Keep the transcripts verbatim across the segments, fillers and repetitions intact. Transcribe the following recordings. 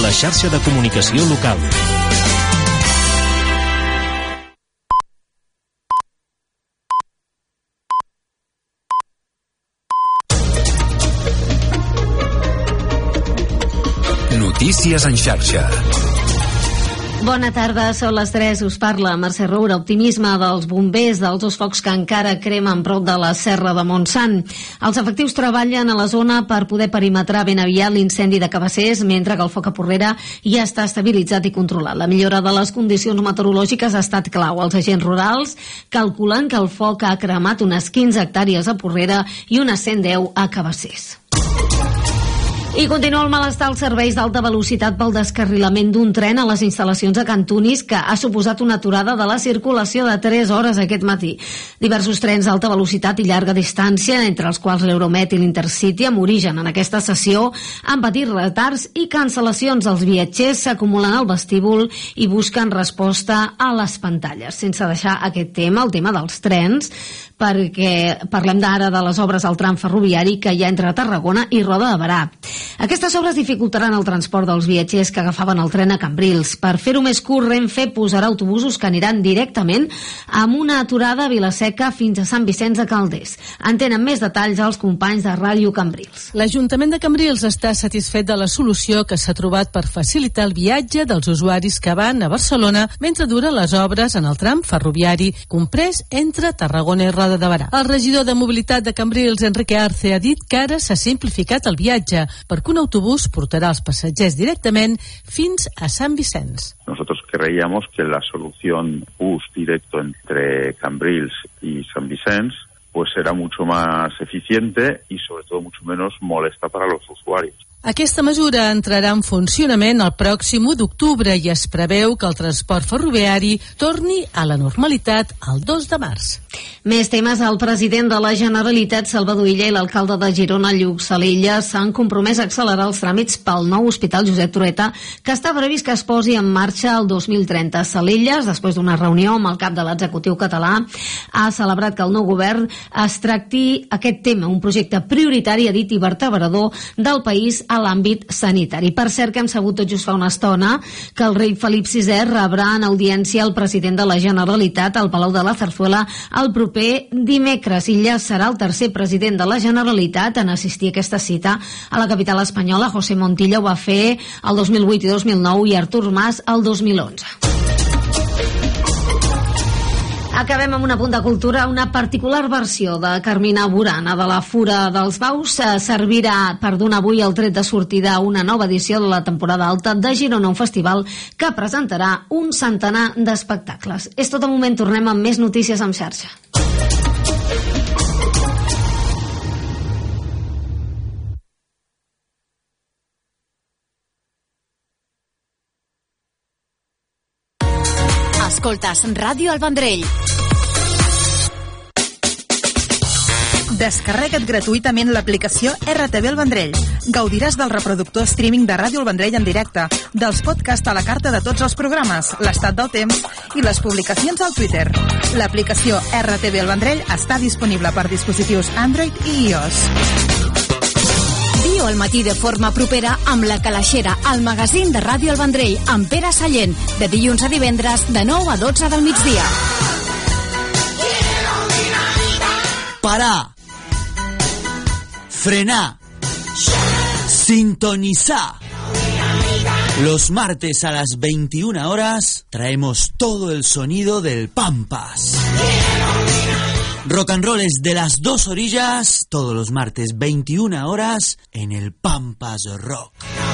la xarxa de comunicació local. Notícies en xarxa. Bona tarda, són les tres, us parla Mercè Roura. Optimisme dels bombers dels dos focs que encara cremen prop de la Serra de Montsant. Els efectius treballen a la zona per poder perimetrar ben aviat l'incendi de Cabassers, mentre que el foc a Porrera ja està estabilitzat i controlat. La millora de les condicions meteorològiques ha estat clau. Els agents rurals calculen que el foc ha cremat unes quinze hectàrees a Porrera i unes cent deu a Cabassers. I continua el malestar als serveis d'alta velocitat pel descarrilament d'un tren a les instal·lacions a Cantunis, que ha suposat una aturada de la circulació de tres hores aquest matí. Diversos trens d'alta velocitat i llarga distància, entre els quals l'Euromet i l'Intercity, amb origen en aquesta sessió, han patit retards i cancel·lacions. Els viatgers s'acumulen al vestíbul i busquen resposta a les pantalles. Sense deixar aquest tema, el tema dels trens, perquè parlem d'ara de les obres al tram ferroviari que hi ha entre Tarragona i Roda de Berà. Aquestes obres dificultaran el transport dels viatgers que agafaven el tren a Cambrils. Per fer-ho més curt, Renfe posarà autobusos que aniran directament amb una aturada a Vilaseca fins a Sant Vicenç de Calders. En tenen més detalls els companys de Ràdio Cambrils. L'Ajuntament de Cambrils està satisfet de la solució que s'ha trobat per facilitar el viatge dels usuaris que van a Barcelona mentre duren les obres en el tram ferroviari comprès entre Tarragona i Roda de Berà. El regidor de Mobilitat de Cambrils, Enrique Arce, ha dit que ara s'ha simplificat el viatge perquè un autobús portarà els passatgers directament fins a Sant Vicenç. Nosotros creíamos que la solución bus directo entre Cambrils y San Vicens pues será mucho más eficiente y sobre todo mucho menos molesta para los usuarios. Aquesta mesura entrarà en funcionament el pròxim u d'octubre i es preveu que el transport ferroviari torni a la normalitat el dos de març. Més temes. El president de la Generalitat, Salvador Illa, i l'alcalde de Girona, Lluc Salillas, s'han compromès a accelerar els tràmits pel nou Hospital Josep Trueta, que està previst que es posi en marxa el dos mil trenta. Salillas, després d'una reunió amb el cap de l'executiu català, ha celebrat que el nou govern es tracti aquest tema, un projecte prioritari, ha dit, i vertebrador del país a l'àmbit sanitari. Per cert, que hem sabut tot just fa una estona que el rei Felip sisè rebrà en audiència el president de la Generalitat al Palau de la Zarzuela el proper dimecres. Illa serà el tercer president de la Generalitat en assistir a aquesta cita a la capital espanyola. José Montilla ho va fer el dos mil vuit i dos mil nou i Artur Mas el dos mil onze. Acabem amb una punt de cultura. Una particular versió de Carmina Burana de la Fura dels Baus servirà per donar avui el tret de sortida a una nova edició de la temporada alta de Girona, un festival que presentarà un centenar d'espectacles. És tot el moment, tornem amb més notícies en xarxa. Escoltes Ràdio El Vendrell. Descarrega't gratuïtament l'aplicació R T V El Vendrell. Gaudiràs del reproductor streaming de Ràdio El Vendrell en directe, dels podcasts a la carta de tots els programes, l'estat del temps i les publicacions al Twitter. L'aplicació R T V El Vendrell està disponible per dispositius Android i iOS. Viu el matí de forma propera amb La Calaixera, el magazín de Ràdio El Vendrell, amb Pere Sallent, de dilluns a divendres, de nou a dotze del migdia. Parar. Frenar. Sintonizar. Los martes a las veintiuna horas traemos todo el sonido del Pampas. Rock and roll es de las dos orillas, todos los martes veintiuna horas en el Pampas Rock.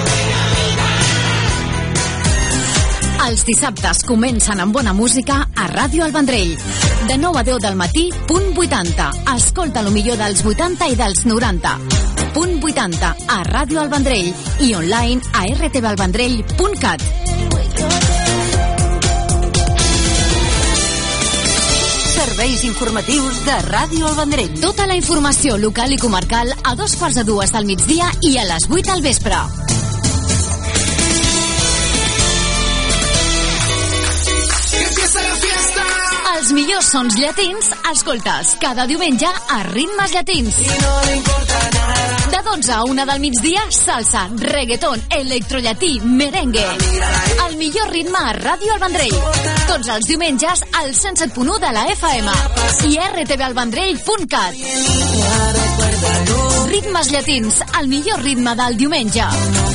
Els dissabtes comencen amb bona música a Ràdio El Vendrell. De nou a deu del matí, punt vuitanta. Escolta lo millor dels vuitanta i dels noranta. Punt vuitanta a Ràdio El Vendrell i online a r t v el vendrell punt cat. Serveis informatius de Ràdio El Vendrell. Tota la informació local i comarcal a dos quarts de dues del migdia i a les vuit al vespre. Els millors sons llatins, escoltes cada diumenge a Ritmes Llatins. De dotze dotze a una del migdia, salsa, reggaeton, electrollatí, merengue. El millor ritme a Ràdio El Vendrell. Tots els diumenges al cent set punt u de la F M i r t v al vendrell punt cat. Ritmes llatins, el millor ritme del diumenge.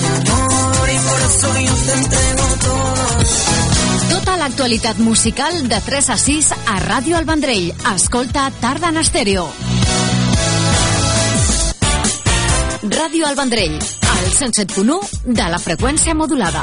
Tota l'actualitat musical de tres a sis a Ràdio El Vendrell. Escolta Tarda en Estèreo. Ràdio El Vendrell, al cent set punt u de la freqüència modulada.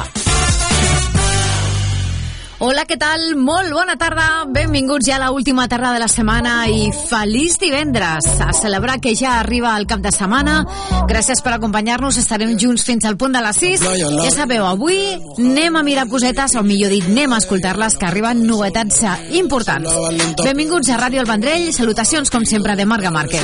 Hola, què tal? Molt bona tarda. Benvinguts ja a l'última tarda de la setmana i feliç divendres. A celebrar que ja arriba el cap de setmana. Gràcies per acompanyar-nos. Estarem junts fins al punt de les sis. Ja sabeu, avui anem a mirar cosetes, o millor dit, anem a escoltar-les, que arriben novetats importants. Benvinguts a Ràdio El Vendrell. Salutacions, com sempre, de Marga Márquez.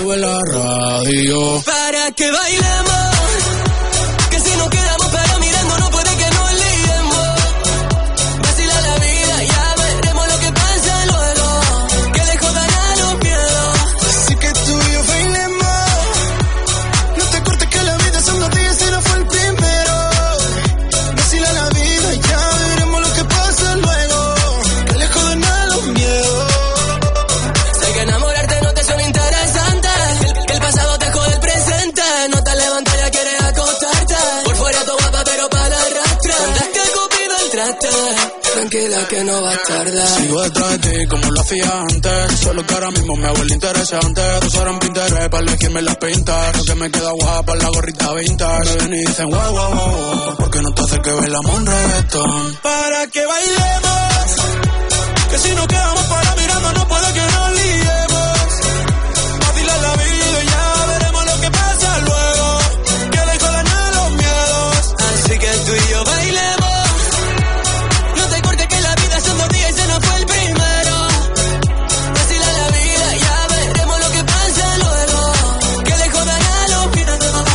Para que bailemos, que si no quedamos para mirando no puede que nos liemos. Vacila la vida, ya veremos lo que pasa luego. Que le jodan a los miedos. Así que tú y yo bailemos. No te cortes que la vida son dos días y no fue el primero. Vacila la vida, ya veremos lo que pasa luego. Que le jodan a los miedos. Sé que enamorarte no te suena interesante. El, que el pasado te jode el presente. No te levantas, ya quieres acostarte. Por fuera tu guapa, pero para la rastra. Contaste que Cupido el traste. Tranquila que no va a tardar. Sigo detrás de ti como lo hacía antes. Solo que ahora mismo me vuelve interesante. Dos horas en Pinterest para elegirme las pintas. Lo que me queda guapa la gorrita vintage. Me ven y dicen wow, wow, wow. ¿Por qué no te hace que bailamos un reggaetón? Para que bailemos. Que si no quedamos para mirando no puede que nos liemos. Vacila la vida y ya veremos lo que pasa luego. Que le jodan a los miedos. Así que tú y yo bailemos. No te cortes que la vida son dos días y se nos fue el primero. Vacila la vida y ya veremos lo que pasa luego. Que le jodan a los miedos.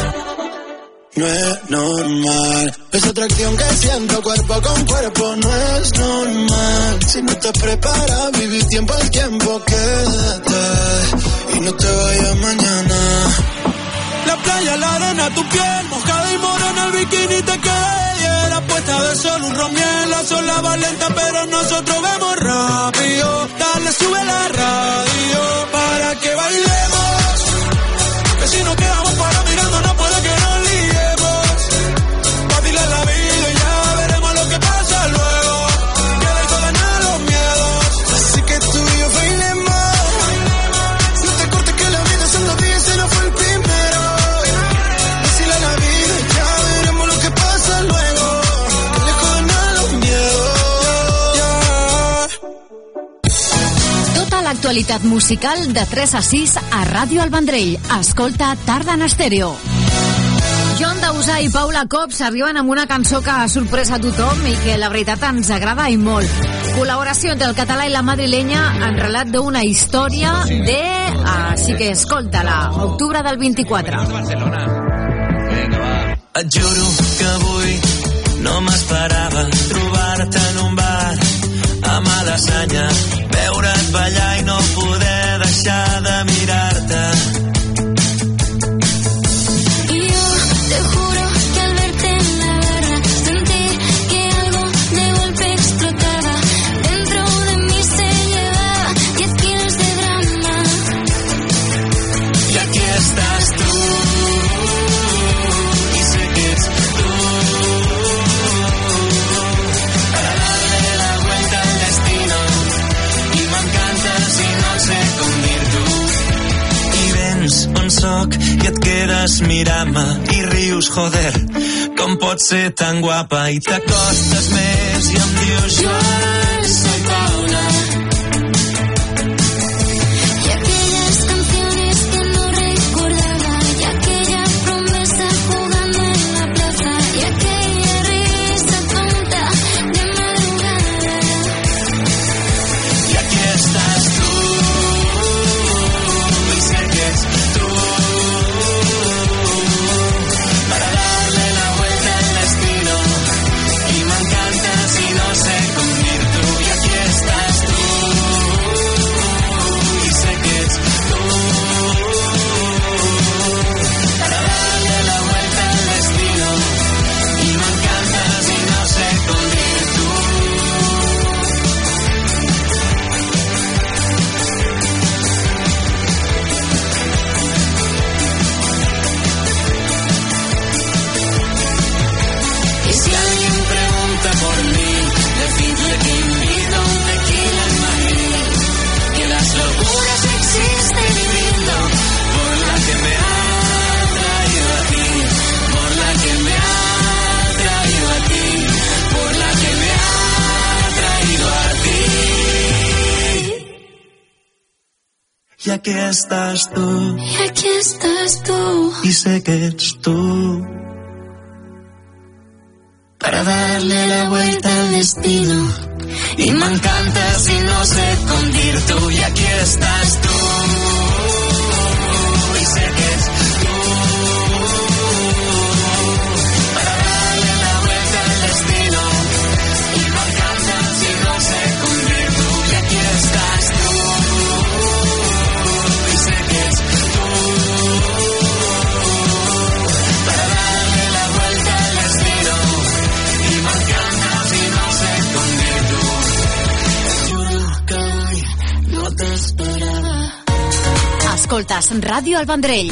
No es normal esa atracción que siento cuerpo con cuerpo. No es normal. Si no estás preparada, vivir tiempo al tiempo. Quédate y no te vayas mañana. La playa, la arena, tu piel mojada y morena, el bikini te queda bien. La puesta de sol, un romiel, la sola va lenta, pero nosotros vemos rápido. Dale, sube la radio para que bailemos. Que si no quedamos para mirando no puede que nos liemos. Vacila la vida y ya veremos lo que pasa luego. Que le jodan a los miedos. Así que tú y yo bailemos. No te cortes que la vida son dos días y no fue el primero. Vacila la vida y ya veremos lo que pasa luego. Que le jodan a los miedos. Tota l'actualitat musical de tres a sis a Ràdio El Vendrell. Escolta Tarda en Estèreo. Joan Dausà i Paula Cops arriben amb una cançó que ha sorprès a tothom i que la veritat ens agrada i molt. Col·laboració entre el català i la madrilenya en relat d'una història de... Així que escolta-la, octubre del vint-i-quatre. Et juro que avui no m'esperava trobar-te en un bar a Malassanya, veure't ballar i no poder deixar de mirar-te. Y yo te juro que al verte en la barra sentí que algo de golpe explotaba. Dentro de mí se llevaba diez kilos de drama. Y aquí estás tú, y sé que es tú, para darle la vuelta al destino. I m'encanta si no sé com dir-t'ho. I vens on soc i et quedes mirant-me i rius, joder, com pots ser tan guapa. I t'acostes més i em dius Joan, soy Paula. Y aquellas canciones que no recordaba, y aquella promesa jugando en la plaza, y aquella risa tonta de madrugada. Y aquí estás tú, y sé que es tú, para darle la vuelta al destino. Y m'encanta si no sé com dir-t'ho. te invito a un tequila en Madrid, que las locuras existen y brindo por la que me ha traído a ti, por la que me ha traído a ti, por la que me ha traído a ti. Y aquí estás tú, Y aquí estás tú, y sé que ets tú, para darle la vuelta al destino. y me encanta si no sé escondir tú, y aquí estás tú, y sé que es tú, para darle la vuelta al destino, y me encanta si no sé escondir tú, y aquí estás tú, y sé que es tú, para darle la vuelta al destino, y me encanta si no sé escondir tú. No te esperaba. Escoltes Ràdio El Vendrell.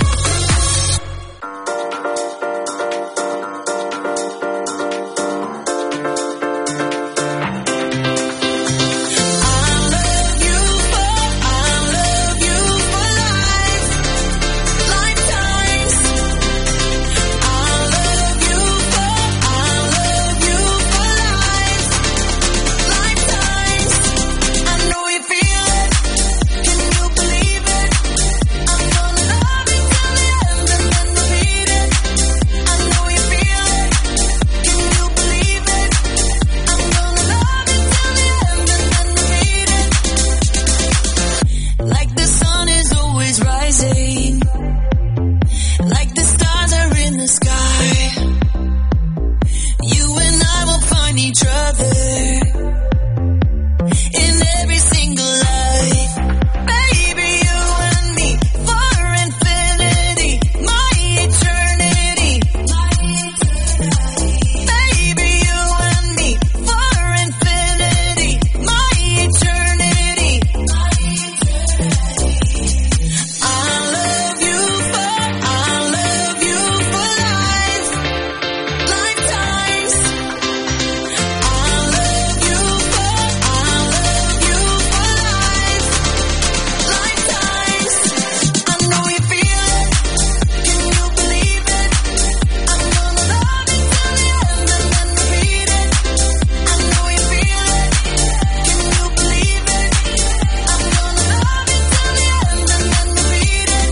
Like the sun is always rising, like the stars are in the sky, you and I will find each other in every single life. Baby, you and me for infinity, my eternity. Baby, you and me for infinity, my eternity. I love you for, I love you for life, lifetimes. I love you for, I love you for life, lifetimes. I know you feel it, can you believe it? I'm gonna love it till the end and then repeat it. I know you feel it, can you believe it? I'm gonna love it till the end and then repeat it.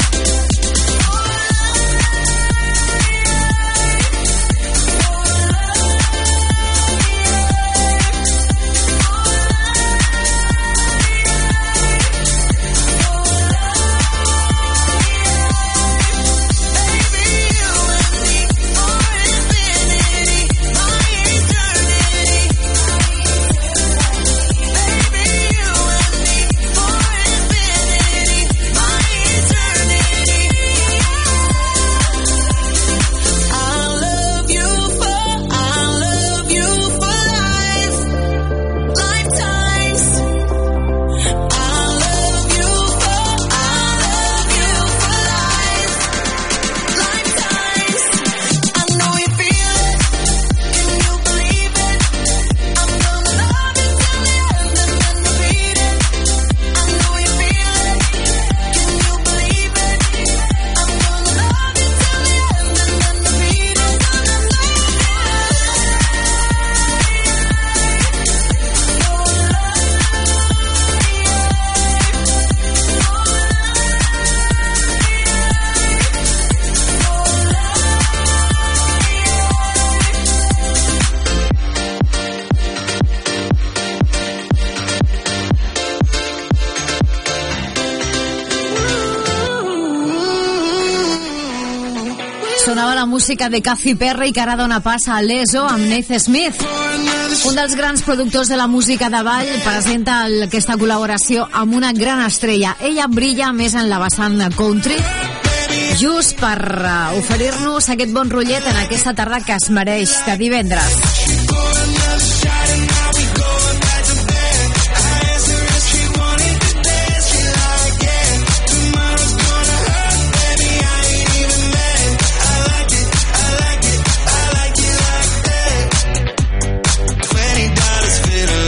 Sonava la música de Katy Perry, que ara dona pas a l'E S O amb Nath Smith. Un dels grans productors de la música de ball presenta el, aquesta col·laboració amb una gran estrella. Ella brilla més en la vessant country, just per uh, oferir-nos aquest bon rotllet en aquesta tarda que es mereix de divendres. twenty dollars fit a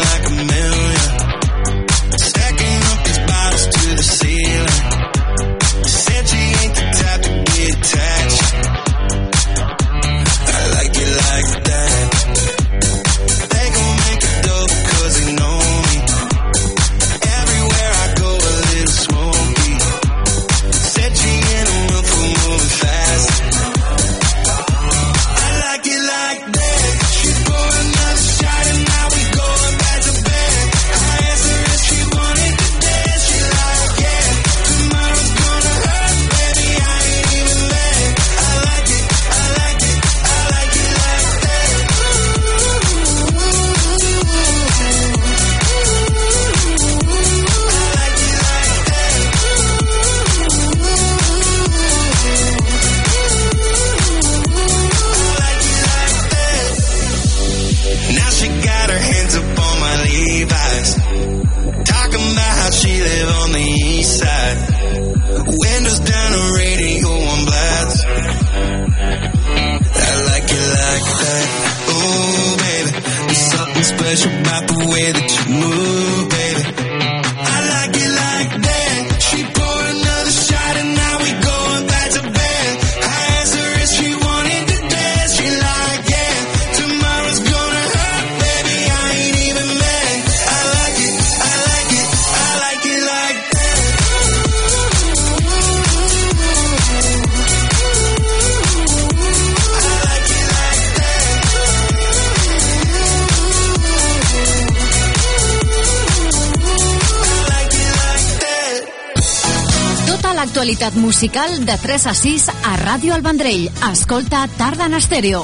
way that you move, baby. I like it like that. She pour another shot and now we going back to bed. I asked her if she wanted to dance. She like, yeah, tomorrow's gonna hurt, baby, I ain't even mad. I like it, I like it, I like it like that. Tota l'actualitat musical de tres a sis a Ràdio El Vendrell. Escolta Tarda en Estèreo.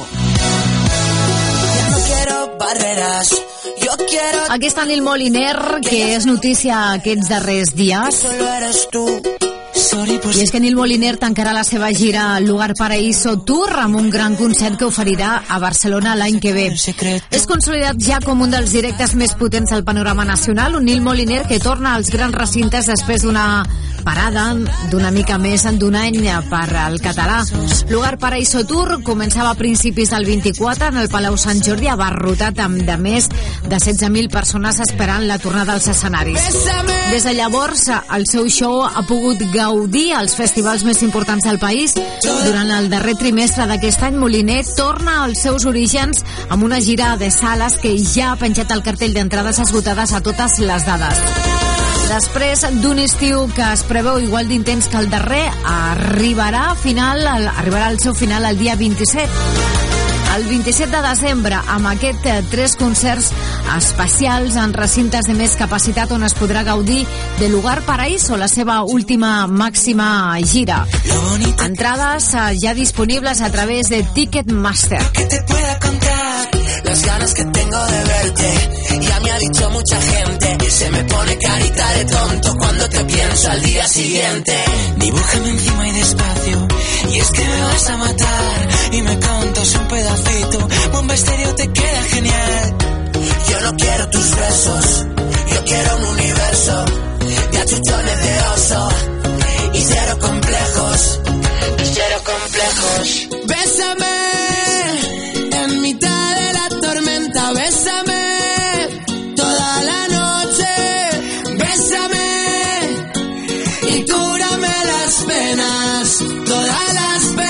No quiero barreras. Yo quiero. Aquí està Nil Moliner, que és notícia aquests darrers dies. Solo eres tú. I és que Nil Moliner tancarà la seva gira Lugar Paraíso Tour amb un gran concert que oferirà a Barcelona l'any que ve. És consolidat ja com un dels directes més potents del panorama nacional, un Nil Moliner que torna als grans recintes després d'una parada d'una mica més d'un any per al català. Lugar Paraíso Tour començava a principis del vint-i-quatre en el Palau Sant Jordi, abarrotat amb de més de setze mil persones esperant la tornada als escenaris. Des de llavors, el seu show ha pogut gaudir als festivals més importants del país. Durant el darrer trimestre d'aquest any, Moliner torna als seus orígens amb una gira de sales que ja ha penjat el cartell d'entrades esgotades a totes les dades. Després d'un estiu que es preveu igual d'intens que el darrer, arribarà a final, arribarà al seu final el dia vint-i-set. El vint-i-set de desembre, amb aquest eh, tres concerts especials en recintes de més capacitat on es podrà gaudir de Lugar Paraíso, la seva última màxima gira. Entrades eh, ja disponibles a través de Ticketmaster. Que te pueda contar las ganas que tengo de verte. Ya me ha dicho mucha gente, se me pone carita de tonto cuando te pienso al día siguiente. Dibújame encima y despacio, y es que me vas a matar. Y me contas un pedacito, Bomba Estéreo te queda genial. Yo no quiero tus besos, yo quiero un universo de achuchones de oso y cero complejos, y cero complejos. Bésame en mitad de la tormenta, bésame toda la noche, bésame y cúrame las penas, todas las penas.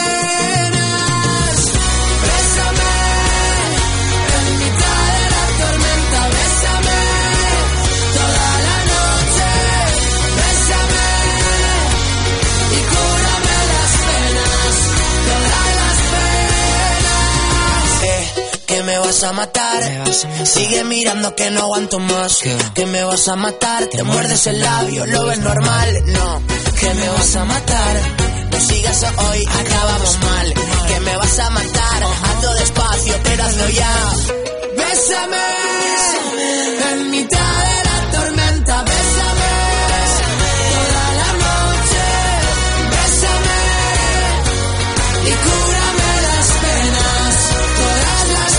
Bésame en mitad de la tormenta, bésame toda la noche, bésame y cúrame las penas, todas las penas. Eh, que me vas a matar, sigue mirando que no aguanto más. Que me vas a matar, te muerdes el labio, lo ves normal. No, que me vas a matar, no sigas hoy, acabamos mal. Que me vas a matar, ando despacio, pero hazlo ya. Bésame en mitad de la tormenta, bésame toda la noche, bésame y cúrame las penas, todas las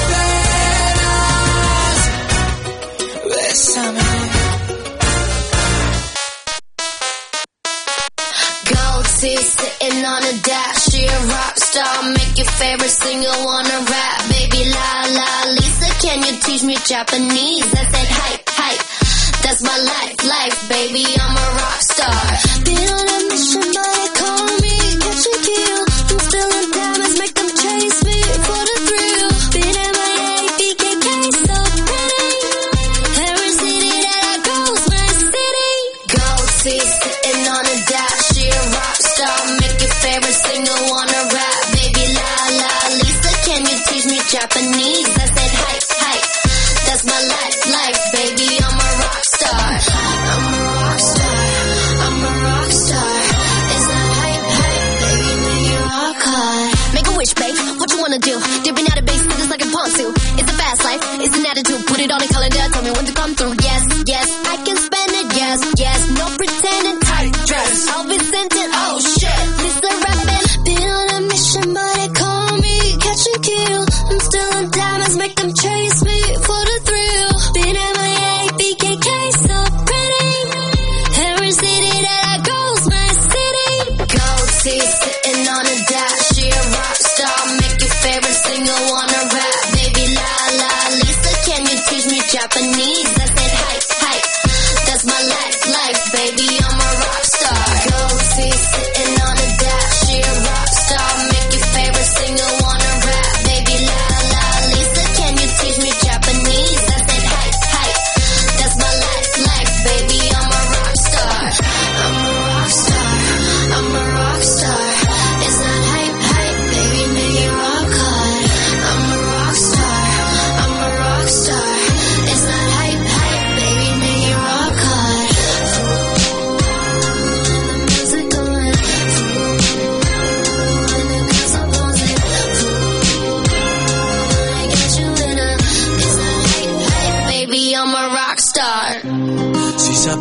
penas. Bésame. Gold teeth sitting on a dash. She a rock star, make your favorite singer wanna rap. Baby la la Lisa, can you teach me Japanese? I said hype, hype, that's my life, life, baby, I'm a rock star. Been on a mission, but they call me catch and kill. I'm still in diamonds, make them chase me for the thrill. Been M I A, B K K, so pretty. Every city that I go's my city. Gold teeth sitting on a dash. She a rock star, make your favorite singer wanna rap. Baby la la Lisa, can you teach me Japanese? I said hype, hype, that's my life, life, baby, I'm a rock star. I'm a rock star, I'm a rock star. Is that hype, hype, baby, make you rock hard. Make a wish, babe, what you wanna do? Dipping out of base, just like a ponzu. It's a fast life, it's an attitude. Put it on a calendar, tell me when to come through. Yes, yes, I can spend it, yes, yes. No pretending, tight dress, I'll be sent it, oh shit. Mister Rappin', been on a mission, but they call me catch and kill. I'm still in diamonds, make them chase me for the thrill. Been M I A, B K K, so pretty. Every city that I go's my city. Gold teeth sitting on a dash. She a rock star, make your favorite singer wanna rap. Baby la la Lisa, can you teach me Japanese? I say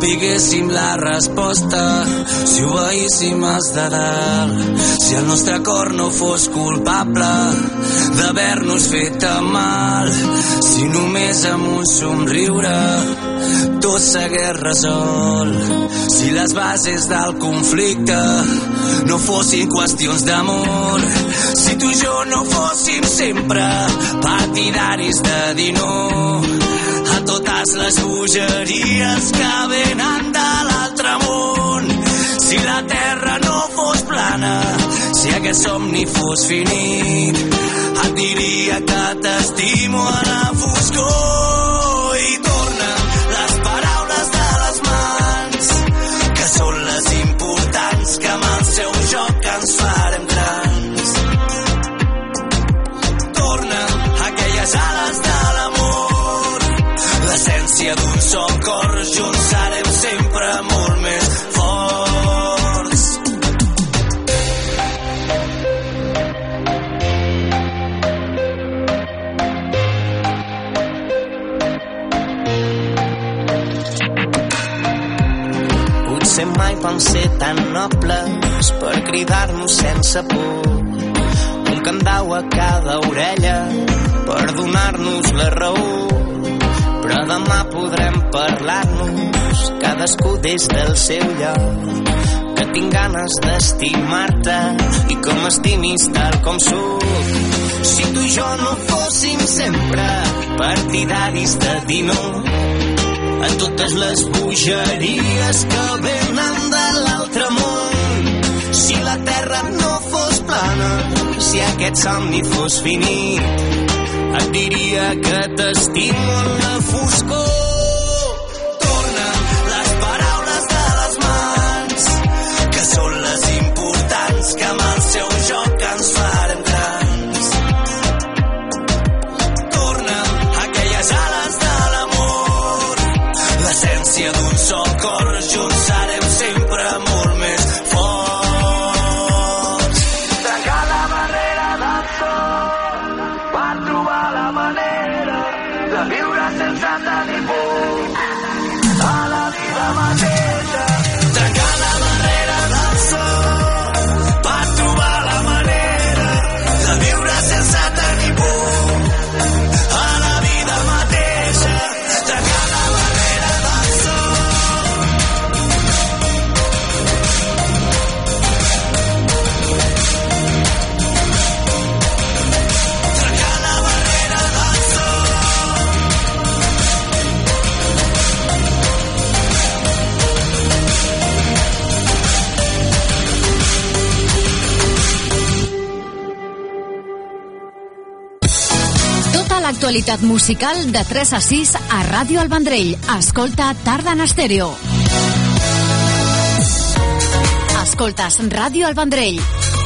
sapiguéssim la resposta, si obeíssim els de dalt, si el nostre cor no fos culpable d'haver-nos fet mal, si només amb un somriure tot s'hagués resolt, si les bases del conflicte no fossin qüestions d'amor, si tu i jo no fóssim sempre partidaris de dir no a totes les bogeries que venen de l'altre món, si la terra no fos plana, si aquest somni fos finit, et diria que t'estimo a la foscor i tornen les paraules de les mans, que són les importants, que amb el seu joc ens farem grans. Tornen aquelles ales de l'amor, l'essència d'un sol cor, junts serem sempre molt més forts. Potser mai vam ser tan nobles per cridar-nos sense por, un candau a cada orella per donar-nos la raó, però demà podrem parlar-nos cadascú des del seu lloc, que tinc ganes d'estimar-te i que m'estimis tal com sóc. Si tu i jo no fóssim sempre partidaris de dir no a totes les bogeries que venen de l'altre món, si la terra no fos plana, si aquest somni fos finit, et diria que t'estimo en la foscor. Tornen les paraules de les mans, que són les importants, que amb el seu joc ens farem grans. Tornen aquelles ales de l'amor, l'essència d'un sol cor, junts serem sempre molt més forts. Trencar la barrera del sol per trobar la manera de viure sense tenir por a la vida mateixa. Trencar la barrera del sol per trobar la manera de viure sense tenir por a la vida mateixa. Trencar la barrera del sol. Trencar la barrera del sol. Tota l'actualitat musical de tres a sis a Ràdio El Vendrell. Escolta Tarda en Estèreo. Escoltes Ràdio El Vendrell.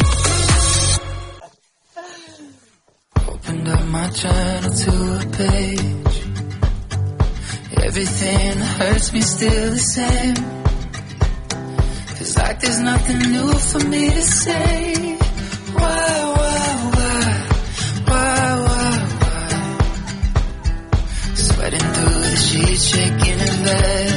Opened up my journal to a page. Everything that hurts me still the same. Feels like there's nothing new for me to say. Why, why, why, why, why, why? Sweating through the sheets, shaking in bed.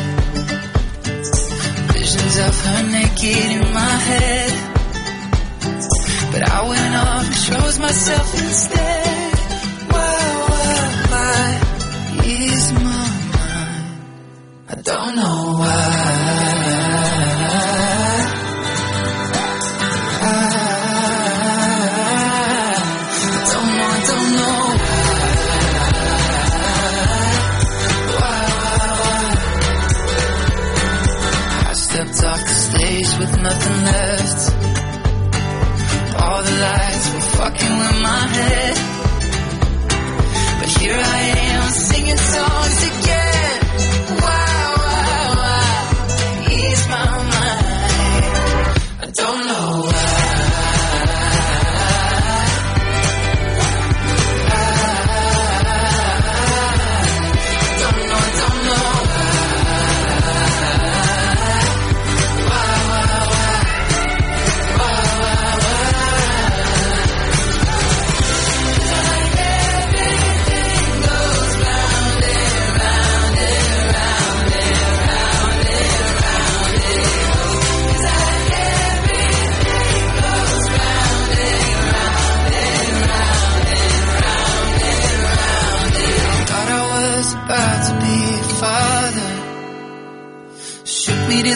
Visions of her naked in my head. But I went off and chose myself instead. Why, why, why is my mind? I don't know why. Stepped off the stage with nothing left. All the lights were fucking with my head. But here I am singing songs again. Why, why, why ease my mind? I don't know why. Don't know, don't know. Everything goes.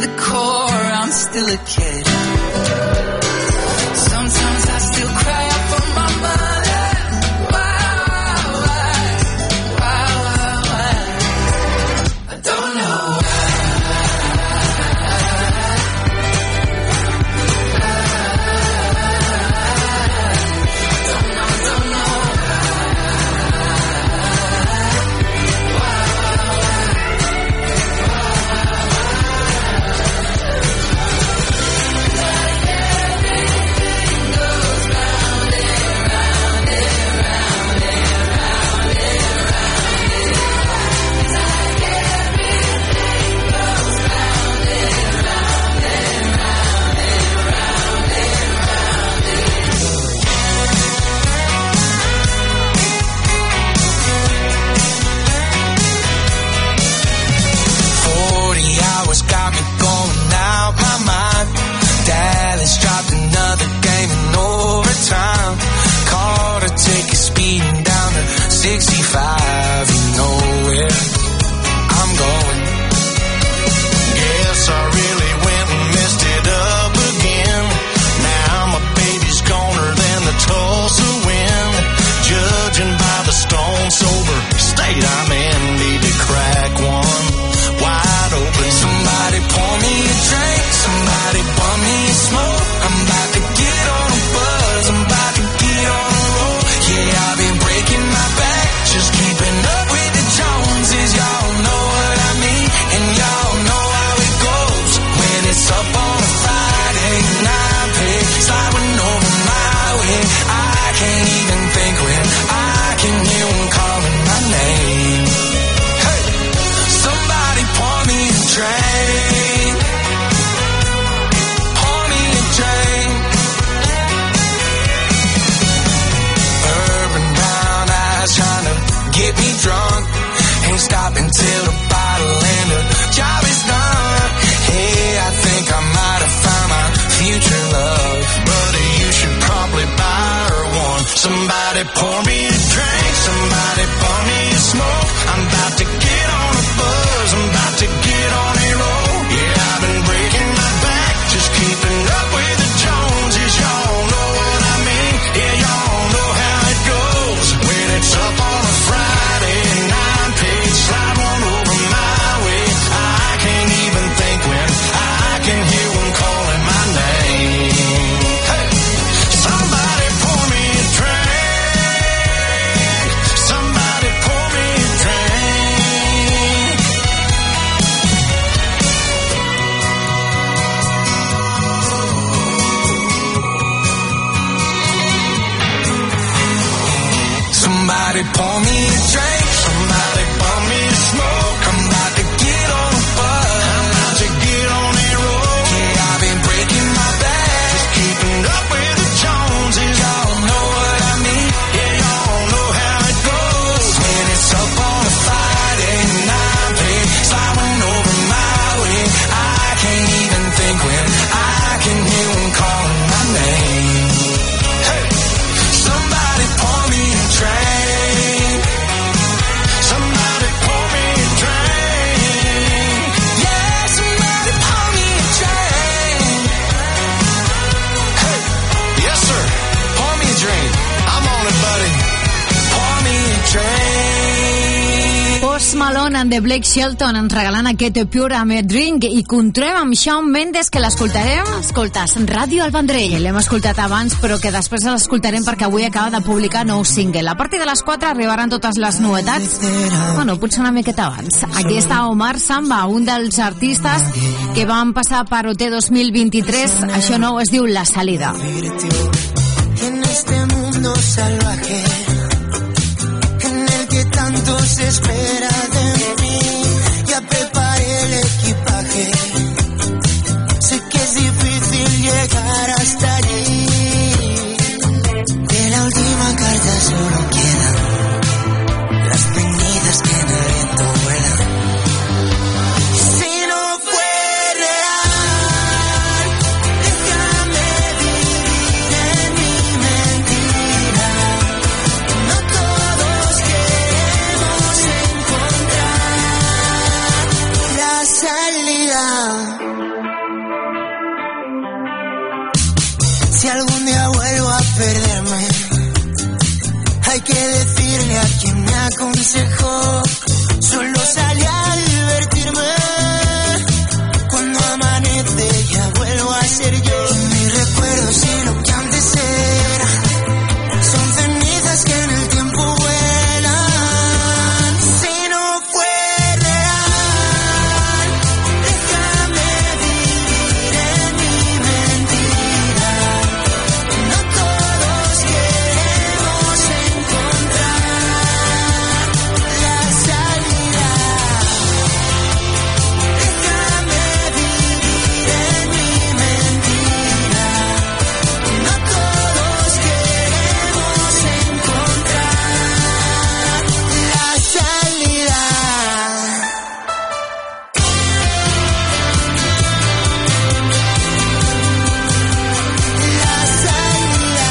the core, I'm still a kid. Sometimes I still cry out for my mother. Why, why, why, why, why? I don't know why. sixty-five, you know where I'm going. Guess I really went and messed it up again. Now my baby's goner than the Tulsa wind. Judging by the stone sober state I'm in, need to crack one wide open. Somebody pour me a drink, somebody bum me a smoke. I'm about to get on a buzz, I'm about to get on a roll. Yeah, I've been breaking my back, just keeping up with the Joneses. Y'all know what I mean, and y'all know how it goes. When it's up on a Friday night, pay sliding over my way. I can't even think when I can hear them calling my name. Hey, somebody pour me a drink, pour me a drink. Urban brown eyes trying to get me drunk. Ain't stopping till the bottle and the job is done. Hey, I think I might have found my future love, buddy, you should probably buy her one. Somebody pour me a drink, somebody pour me a smoke. I'm about to get on a buzz, I'm about to get on a roll. Yeah, I've been breaking my back, just keeping up with the Joneses. Y'all know what I mean, yeah, y'all know how it goes. When it's up on a Friday nine page, slide one over my way. I can't even think when I can hear one calling my name. Hey, somebody pour me a drink, somebody pour me a drink. Somebody pour me a drink, somebody pour me a smoke. I'm about to get on a buzz, I'm about to get on a roll. Yeah, I've been breaking my back, just keeping up with the Joneses. Y'all know what I mean, yeah, y'all know how it goes. When it's up on a Friday night, babe, sliding over my way. I can't even think when I can hear them calling my name. Hey, somebody pour me a drink, somebody pour me a drink. Yeah, somebody pour me a drink. Hey, yes sir, pour me a drink. I'm on it, buddy. Pour me a drink. Post Malone and the Blake Shelton ens regalen aquest Pure Ame Drink i continuem amb Shawn Mendes, que l'escoltarem. Escoltes, Ràdio El Vendrell. L'hem escoltat abans, però que després l'escoltarem perquè avui acaba de publicar nou single. A partir de les quatre arribaran totes les novetats. Bueno, potser una miqueta abans. Aquí està Omar Samba, un dels artistes que van passar per O T dos mil vint-i-tres. Això nou es diu La Salida. En este mundo salvaje, en el que tanto se espera de mí, ya preparé el equipaje. Sé que es difícil llegar hasta allí. De la última carta solo quedan las peñitas que en el viento vuelan. Si no fue real, déjame vivir en mi mentira. No todos queremos encontrar que decirle a quien me aconsejó. Solo salí a divertirme. Cuando amanece ya vuelvo a ser yo. Mis recuerdos y lo que antes era son cenizas que en el tiempo vuelan. Si no fue real, déjame vivir en mi mentira. No todos queremos encontrar la salida. Déjame vivir en mi mentira. No todos queremos encontrar la salida. La salida.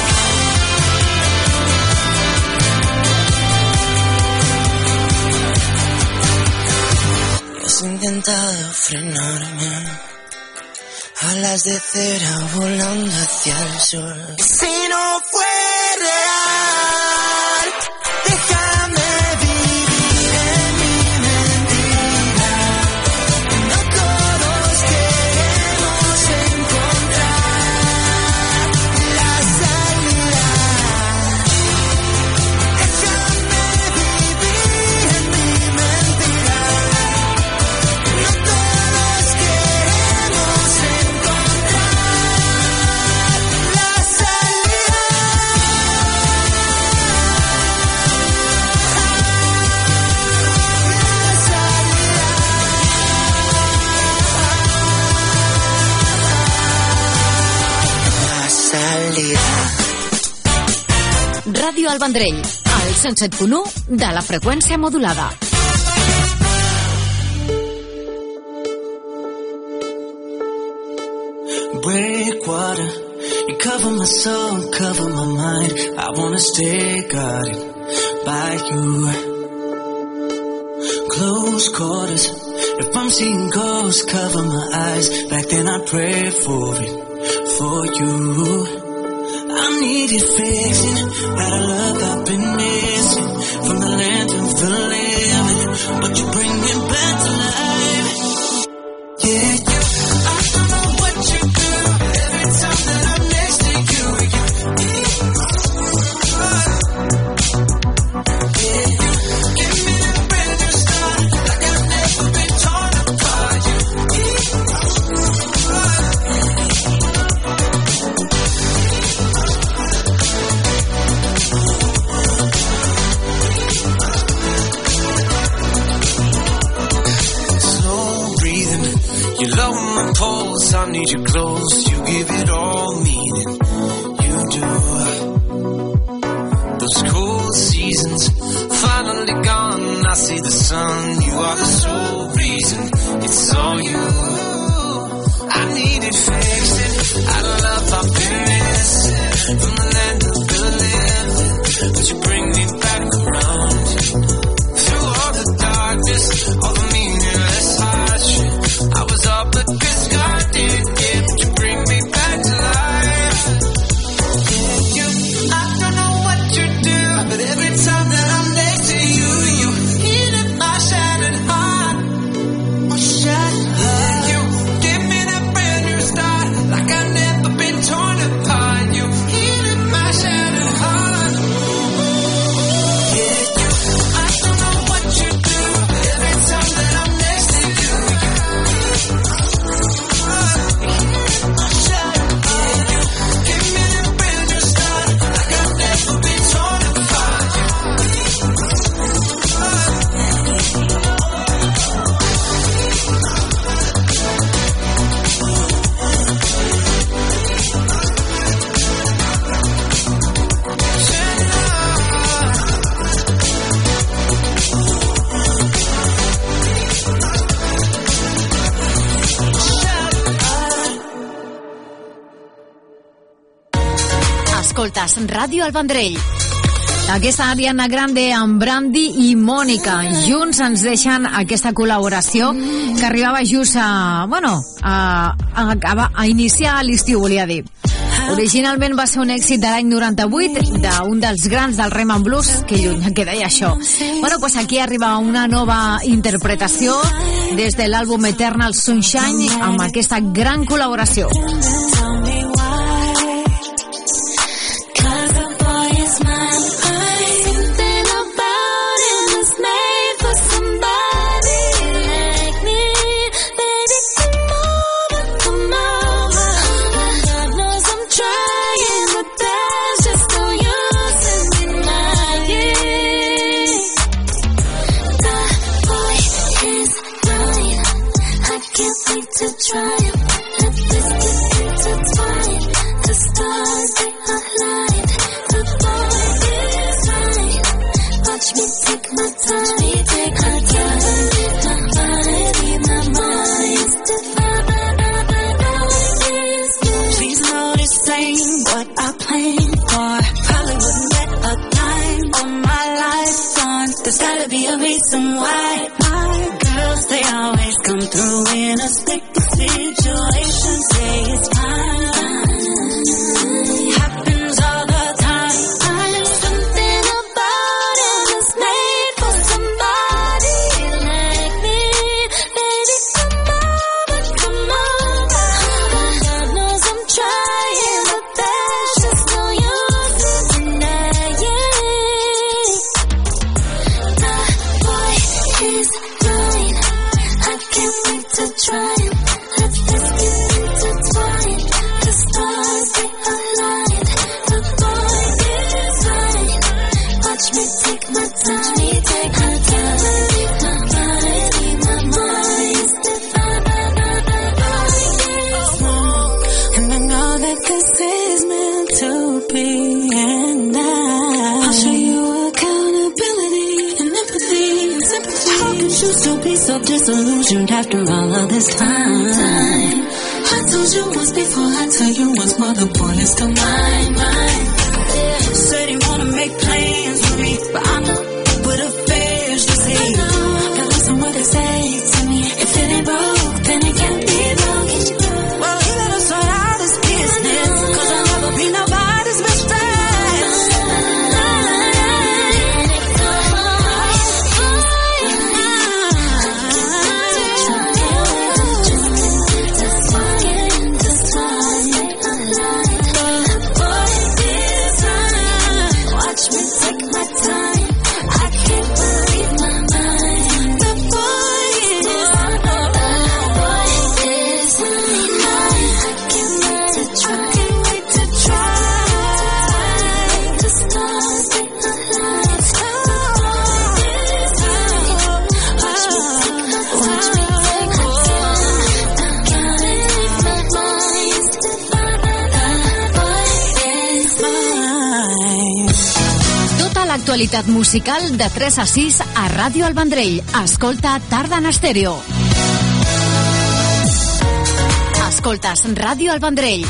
Has intentado frenarme, alas de cera volando hacia el sol. Si no fue real, déjame vivir en mi mentira. No todos queremos encontrar la salida. Déjame vivir en mi mentira. No todos queremos encontrar la salida. La salida. Ràdio El Vendrell, al cent set punt u de la freqüència modulada. Breakwater, you cover my soul, cover my mind. I wanna stay guarded by you. Close quarters, if I'm seeing ghosts, cover my eyes. Back then I prayed for it, for you. I needed fixing, that a love I've been missing from the land of the living, but you bring me back to life. Yeah, you, I don't know what you do every time that I'm next to you. You, yeah, you give me a brand new start, like I've never been torn apart. You, slow breathing, you lower my pulse, I need you close, you give it all meaning, you do. Those cool seasons finally gone, I see the sun, you are the sole reason, it's all you. I needed fixing, out of love I've been missing from the land of the living, but you bring me back around. Through all the darkness, all the meaningless hardship, I was all but discarded, yeah, but you bring me back to life. Yeah, you, I don't know what you do, but every time that I'm next to you, you heal my shattered heart, my shattered heart. Yeah, you give me that brand new start, like I've never been torn apart. You heal my shattered heart. Yeah, you, I don't know what you do, but every time that I'm next to you, you my shattered heart. Yeah, you give me that brand new start, like I've never been torn apart. Escoltes Ràdio El Vendrell. Aquesta Ariana Grande amb Brandy i Mònica junts ens deixen aquesta col·laboració que arribava just a, bueno, a, a, a, a iniciar l'estiu, volia dir. Originalment va ser un èxit de l'any noranta-vuit d'un dels grans del Rhythm and Blues, que lluny que deia això. Bueno, pues aquí arriba una nova interpretació des de l'àlbum Eternal Sunshine amb aquesta gran col·laboració. To try it, let this get intertwined. The stars they align. The boy is right. Watch me take my time. Me take my time. My mind, my mind's divided. Please know this ain't what I planned for. Probably wouldn't bet a dime on my life on. There's gotta be a reason why my girls they always come through in a stick. Situation, say it's fine. Happens all the time. Something about it is made for somebody like me. Baby, come over, come over. God knows I'm trying, but there's just no use in denying. The boy is mine. I can't wait to try it. So disillusioned after all of this time. I told you once before, I tell you once more, the boy is still mine, mine. Said he wanna make plans with me, but I'm not with affairs, you see. Gotta listen what they say to me. If it ain't broke, then it can't be broke. Well, he let us sort out his business, cause I'll never be nobody's best friend. L'actualitat musical de tres a sis a Ràdio El Vendrell. Escolta Tarda en Estèreo. Escoltes Ràdio El Vendrell.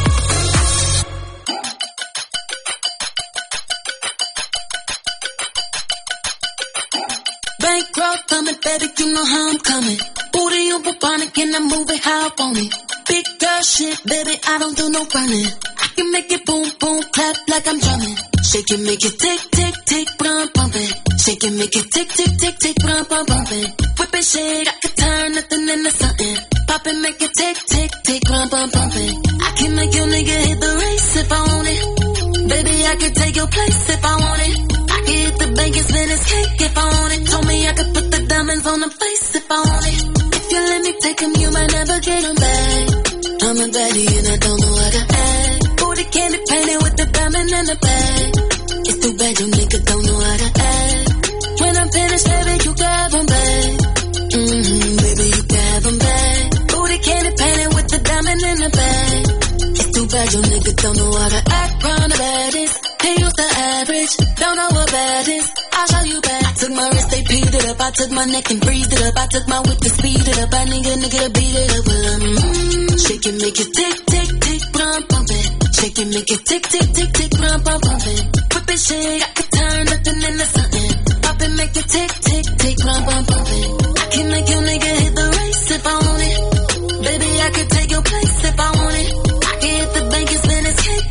Bankroll coming, baby, you know how I'm coming. Booty on Bobonic and I move it how I want it. Big girl shit, baby, I don't do no running. I can make it boom, boom, clap like I'm drumming. Shake it, make it tick, tick, tick, but I'm pumping. Shake it, make it tick, tick, tick, tick, but I'm pumping. Whip and shake, I can turn nothing into something. Pop and make it tick, tick, tick, but I'm pumping. I can make your nigga hit the race if I want it. Baby, I can take your place if I want it. I can hit the bank and spin his cake if I want it. Told me I could put the diamonds on the face if I want it. If you let me take them, you might never get them back. I'm a baddie and I don't know how to act. Booty candy painted with the diamond in the bag. It's too bad you niggas don't know how to act. When I'm finished, baby, you grab them back. Mm-hmm, baby, you grab them back. Booty candy painted with the diamond in the bag. It's too bad you niggas don't know how to act. Run the baddest, they use the average. Don't know what bad is, I'll show you back. I took my wrist, they peed it up. I took my neck and breathed it up. I took my whip to speed it up. I need a nigga to beat it up. Well, I'm mm, shake it, make it tick, tick, tick, but I'm pumping. Shake it, make it tick, tick, tick, tick, but I'm pumping. Whip and shake, I can turn nothing into something. Pop and make it tick, tick, tick, but I'm pumping. I can make your nigga hit the race if I want it. Baby, I could take your place if I want it. I can hit the bank and spin his cake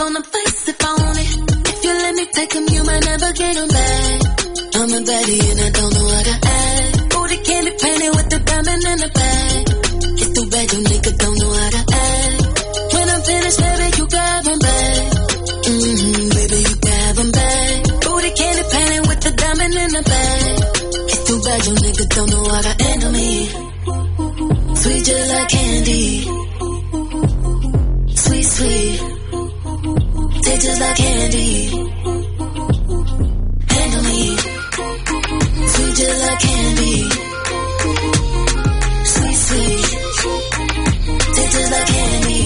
gonna face if I want it. If you let me take him, you might never get him back. I'm a baddie and I don't know how to act. Booty candy painted with the diamond in the bag. It's too bad you nigga don't know how to act. When I'm finished, baby, you can have him back. Mm-hmm, baby, you can have him back. Booty candy painted with the diamond in the bag. It's too bad you nigga don't know how to handle me. Sweet just like candy. Sweet, sweet. Taste just like candy. Handle me. Sweet just like candy. Sweet, sweet. Taste just like candy.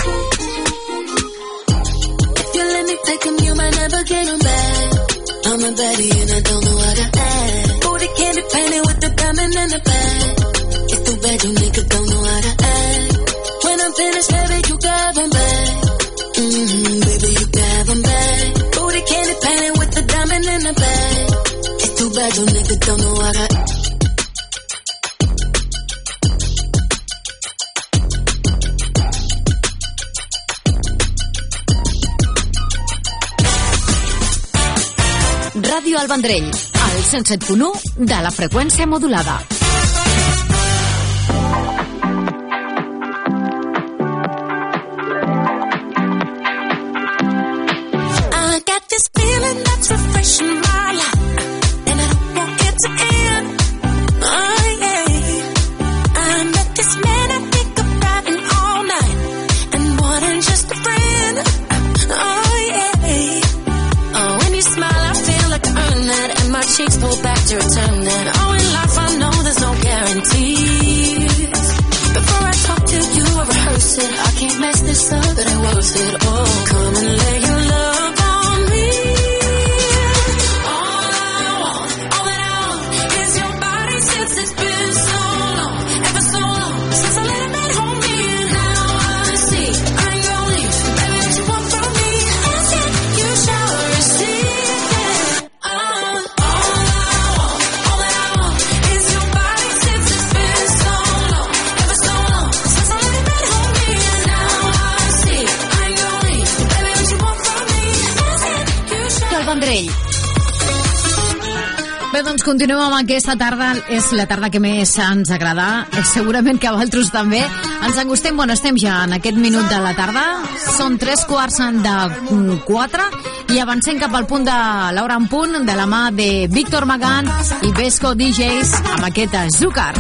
If you let me take him, you might never get him back. I'm a baddie and I don't know how to act. Booty candy painted with the diamond in the bag. It's too bad you nigga don't know how to act. When I'm finished, baby, you can have him back. Mm-hmm, baby, you can have him back. Booty candy painted with the diamond in the bag. It's too bad you nigga don't know how to act. Ràdio El Vendrell, al cent set punt u de la freqüència modulada. I got this feeling that's refreshing my life, and I don't want it to end. Oh yeah, I met this man I think about him all night, and more than just a friend. Oh yeah, oh when you smile I feel like I earn that, and my cheeks pull back to return that. Oh in life I know there's no guarantees. Before I talk to you I rehearse it. I can't mess this up, but it worth it. Oh come and lay your love on me. All I want, all that I want is your body since it's been so long, ever so long since I let a man hold me. And now I see I ain't gonna leave, baby, that you want from me. Ask it, you shall receive it. Oh, all I want, all that I want is your body since it's been so long, ever so long since I let a man hold me. And now I see I ain't gonna leave, baby, that you want from me. Ask it, you shall. El Vendrell. Bé, doncs continuem amb aquesta tarda. És la tarda que més ens agrada. Segurament que a vosaltres també. Ens angustem, bueno, estem ja en aquest minut de la tarda. Són tres quarts de quatre i avancem cap al punt de l'hora en punt de la mà de Víctor Magán i Vesco D Js amb aquest Azúcar.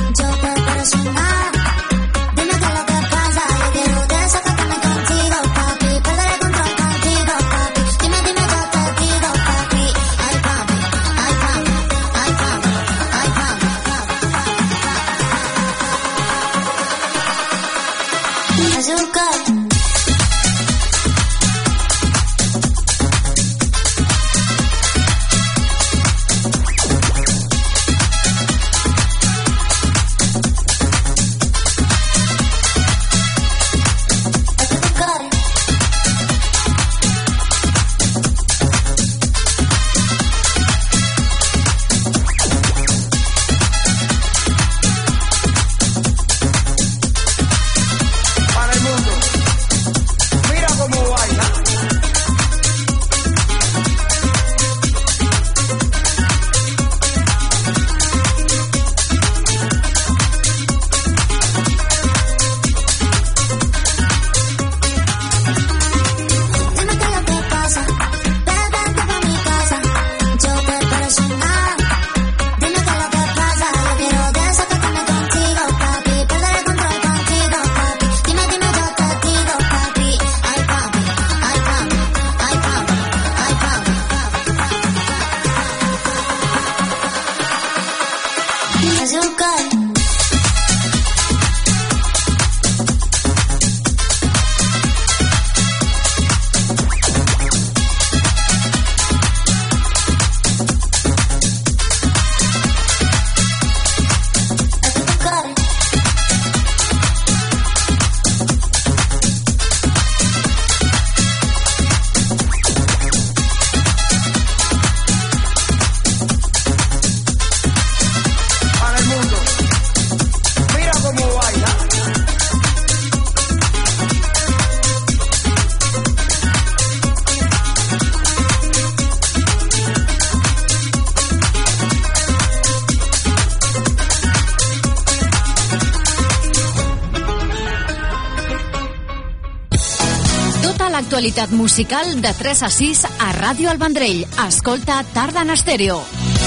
l'actualitat musical de tres a sis a Ràdio El Vendrell. Escolta Tarda en Estèreo.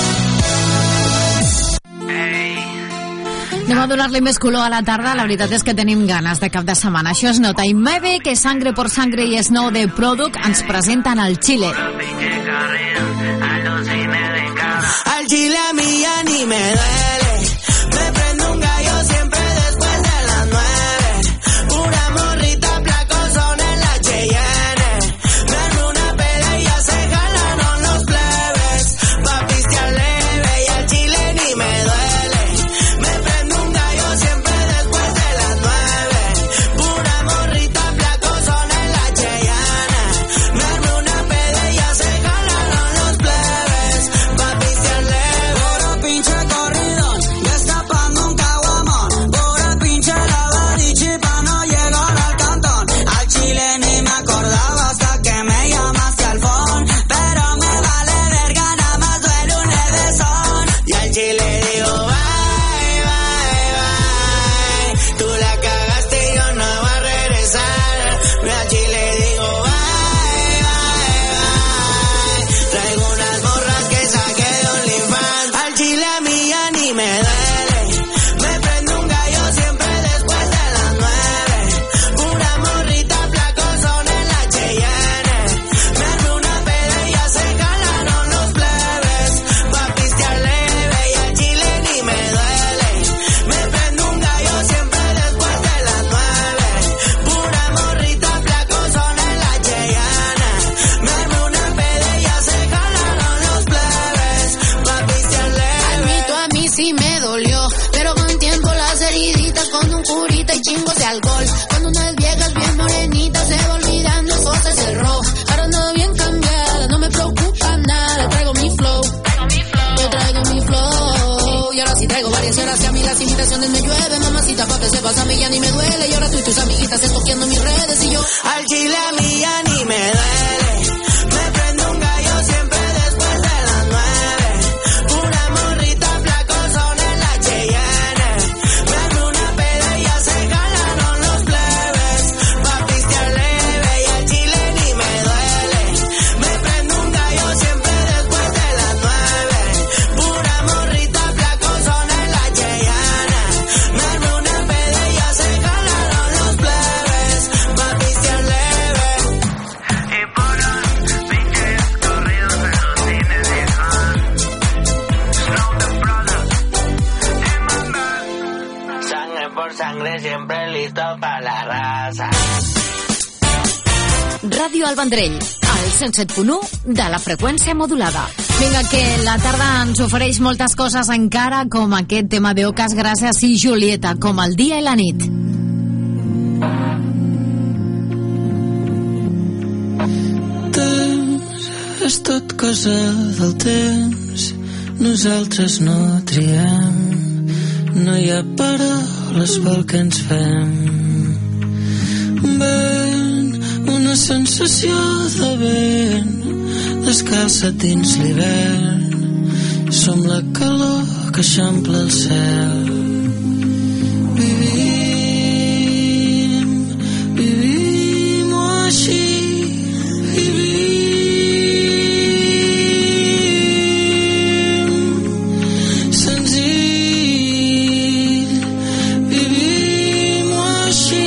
Anem a donar-li més color a la tarda. La veritat és que tenim ganes de cap de setmana. Això es nota. I Mebe, que Sangre por Sangre i Snow de Product ens presenten al Chile. Al Chile a mí ya ni me duele. Me prendo un gallo siempre después de las nueve. Pura morrita, placozón en la Cheyenne. Me armo una peda y ya se jalaron los plebes. Pa' pistear leve y al Chile ni me duele. Me prendo un gallo siempre después de las nueve. Pura morrita, placozón en la Cheyenne. Me armo una peda y ya se jalaron los plebes. Pa' pistear leve. Puro pinche corridón, destapando un caguamón. Pura pinche lavadiche pa' no llegar al cantón. Al Chile ni me acordaba hasta que me llamaste al phone. Pero me vale verga, nada más duele un levesón. Y al Chile digo bye, bye, bye. Tú la cagaste y yo no voy a regresar. Y al Chile digo bye, bye, bye. Traigo unas morras que saqué de OnlyFans. Al Chile a mí ya ni me duele. Me prendo un gallo siempre después de las nueve. Pura morrita, placozón en la Cheyenne. Me armo una peda y ya se jalaron los plebes. Pa' pistear leve y al Chile ni me duele. Me prendo un gallo siempre después de las nueve. Pura morrita, placozón en la Cheyenne. Me armo una peda y ya se jalaron los plebes. Pa' pistear leve. Admito, a mí sí me dolió, pero con tiempo las heriditas, con un curita y chingos de alcohol. Cuando unas viejas bien morenitas se va olvidando, eso se cerró. Ahora ando bien cambiada, no me preocupa nada. Traigo mi flow, yo traigo mi flow. Y ahora sí traigo varias, y ahora sí a mí las invitaciones me llueven. Mamacita, pa' que sepas, a mí ya ni me duele. Y ahora tú y tus amiguitas escogiendo mis redes y yo. Al Chile a mí ya ni me duele. Me prendo un gallo siempre después de las nueve. Pura morrita, placozón en la Cheyenne. Me armo una peda y ya se jalaron los plebes. Pa' pistear leve y al Chile ni me duele. Me prendo un gallo siempre después de las nueve. Pura morrita, placozón en la Cheyenne. Me armo una peda y ya se jalaron los plebes. Pa' pistear leve. Y ponen pinches corridos en los cines viejas. Snow the Product. Y mandan. Sangre por sangre, siempre listo para la raza. Ràdio El Vendrell, al cent set punt u de la freqüència modulada. Vinga, que la tarda ens ofereix moltes coses encara, com aquest tema de Ocas Gràcies i Julieta, com el dia i la nit. Temps és tot cosa del temps. Nosaltres no triem. No hi ha paraules pel que ens fem. Ven, una sensació de vent descalça dins l'hivern. Som la calor que eixampla el cel. Vivim, vivim-ho així. Vivim senzill. Vivim-ho així.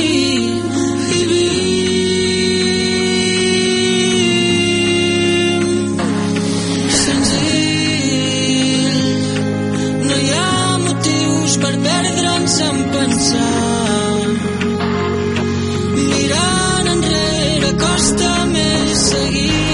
Per perdre'ns en pensar. Mirant enrere costa més seguir.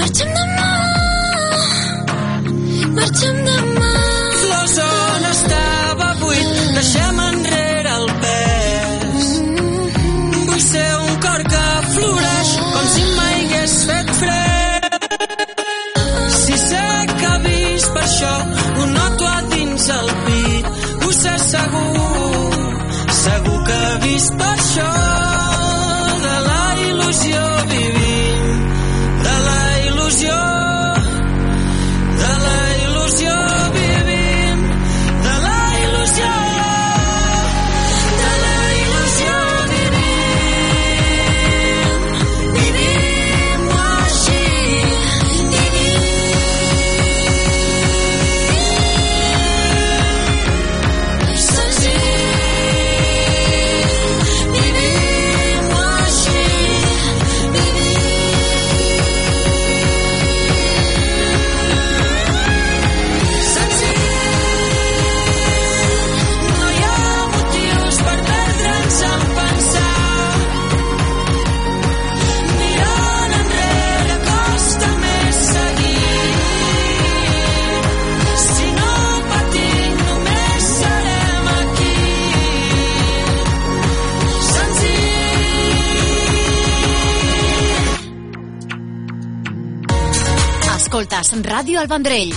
Marxem demà, marxem demà. L'ozon estava buit, deixem enrere el pes. Vull ser un cor que floreix com si mai hagués fet fred. Si sé que ha vist per això, ho noto a dins el pit. Ho sé segur, segur que ha vist per això. De la il·lusió vivim, de la il·lusió, de la il·lusió vivim, de la il·lusió, de la il·lusió vivim, vivim així. Escoltes Ràdio El Vendrell.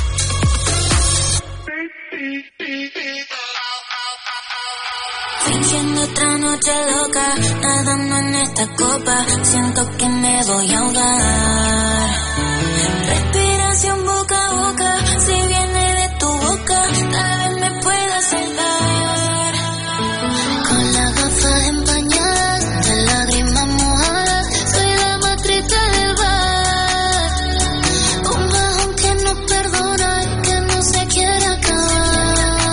Fingiendo otra noche loca, nadando en esta copa, siento que me voy a ahogar. Respiración boca a boca, si viene de tu boca, tal vez me pueda salvar. Con las gafas empañadas, de lágrimas mojadas, soy la más triste del bar. Un bajón que no perdona y que no se quiere acabar.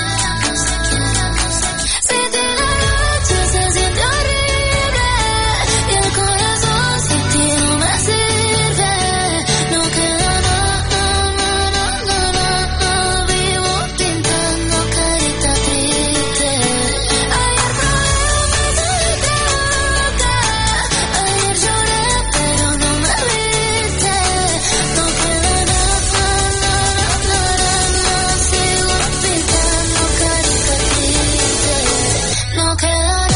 Si de la noche se siente horrible y el corazón sin ti no me sirve, no queda nada, nada, nada, nada, vivo pintando caritas tristes. Ayer probé un beso de boca, ayer lloré pero no me viste, no queda nada, nada, nada, nada, sigo pintando caritas tristes, no queda nada,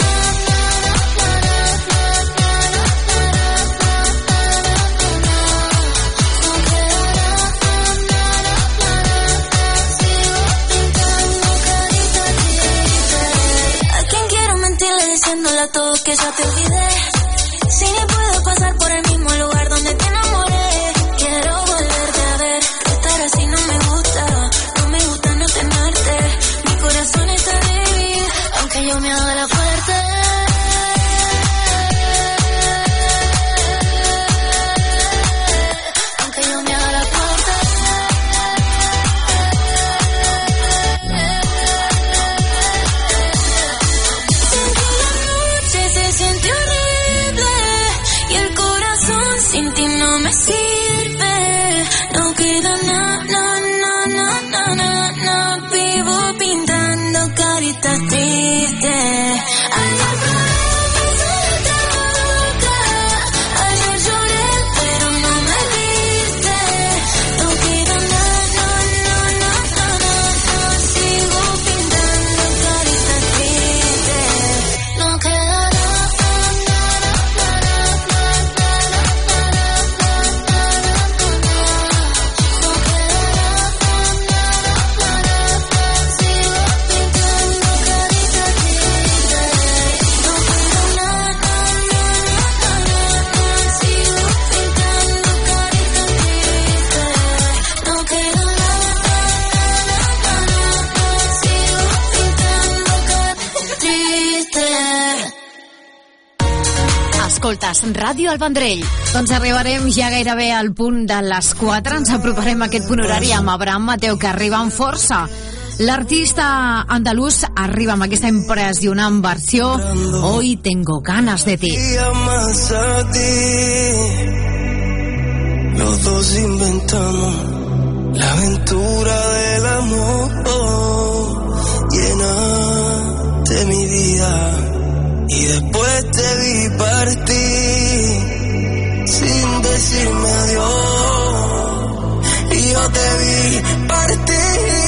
¿a quién quiero mentirle diciéndole a todos que ya te olvidé? Si ni puedo pasar por el mismo lugar donde te enamoré. Quiero volverte a ver, estar así no me gusta, no me gusta no tenerte. Mi corazón está débil, aunque yo me haga la fuerte. Aunque yo me haga la fuerte. Noche se siente horrible y el corazón sin ti no me sirve, no queda nada, na, na, na, na, na, na, vivo pintando caritas tristes. Ayer probé un beso de boca, ayer lloré pero no me viste, no queda nada, na, na, na, na, na, sigo pintando caritas tristes, no queda nada, Escoltes Ràdio El Vendrell. Doncs arribarem ja gairebé al punt de les quatre. Ens aproparem a aquest punt horari amb Abraham Mateu, que arriba amb força. L'artista andalús arriba amb aquesta impressionant versió Hoy tengo ganas de ti. Más a ti. Los dos inventamos la aventura del amor. Llenaste mi vida y después te vi partir. sin decirme adiós. Y yo te vi partir.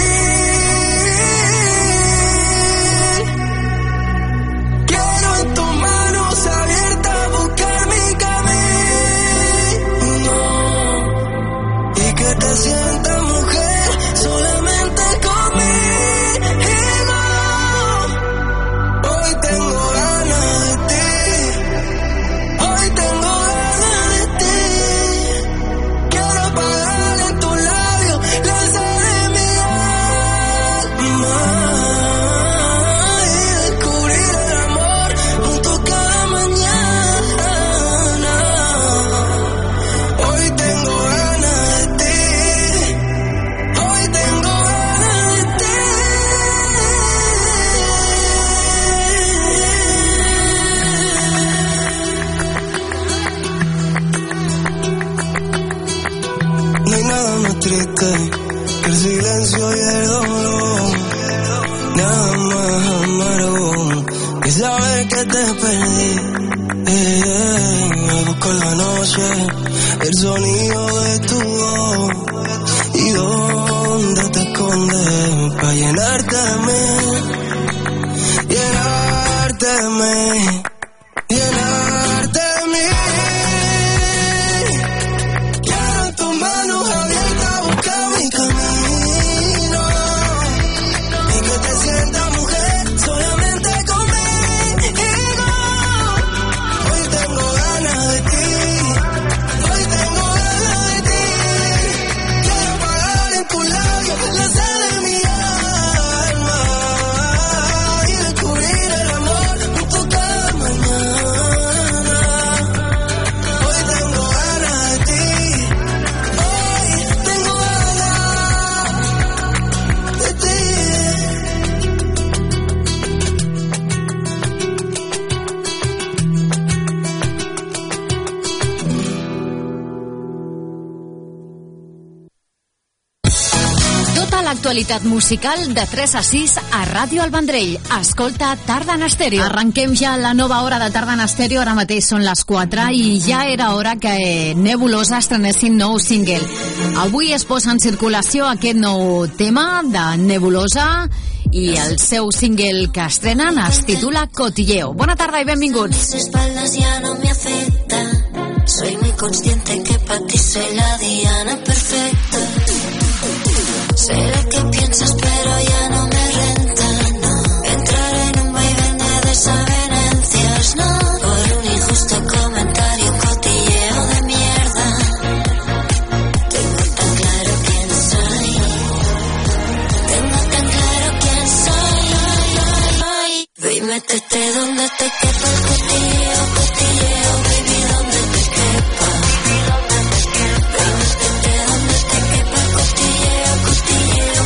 Quiero en tus manos abiertas buscar mi camino y que te sientas mujer solamente conmigo. Hoy tengo ganas de ti, hoy tengo ganas de ti. Quiero apagar en tus labios la sal de mi alma y descubrir el amor junto cada mañana. Hoy tengo ganas de ti, hoy tengo ganas de ti. No hay nada más triste que el silencio y el dolor. Nada más amargo que saber que te perdí. Eh, me busco en la noche el sonido de tu voz. ¿Y dónde te escondes para llenarte de mí? Llenarte de mí, llenarte de mí. Quiero en tus manos abiertas buscar mi camino y que te sientas mujer solamente conmigo. Hoy tengo ganas de ti, hoy tengo ganas de ti. Quiero apagar en tus labios la sal de mi alma y descubrir el amor junto cada mañana. Hoy tengo ganas de ti, hoy tengo ganas de ti. Tota l'actualitat musical de tres a sis a Ràdio El Vendrell. Escolta Tarda en Estèreo. Arrenquem ja la nova hora de Tarda en Estèreo. Ara mateix són les quatre i ja era hora que Nebulosa estrenessin nou single. Avui es posa en circulació aquest nou tema de Nebulosa i el seu single que estrenen es titula Cotilleo. Bona tarda i benvinguts. Mis espaldas ya no me afecta. Soy muy consciente que para ti soy la diana perfecta. Sé que piensas pero ya no me renta, no. Entrar en un vaivén de desavenencias, no. Por un injusto comentario, un cotilleo de mierda. Tengo tan claro quién soy. Tengo tan claro quién soy. Ve y métete donde te quepa el cotilleo, cotilleo, baby, donde te quepa. Ve y métete donde te quepa el cotilleo, cotilleo.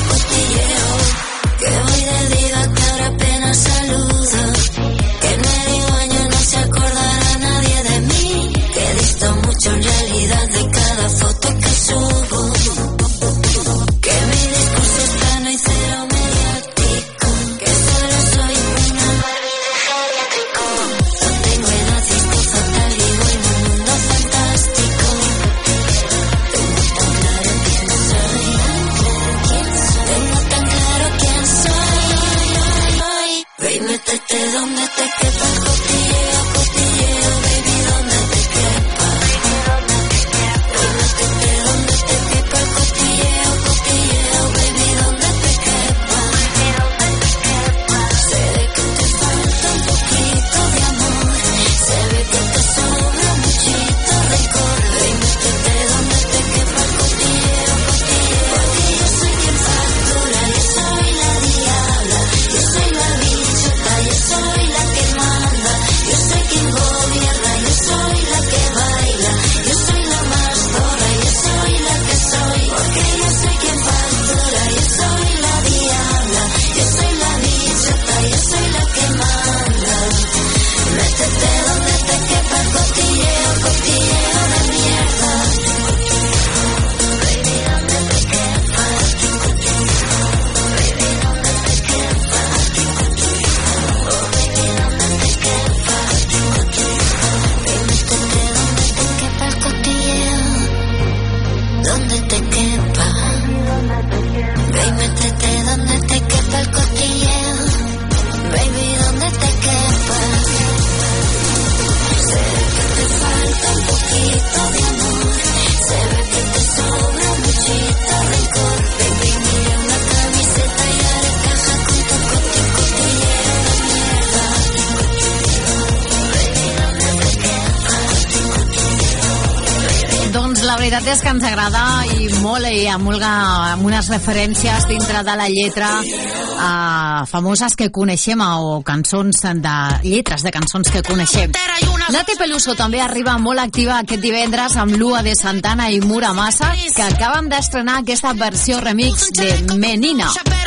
veritat és que ens agrada i molt, i amb, una, amb unes referències dintre de la lletra uh, famoses que coneixem o cançons de lletres de cançons que coneixem. Nati Peluso també arriba molt activa aquest divendres amb Lua de Santana i Muramasa, que acaben d'estrenar aquesta versió remix de Menina.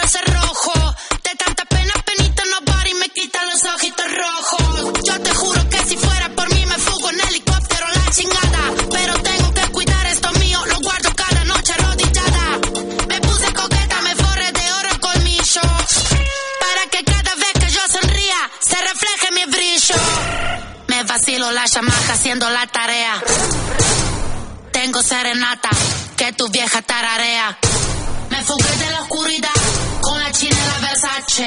Los ojitos rojos, yo te juro que si fuera por mí me fugo en helicóptero la chingada, pero tengo que cuidar esto mío, lo guardo cada noche arrodillada. Me puse coqueta, me forré de oro colmillo, para que cada vez que yo sonría se refleje mi brillo. Me vacilo la chamaca haciendo la tarea, tengo serenata que tu vieja tararea. Me fugué de la oscuridad con la china y la Versace.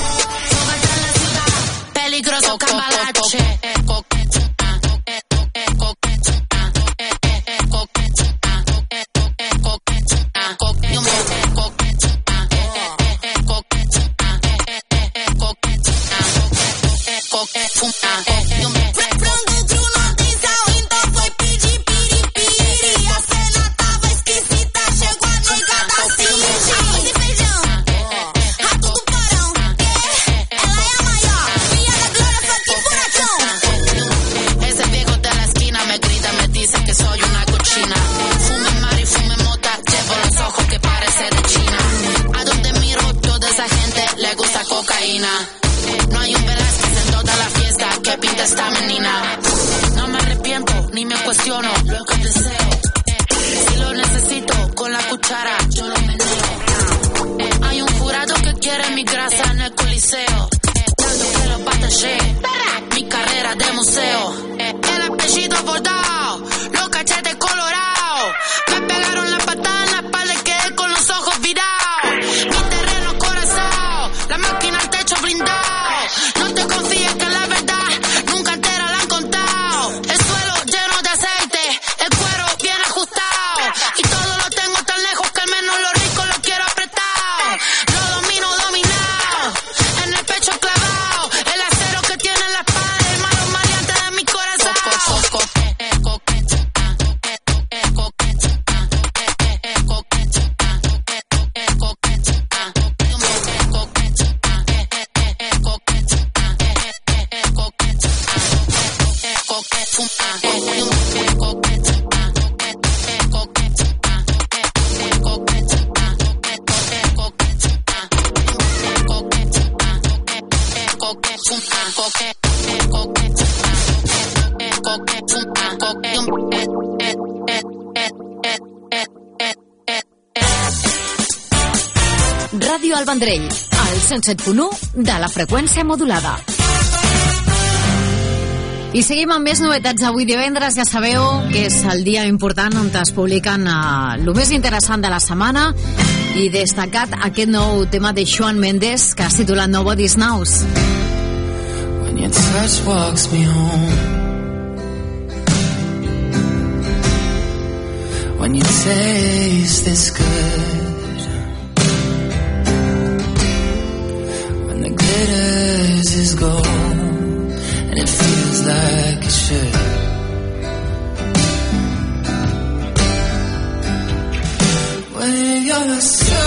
Peligroso cambalache. No hay un Velázquez en toda la fiesta que pinta esta menina. No me arrepiento ni me cuestiono lo que deseo. Si lo necesito con la cuchara yo lo meneo. Hay un jurado que quiere mi grasa en el coliseo, tanto que lo batallé mi carrera de museo. El apellido bordado, los cachetes colorados, me pegaron la patada en la espalda y quedé con los ojos virados. Mi terreno corazón, la máquina al techo blindado. No te confíes que la verdad nunca entera la han contado. El suelo lleno de aceite, el cuero bien ajustado, y todo lo tengo tan lejos que al menos lo rico lo quiero apretado. Lo domino dominado, en el pecho clavado, el acero que tiene en la espalda, el malo maleante de mi corazón. Ràdio El Vendrell, al cent set punt u de la freqüència modulada. I seguim amb més novetats. Avui divendres ja sabeu que és el dia important on es publiquen uh, el més interessant de la setmana, i destacat aquest nou tema de Shawn Mendes que es titula Nobody's Knows. When your touch walks me home, when you taste this good, when the glitters is gold and it feels like it should. When you're so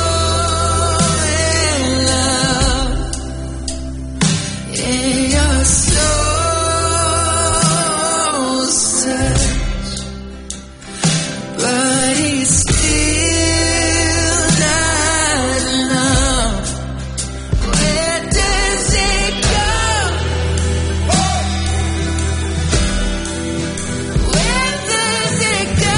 in love, in your soul search, but it's still not enough. Where does it go? Where does it go?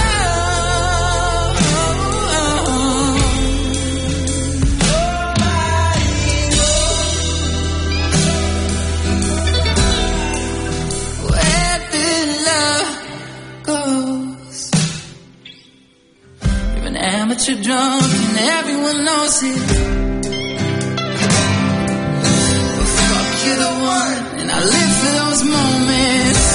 Where did love goes? You're an amateur drunk and everyone knows it. But fuck, you're the one, and I live for those moments.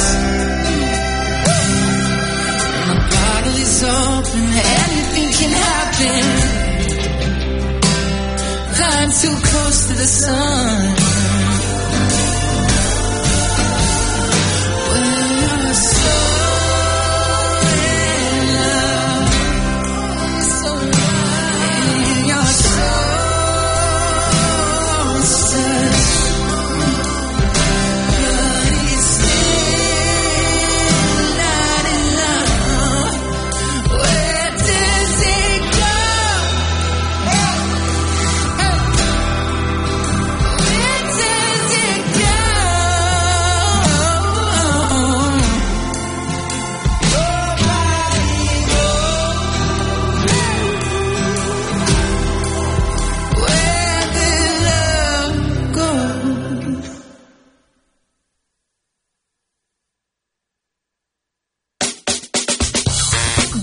And the bottle is open, anything can happen. Flying too close to the sun. When you're so in love.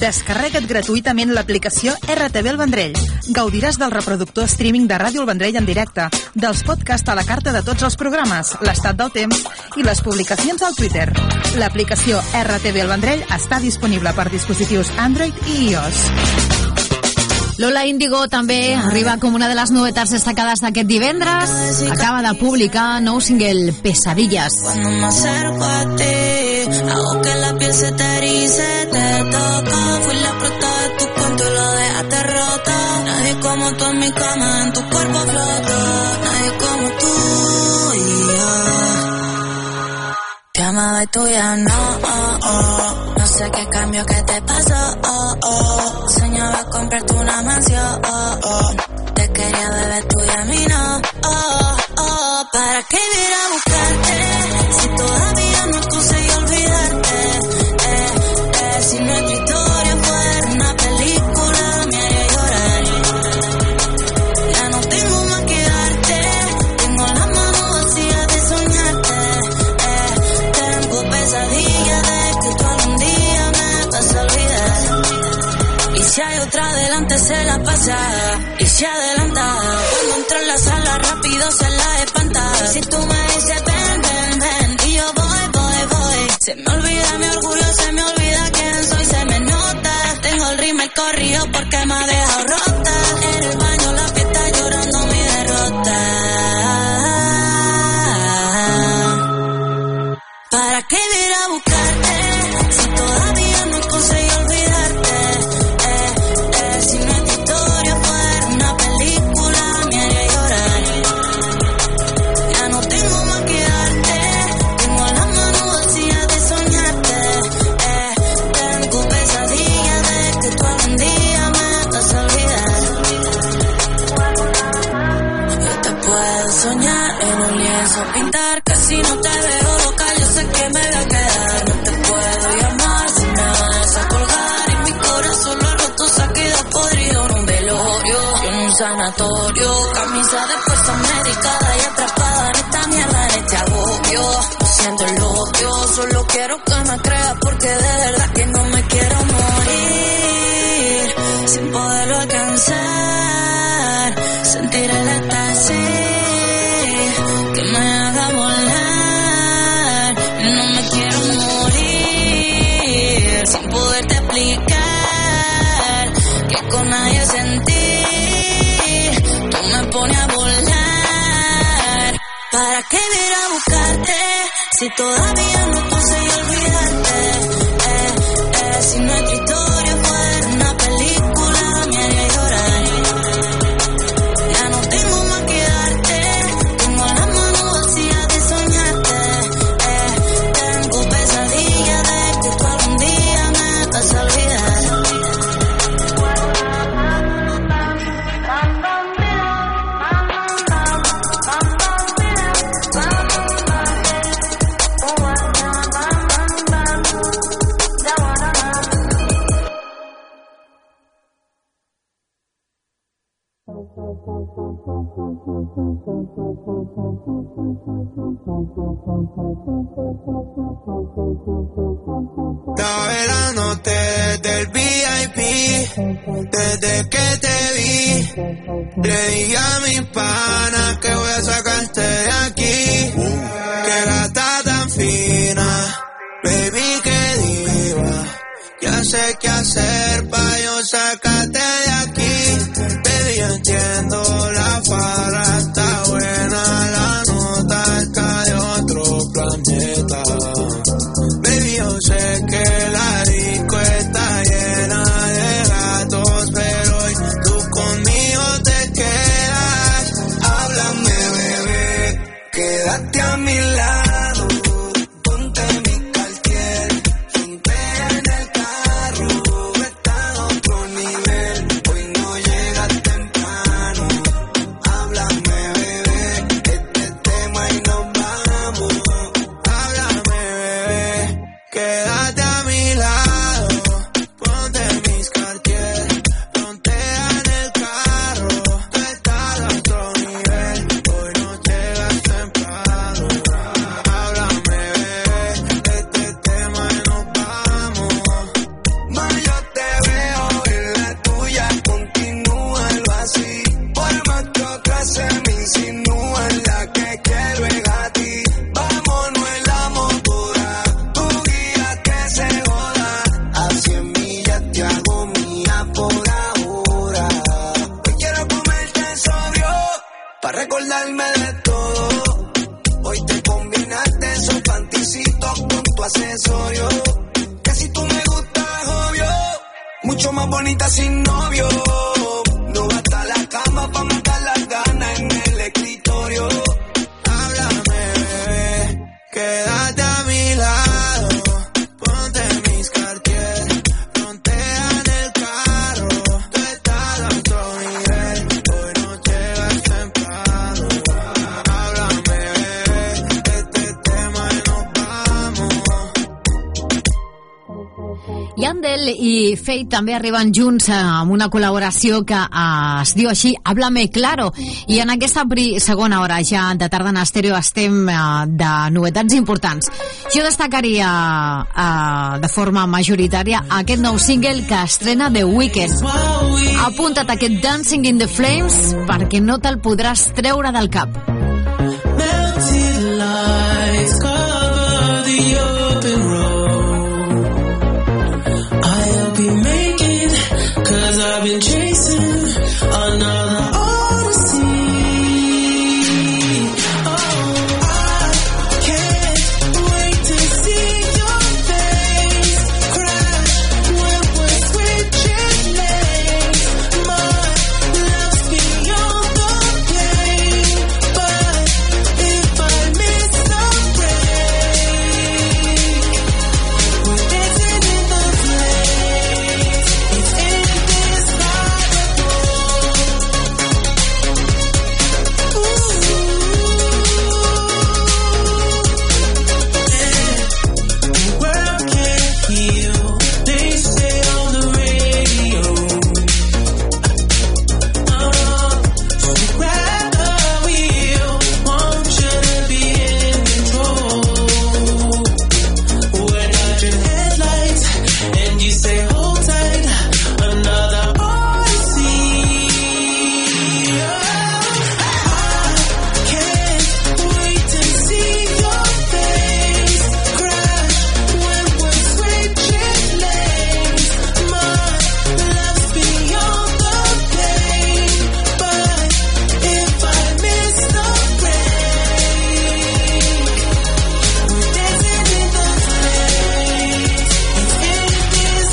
Descarrega't gratuïtament l'aplicació R T V El Vendrell. Gaudiràs del reproductor streaming de Ràdio El Vendrell en directe, dels podcasts a la carta de tots els programes, l'estat del temps i les publicacions al Twitter. L'aplicació R T V El Vendrell està disponible per dispositius Android i iOS. Lola Índigo també arriba com una de les novetats destacades d'aquest divendres. Acaba de publicar nou single, Pesadillas. Cuando me acerco a ti, hago que la piel se te erice, te toco. Fui la prota de tu cuento y lo dejaste roto. Nadie como tú en mi cama, en tu cuerpo floto. Nadie como tú y yo. Te amaba y tú ya no, oh, oh. No sé qué cambio que te pasó, oh, oh. Soñaba comprarte una mansión, oh, oh. Te quería beber tú y a mí no, oh, oh. ¿Para qué ir a buscarte? Si todavía no conseguí olvidarte, eh, eh. Si nuestra historia fuera una película, me haría llorar. Ya no tengo más que darte, tengo las manos vacías de soñarte, eh. Tengo pesadillas de que tú algún día me vas a olvidar. Y si hay otra adelante se la pasa, y se adelanta. Cuando entro en la sala rápido se la espanta. Si tú me dices ven, ven, ven, y yo voy, voy, voy. Se me olvida mi orgullo, se me olvida quién soy, se me nota. Tengo el ritmo corrido porque me ha dejado rota. En el baño la fiesta llorando mi derrota. ¿Para qué ir a buscarte? Si todavía no conseguí olvidarte, eh, eh. Si nuestra historia fuera una película, me haría llorar. Ya no tengo más que darte, tengo las manos vacías de soñarte, eh. Tengo pesadillas de que tú algún día me vas a olvidar. Yo te puedo soñar en un lienzo, pintar, casi no te veo local, yo sé que me voy a quedar. No te puedo llamar si me vas a colgar, y mi corazón lo roto se ha quedado podrido en un velorio, yo en un sanatorio, camisa de fuerza medicada y atrapada en esta mierda, en este agobio. No siento el odio, solo quiero que me creas porque de verdad que no me quiero morir sin poderlo alcanzar, sentir el éxtasis que me haga volar. No me quiero morir sin poderte explicar que con nadie sentir tú me pones a volar. ¿Para qué ir a buscarte si todavía no conseguí olvidarte, eh, eh. Si nuestra historia fuera una película, me haría llorar. Ya no tengo más que darte, tengo las manos vacías de soñarte, eh. Tengo pesadillas de que tú algún día me vas a olvidar. Estaba velándote desde el V I P, desde que te vi. Le dije a mi pana que voy a sacarte de aquí. Que gata tan fina, baby, que diva. Ya sé qué hacer pa' yo sacarte de aquí. Baby, yo entiendo, la farra está buena, la nota está de otro planeta. Baby, yo sé que la disco está llena de gatos, pero hoy tú conmigo te quedas. Háblame, bebé, quédate a mi lado. Ponte mi Cartier, rompe en el carro, está a otro nivel. recordarme de todo. Hoy te combinaste esos panticitos con tu accesorio. Que si tú me gustas, obvio, mucho más bonita sin novio. No basta la cama pa' matar las ganas en el escritorio. Háblame, bebé, quédate a mi lado. Ponte mis Cartier, frontean el carro. Tú estás a otro nivel, hoy no llegas temprano. Háblame, bebé, este tema y nos vamos. Yandel i Feid també arriben junts amb una col·laboració que eh, es diu així, Háblame Claro, i en aquesta pri- segona hora ja de tarda en estèreo estem eh, de novetats importants. Jo destacaria eh, de forma majoritària aquest nou single que estrena The Weeknd. Apunta't aquest Dancing in the Flames perquè no te'l podràs treure del cap. Melted lights cover the open road. I'll be making, cause I've been chasing another odyssey. Oh, I can't wait to see your face crash when we're switching lanes. My love's beyond the pain, but if I miss the break, we're dancing in the flames. It's indescribable. The world can't heal, they say on the radio. Uh, so grab the wheel, want you to be in control. We're dodging headlights, and you say hold tight, another odyssey. I can't wait to see your face crash when we're switching lanes. My love's beyond the pain, but if I miss the break, we're dancing in the flames. It's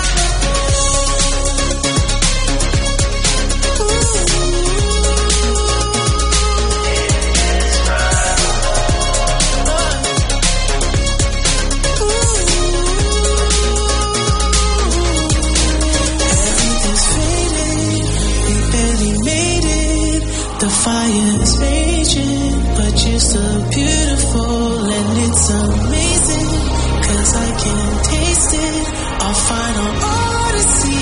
Everything's faded, we barely made it. The fire is raging, but you're so beautiful and it's amazing. Cause I can taste it, our final odyssey.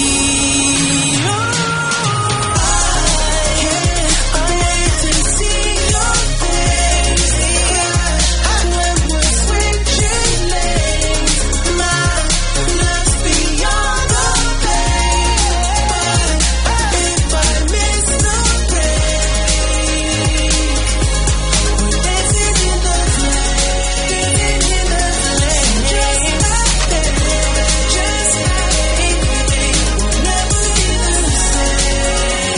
I can't wait to see your face crash when we're switching lanes. My love's beyond the pain, but if I miss the break, we're dancing in the flames, in the flames, just like that, just like we'll never be the same.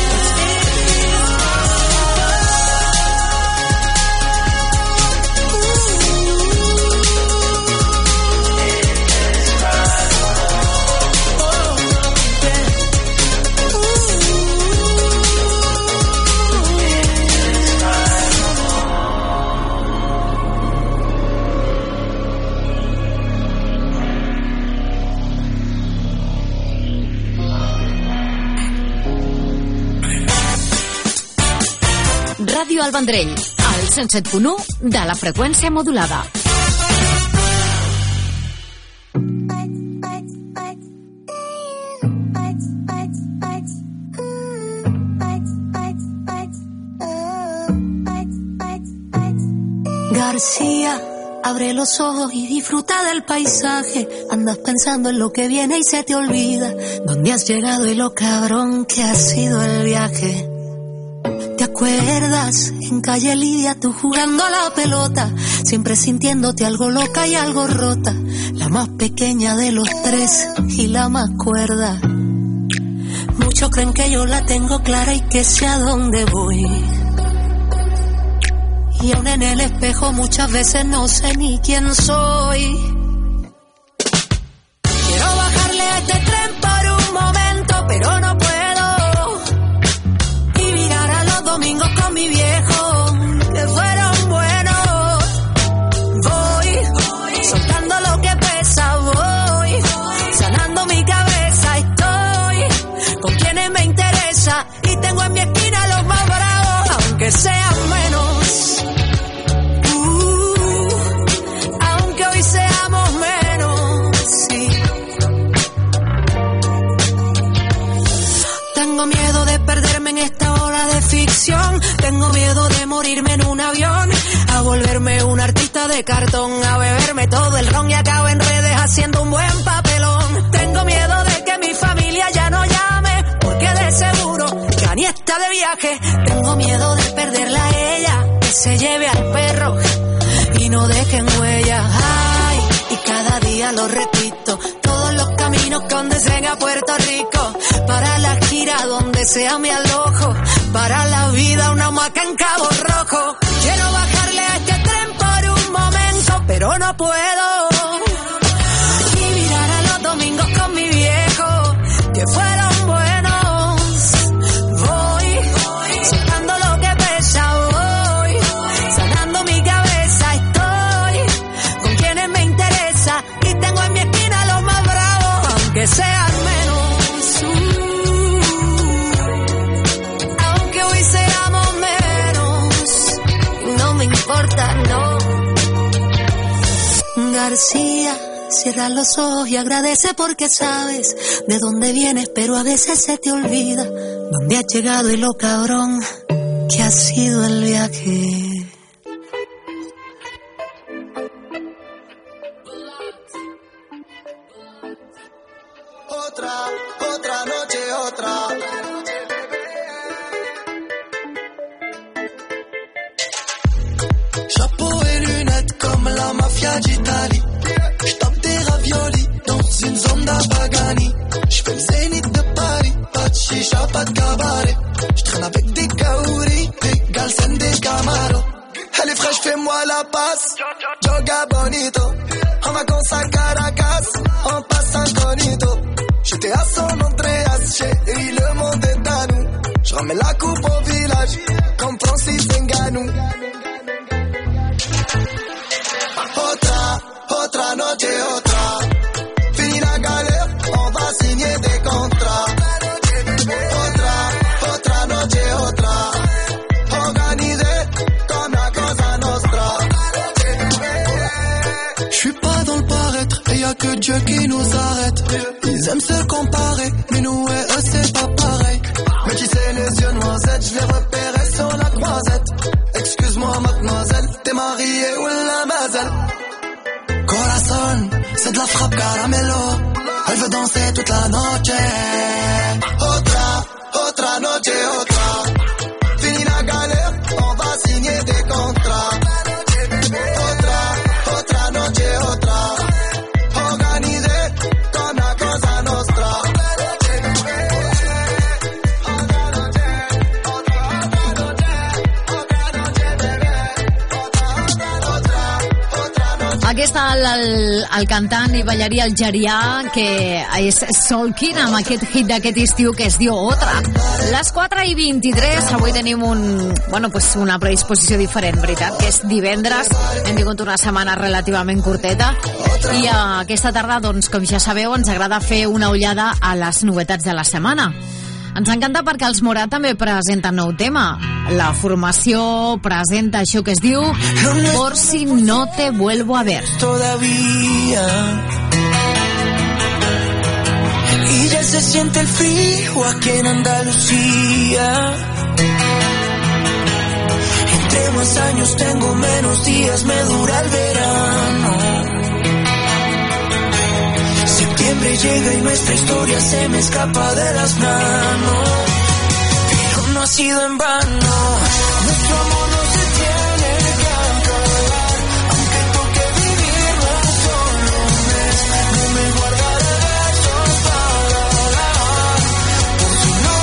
Ràdio El Vendrell, al cent set punt u de la freqüència modulada. García, abre los ojos y disfruta del paisaje. Andas pensando en lo que viene y se te olvida dónde has llegado y lo cabrón que ha sido el viaje. ¿Te acuerdas? En calle Lidia tú jugando a la pelota, siempre sintiéndote algo loca y algo rota, la más pequeña de los tres y la más cuerda. Mucho Muchos creen que yo la tengo clara y que sé a dónde voy. Y aún en el espejo muchas veces no sé ni quién soy. Quiero bajarle a este tren por un momento, pero no puedo. Y mirar a los domingos con mi viejo, que fueron buenos. Voy soltando lo que pesa, voy sanando mi cabeza. Estoy con quienes me interesa y tengo en mi esquina los más bravos, aunque sean menos. Tengo miedo de perderme en esta ola de ficción. Tengo miedo de morirme en un avión, a volverme un artista de cartón, a beberme todo el ron y acabo en redes haciendo un buen papelón. Tengo miedo de que mi familia ya no llame, porque de seguro Cani está de viaje. Tengo miedo de perderla a ella, que se lleve al perro y no dejen huella. Ay, y cada día lo repito, todos los caminos conducen a Puerto Rico. Para la gira donde sea me alojo, para la vida una hamaca en Cabo Rojo. Quiero bajarle a este tren por un momento, pero no puedo. Y mirar a los domingos con mi viejo, que fueron buenos. Voy soltando lo que pesa, voy sanando mi cabeza. Estoy con quienes me interesa y tengo en mi esquina los más bravos, aunque sean menos. Aunque hoy seamos menos, no me importa, no. García, cierra los ojos y agradece porque sabes de dónde vienes, pero a veces se te olvida dónde has llegado y lo cabrón que ha sido el viaje. Otra, otra noche, otra. Chapeau et lunettes comme la mafia d'Italie. J'tape des raviolis dans une zone d'Abagani. J'fais le zénith de Paris, pas de chicha, pas de cabaret. J'traîne avec des kaouris, des galsen, des camaros. Elle est fraîche, fais-moi la passe. Joga bonito, en vacances à Caracas, en passant conito. J'étais à San Andreas, chérie, le monde est à nous. J'ramène la coupe au village, comme Francis Ngannou. Otra, otra noche, otra. Fini la galère, on va signer des contrats. Otra, otra noche, otra. Organisé comme la Cosa Nostra. J'suis pas dans le paraître, et y'a que Dieu qui nous arrête. Ils aiment se comparer, mais nous et eux c'est pas pareil. Mais tu sais les yeux noisettes, je les repérais sur la croisette. Excuse-moi mademoiselle, t'es mariée ou la mazel. Corazon, c'est de la frappe caramelo. Elle veut danser toute la noche. Otra, otra noche, otra. Fini la galère, on va signer des contrats. Otra, otra noche, otra. Organisé comme la Cosa Nostra. Aquí està el, el, el cantant i ballarí algerià que és Solkin amb aquest hit d'aquest estiu que es diu Otra. Les quatre i vint-i-tres, avui tenim un, bueno, pues una predisposició diferent, veritat, que és divendres, hem tingut una setmana relativament curteta i uh, aquesta tarda, doncs, com ja sabeu, ens agrada fer una ullada a les novetats de la setmana. Ens encanta perquè els Morat també presenten nou tema. La formació presenta això que es diu Por si no te vuelvo a ver. Todavía y ya se siente el frío aquí en Andalucía. Entre más años tengo menos días, me dura el verano. Septiembre llega y nuestra historia se me escapa de las manos. Pero no ha sido en vano. Nuestro amor no se tiene que acabar. Aunque toque vivirlo solo un mes, no me guardaré besos para dar. Por si no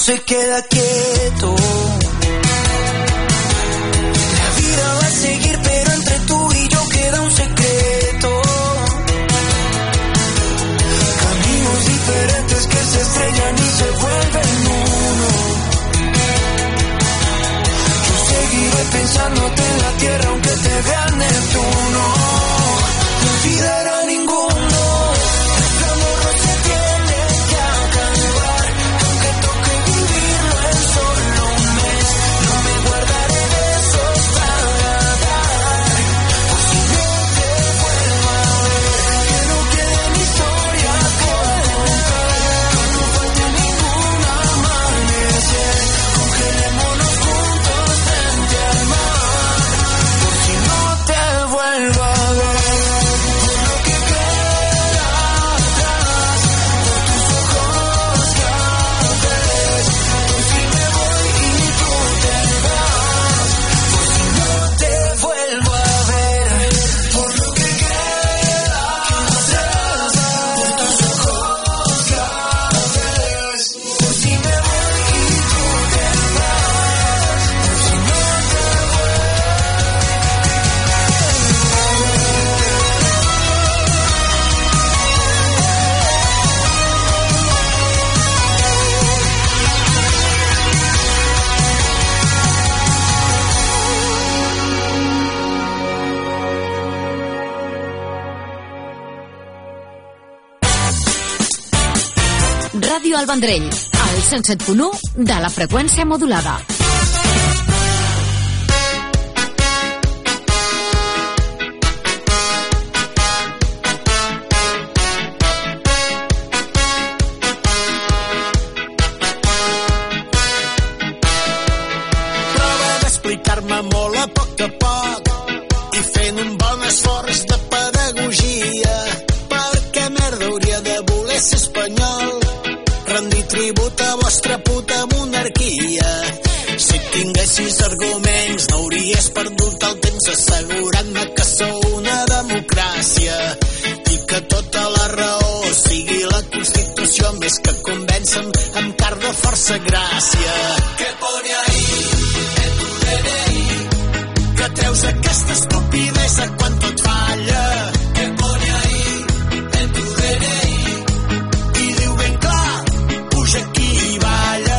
se queda quieto. La vida va a seguir, pero entre tú y yo queda un secreto. Caminos diferentes que se estrellan y se vuelven uno. Yo seguiré pensándote en la tierra aunque te vea Neptuno. La vida era ninguno. Ràdio El Vendrell, al cent set punt u de la freqüència modulada. Prova d'explicar-me molt a poc a poc i fent un bon esforç de pedagogia. Per què merda hauria de voler ser espanyol? Rendir tribut a vostra puta monarquia. Si tinguessis arguments no hauries perdut el temps assegurant-me que sou una democràcia i que tota la raó sigui la Constitució, més que convèncer amb car de força gràcia. Què pone ahí en tu D N I? Que treus aquesta estupidesa quan tot falla. Què pone ahí en tu D N I? Aquí i balla.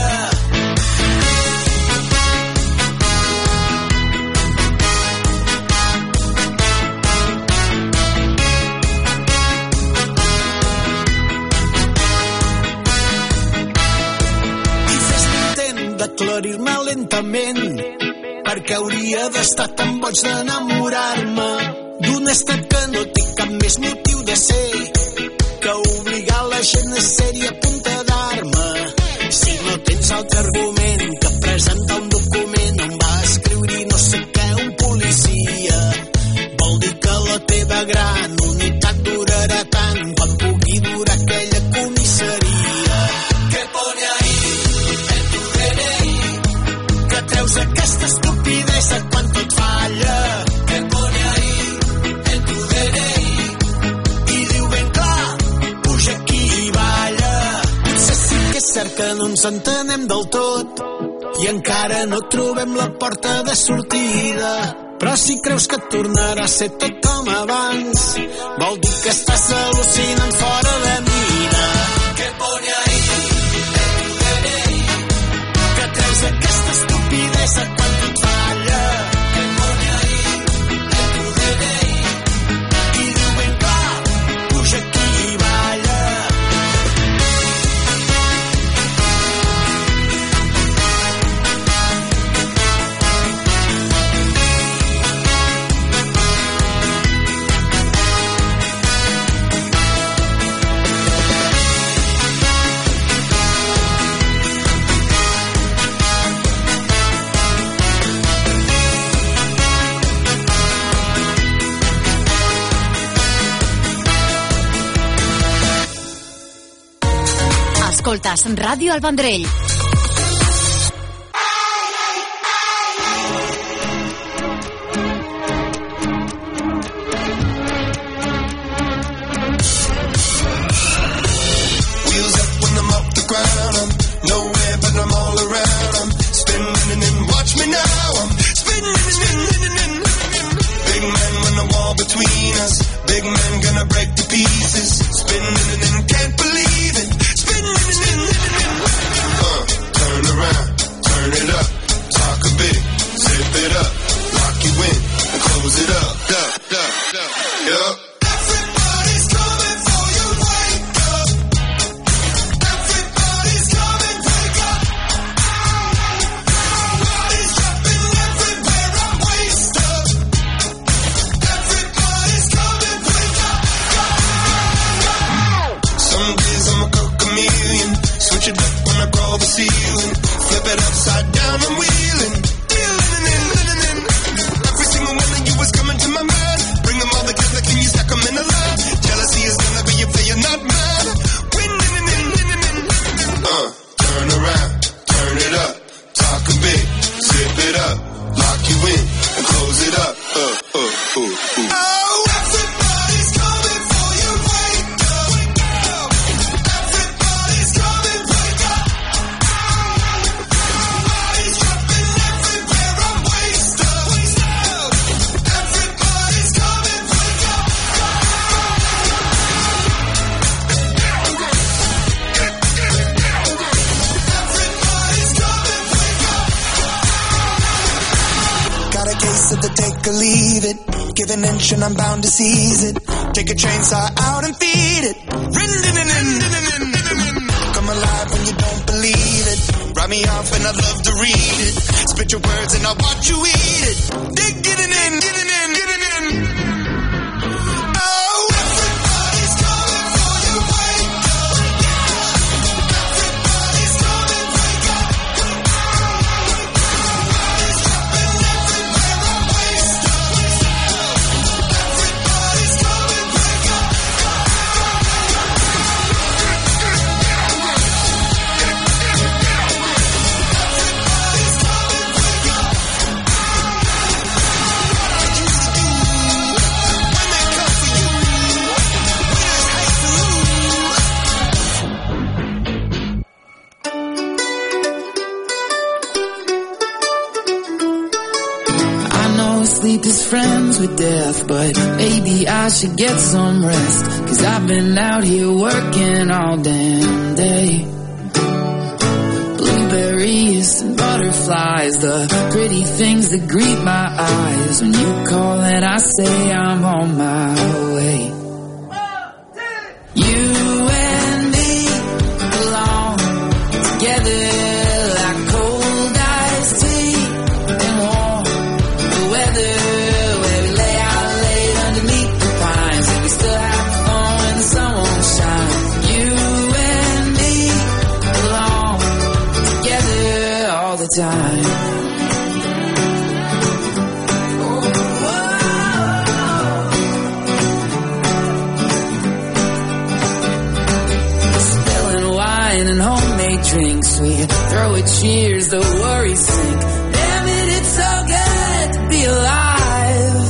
I fes l'intent d'aclarir-me lentament perquè hauria d'estar tan boig d'enamorar-me d'un estat que no té cap més motiu de ser que obligar la gent a ser-hi a punta d'arma. Si no tens altre argument que presentar un document on va escriure no sé què un policia, vol dir que la teva gran unitat durarà tant quan pugui durar aquella comissaria. Què pone ahí en tu D N I? Que treus aquesta estupidesa quan tot falla. Què pone ahí en tu D N I? I diu ben clar, puja aquí i balla. Potser sí que és cert que no ens entenem del tot i encara no trobem la porta de sortida. Però si creus que tornarà a ser tot com abans, vol dir que estàs al·lucinant fora de mida. Què pone ahí en tu D N I? Que treus aquesta estupidesa quan tot falla. Què pone ahí en tu D N I? I diu ben clar, puja aquí i balla. Escoltes Ràdio El Vendrell. Wheels up when I'm off the ground. I'm nowhere but I'm all around. I'm spinning and watch me now. I'm spinning and spinning. Big man when the wall between us. Big man gonna break to pieces. Spinning and can't believe it. Spinning and spinning. Uh, turn around, turn it up, talk a bit, zip it up, lock you in and close it up. Duh, duh, duh. Yup. Everybody's coming for you. Wake up. Everybody's coming. Wake up. Everybody's jumping everywhere. I'm waist up. Everybody's coming. Wake up. Some days I'm a chameleon. Switch it up when I crawl the ceiling. Flip it upside down. I'm wheeling. Dealing and living in. Every single one of you is coming to my mind. Bring them all together. Can you stack them in a line? Jealousy is gonna be a player, not mine. Winning and winning and Uh, turn around, turn it up, talk a bit, zip it up, lock you in and close it up. Uh, uh, uh, uh. Oh, everybody's coming for you. Wake up. Everybody's coming. Wake up. Everybody's jumping everywhere. I'm waist up. Everybody's coming. Wake up. Everybody's coming. Wake up. Got a case of the take or leave it. Give an inch and I'm bound to seize it. Take a chainsaw out and feed it. Come alive when you don't believe it. Write me off and I'd love to read it. Spit your words and I'll watch you eat it. Dig it in, get it in, get it in. Oh, everybody's coming for you. Wake up. Everybody's coming. Wake up. Everybody's jumping everywhere. I'm waist up. Everybody's coming. Wake up. Everybody's coming. Wake up. What I used to do when they come for you. Winners hate to lose. I know sleep is friends with death, but maybe I should get some rest. Cause I've been out here working all damn day. Blueberries and butterflies, the pretty things that greet my eyes. When you call and I say I'm on my way. You and me belong together like cold iced tea and warm the weather, where we lay out late underneath the pines and we still have fun when the sun won't shine. You and me belong together all the time. Spilling wine and homemade drinks, we throw a cheers, the worries sink. Damn it, it's so good to be alive.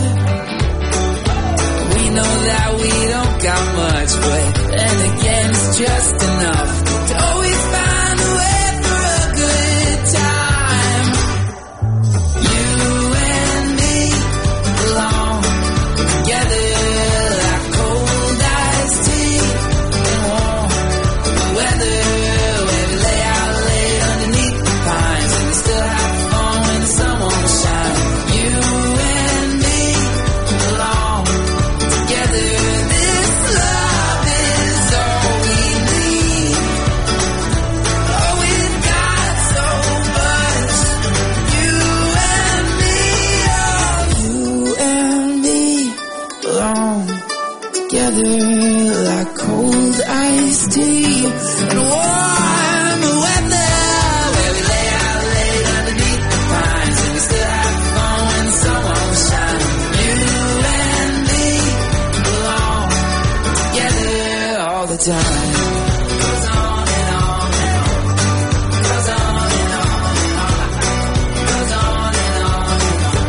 We know that we don't got much, but then again it's just enough to always find a way for a good time. You and me belong together like cold iced tea and warm the weather, where we lay out late underneath the pines and we still have fun when the sun won't shine. You and me belong together. This love is all we need. Oh, we've got so much. You and me, oh, you and me belong together like cold iced tea and warm weather, where we lay out late underneath the pines and we still have fun when the sun won't shine. You and me belong together all the time. Goes on and on and on. Goes on and on and on. Goes on and on and on.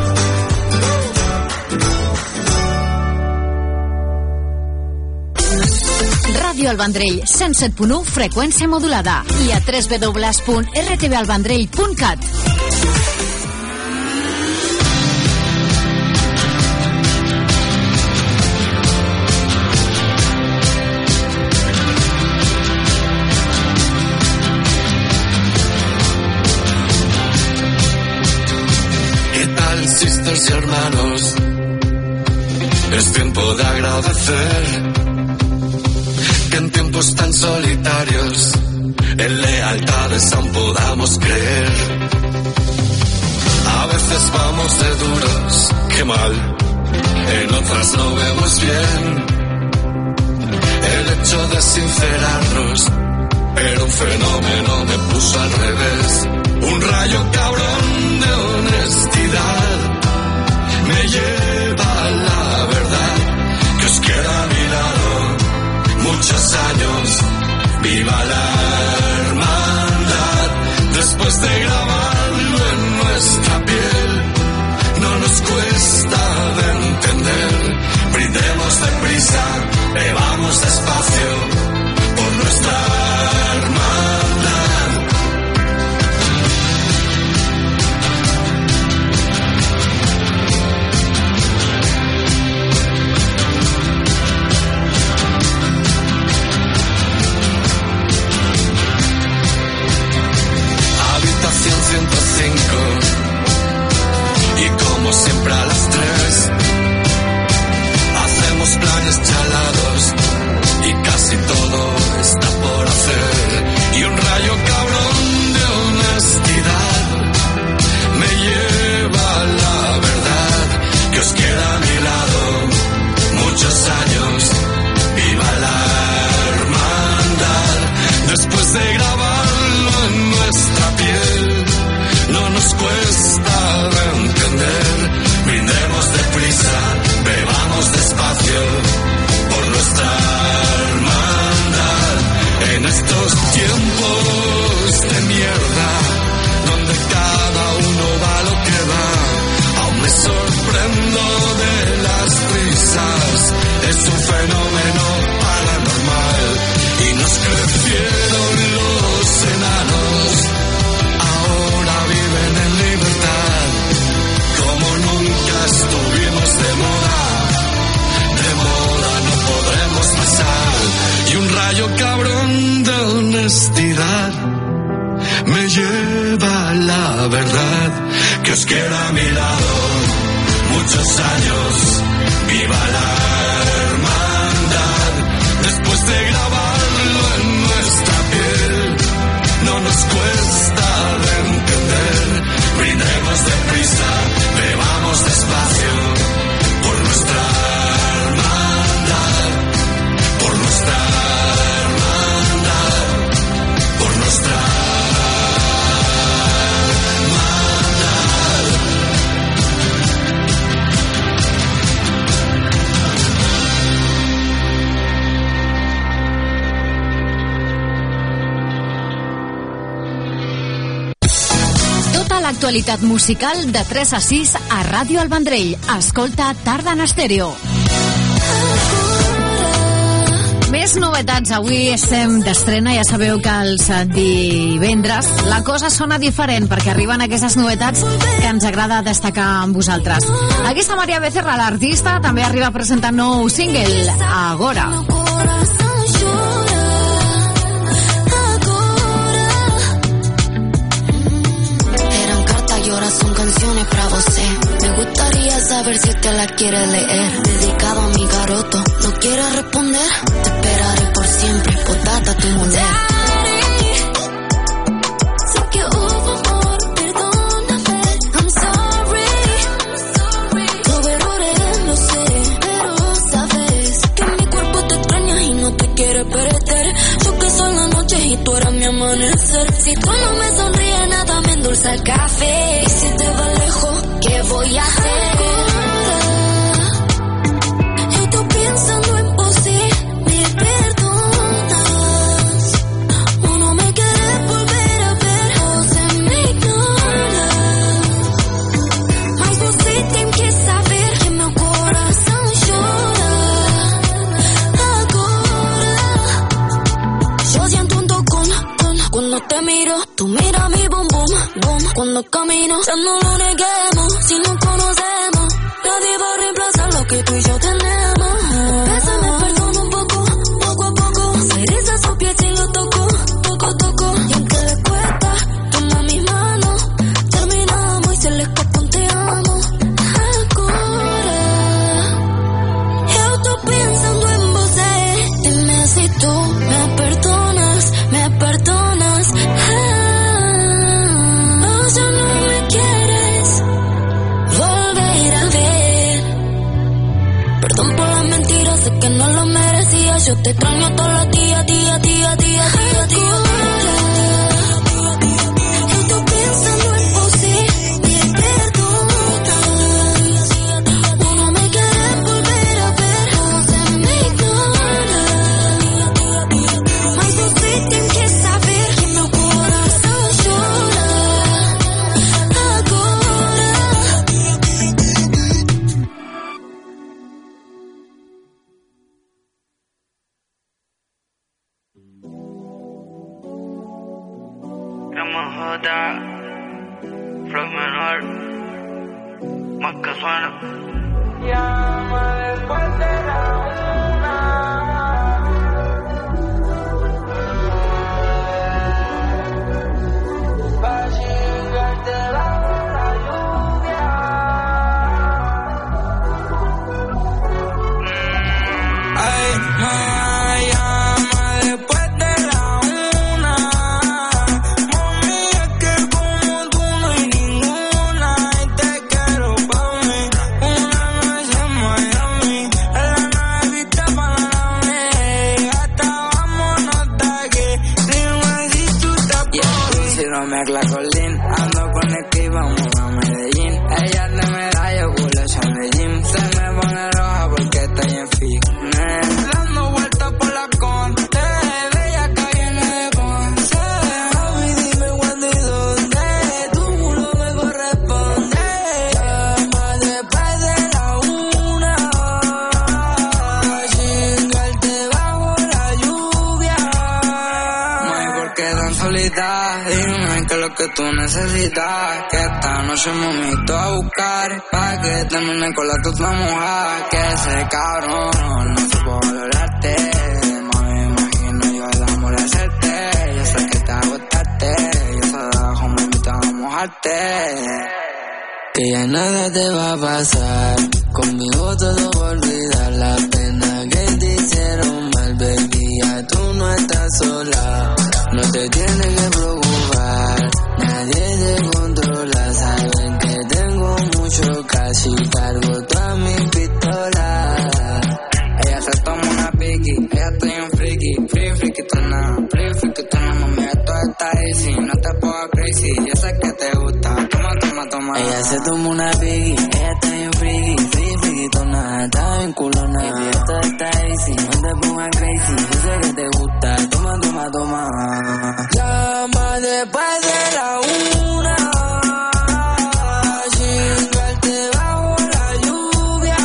Ràdio El Vendrell, cent set punt u, freqüència modulada. I a w w w punt r t v el vendrell punt cat. Sisters y hermanos, es tiempo de agradecer que en tiempos tan solitarios en lealtades aún podamos creer. A veces vamos de duros, qué mal, en otras no vemos bien. El hecho de sincerarnos era un fenómeno, me puso al revés. Un rayo cabrón de honestidad me lleva a la verdad, que os queda a mi lado muchos años. Viva la hermandad. Después de grabarlo en nuestra piel, no nos cuesta de entender. Brindemos deprisa, bebamos despacio por nuestra hermandad. ciento cinco y como siempre a las tres hacemos planes chalados y casi todo está por hacer. Y un rayo cabrón de honestidad me lleva a la verdad, que os queda a mi lado muchos años. Viva la hermandad. Después de grabarlo en nuestra piel, no nos cuesta de entender. Brindemos deprisa, bebamos despacio por nuestra hermandad. En estos tiempos de mierda, donde cada uno va lo que va, aún me sorprendo de las risas. Es un fenómeno paranormal y nos crecieron los enanos. Ahora viven en libertad, como nunca estuvimos de moda. De moda no podremos pasar. Y un rayo cabrón de honestidad me lleva a la verdad, que os queda a mi lado muchos años. Viva la hermandad. Después de grabarlo en nuestra piel, no nos cuesta de entender. Brindemos deprisa, bebamos despacio por nuestra hermandad, por nuestra hermandad, por nuestra hermandad. L'actualitat musical de tres a sis a Ràdio El Vendrell. Escolta Tarda en Estèreo. Més novetats. Avui estem d'estrena. Ja sabeu que els divendres la cosa sona diferent perquè arriben aquestes novetats que ens agrada destacar amb vosaltres. Aquesta Maria Becerra, l'artista, també arriba a presentar nou single, Agora. Son canciones para você. Me gustaría saber si usted la quiere leer. Dedicado a mi garoto, ¿no quiere responder? Te esperaré por siempre, potata tu mujer. Sé que hubo amor, perdóname. I'm sorry. Tuve errores, lo sé, pero sabes que mi cuerpo te extraña y no te quiere perder. Yo que son las noches y tú eras mi amanecer. Si tú no me sonríes, nada me endulza el café. Y si te vas lejos, ¿qué voy a hacer? Yo estoy pensando en vos, me perdonas. O no me quieres volver a ver, o se me ignoras. Mas você tem que saber que meu coração chora agora. te miro, tú mira mi boom boom, boom. Cuando camino, ya no lo neguemos. Si nos conocemos, nadie va a reemplazar lo que tú y yo tenemos. Bésame, perdona un poco, poco a poco. Se eriza su piel si lo toco, toco, toco. Y aunque le cuesta, toma mis manos. Terminamos y se le escapa un te amo. Ahora, yo estoy pensando en vos, eh. Dime si tú me perdonas, me perdonas. Ah, o ya no me quieres volver a ver. Perdón por las mentiras, sé que no lo merecía. Yo te extraño todos los días, día, día, día, día, día. Yo estoy pensando en vos, eh. Me perdonas. Tú no me quieres volver a ver. Se me ignora. Mas você tem que saber que meu coração chora agora. Queremos joder, flow menor, más que suena. Llama después de la una. Va a chingarte bajo la lluvia. Ay, me llama después de la una. Mami, es que como tú no hay ninguna. Y te quiero pa' mí. Una noche en Miami. En la nave vista para Miami. Hasta vámonos de aquí. Dime si tú estás por mí. Si no me clacolín, ando con el que vamos a Medellín. Ella de medalla, culo Medellín. Se me pone roja porque estoy en fitness. Dando vueltas por la conte, bella que viene de Ponce. Mami, dime cuándo y dónde, tu culo me corresponde. Llama después de la una, pa' chingarte bajo la lluvia. No hay por qué tan solita, dime qué es lo que tú necesitas. Que esta noche me meto a buscar, pa' que termine con la tuta mojada. Que ese cabrón no supo valorarte. Mami, me imagino yo el amor hacerte. Yo sé que te agotaste, yo sé abajo me invito a mojarte. Que ya nada te va a pasar, conmigo todo va a olvidar. La pena que te hicieron mal, baby, ya tú no estás sola. No te tienes que preocupar, nadie te controla. Saben que tengo mucho cash y cargo todas mis pistolas. Ella se toma una piqui, ella está en friki. Free, friki, tú nada, free, friki, tú nada. Mami, esto está easy, no te pongas crazy. Yo sé que te gusta, toma, toma, toma. Ella se toma una piqui, ella está en friki. Free, friki, tú nada, está bien culona. Baby, esto está easy, no te pongas crazy. Yo sé que te gusta, toma, toma, toma. Llama después de la una, chingarte bajo la lluvia.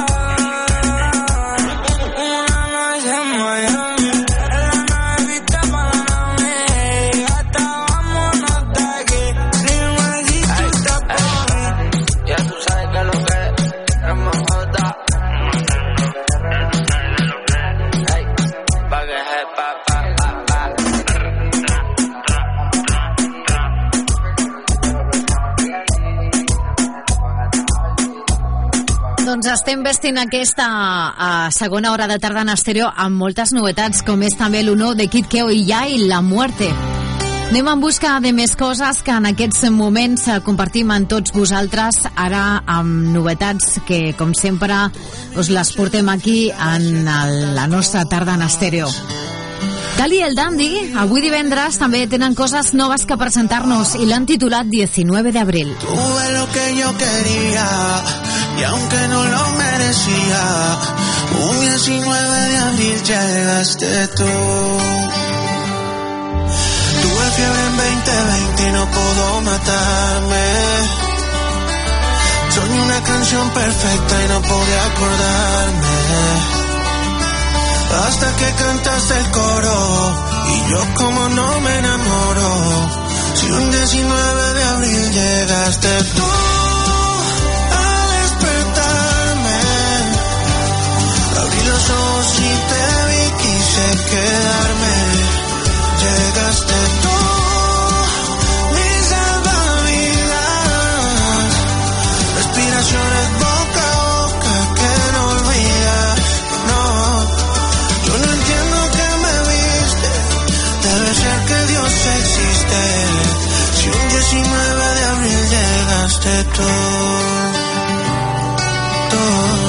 Una noche en Miami, en la nave vista para Miami. Hasta vámonos de aquí, dime si tú estás por mí. Ya tú sabes que lo que es mojota. Hey, pa' que sepa, pa, pa, pa. Doncs estem vestint aquesta uh, segona hora de tarda en estèreo amb moltes novetats, com és també l'Uno de Kid Keo i Yai, La Muerte. Anem en busca de més coses que en aquests moments compartim amb tots vosaltres, ara amb novetats que, com sempre, us les portem aquí en el, la nostra tarda en estèreo. Dali el Dandy, avui divendres també tenen coses noves que presentar-nos i l'han titulat diecinueve de abril. Tuve lo que yo quería y aunque no lo merecía, un diecinueve de abril llegaste tú. Tuve fiebre en veinte veinte y no puedo matarme. Soñé una canción perfecta y no podía acordarme. Hasta que cantaste el coro y yo como no me enamoro. Si un diecinueve de abril llegaste tú a despertarme, abrí los ojos y te vi, quise quedarme. Llegaste tú, mi salvavidas, respiraciones boca a boca que no olvidas. No, yo no entiendo que me viste, debe ser que Dios existe. Si un diecinueve de abril llegaste tú, tú.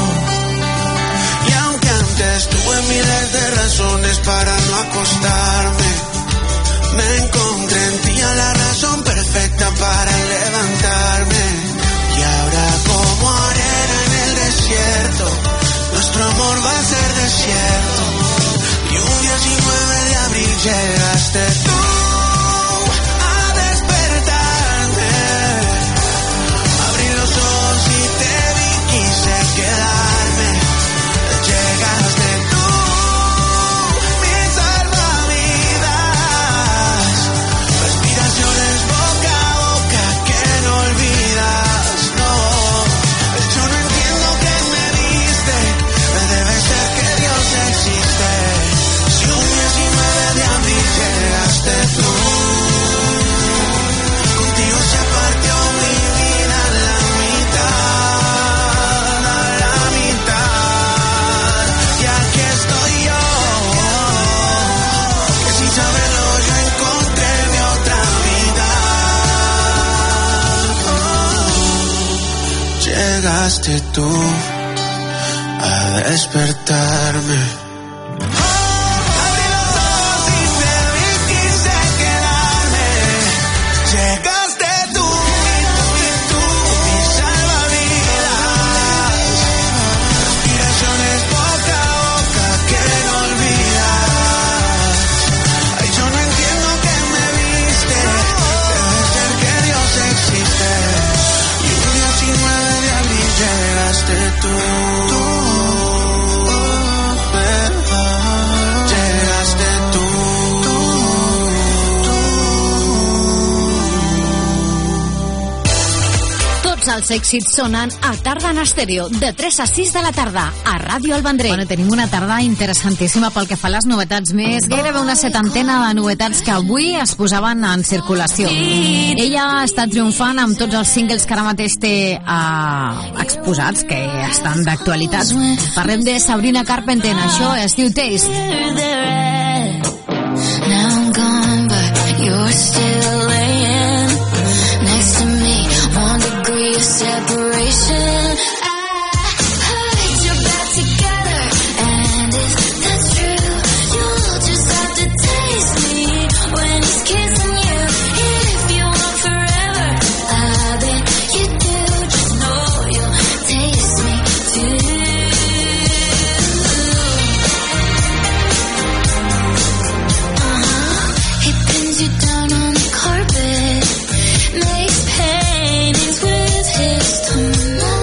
Y aunque antes tuve miles de razones para no acostarme, me encontré en ti a la razón perfecta para levantarme. Y ahora como arena en el desierto, nuestro amor va a ser desierto. Y un diecinueve de abril llegaste tú a despertarme. Abrí los ojos y te vi, quise quedarme. Llegaste tú, mi salvavidas, respiraciones boca a boca que no olvidas. No, yo no entiendo que me diste, debe ser que Dios existe. Si un diecinueve de abril llegaste tú, contigo se partió mi vida a la mitad, a la mitad. Y aquí estoy yo, que sin saberlo yo encontré mi otra vida. Oh, llegaste tú a despertarme. Llegaste tú, y tú, y tú, mi salvavidas, respiraciones boca a boca que no olvidas. Ay, yo no entiendo que me viste, debe ser que Dios existe. Y un diecinueve de abril llegaste tú, tú, llegaste tú. Tots els èxits sonen a Tarda en Estèreo, de tres a sis de la tarda, a Ràdio El Vendrell. Bueno, tenim una tarda interessantíssima pel que fa a les novetats més. Gairebé una setantena de novetats que avui es posaven en circulació. Ella està triomfant amb tots els singles que ara mateix té eh, exposats, que estan d'actualitat. Parlem de Sabrina Carpenter, això es diu Taste. Now I'm gone, but you're still laying next to me. One degree of separation. I heard you're back together, and if that's true, you'll just have to taste me when he's kissing you. If you want forever, I bet you do. Just know you'll taste me too. Uh-huh. He pins you down on the carpet, makes paintings with his tongue.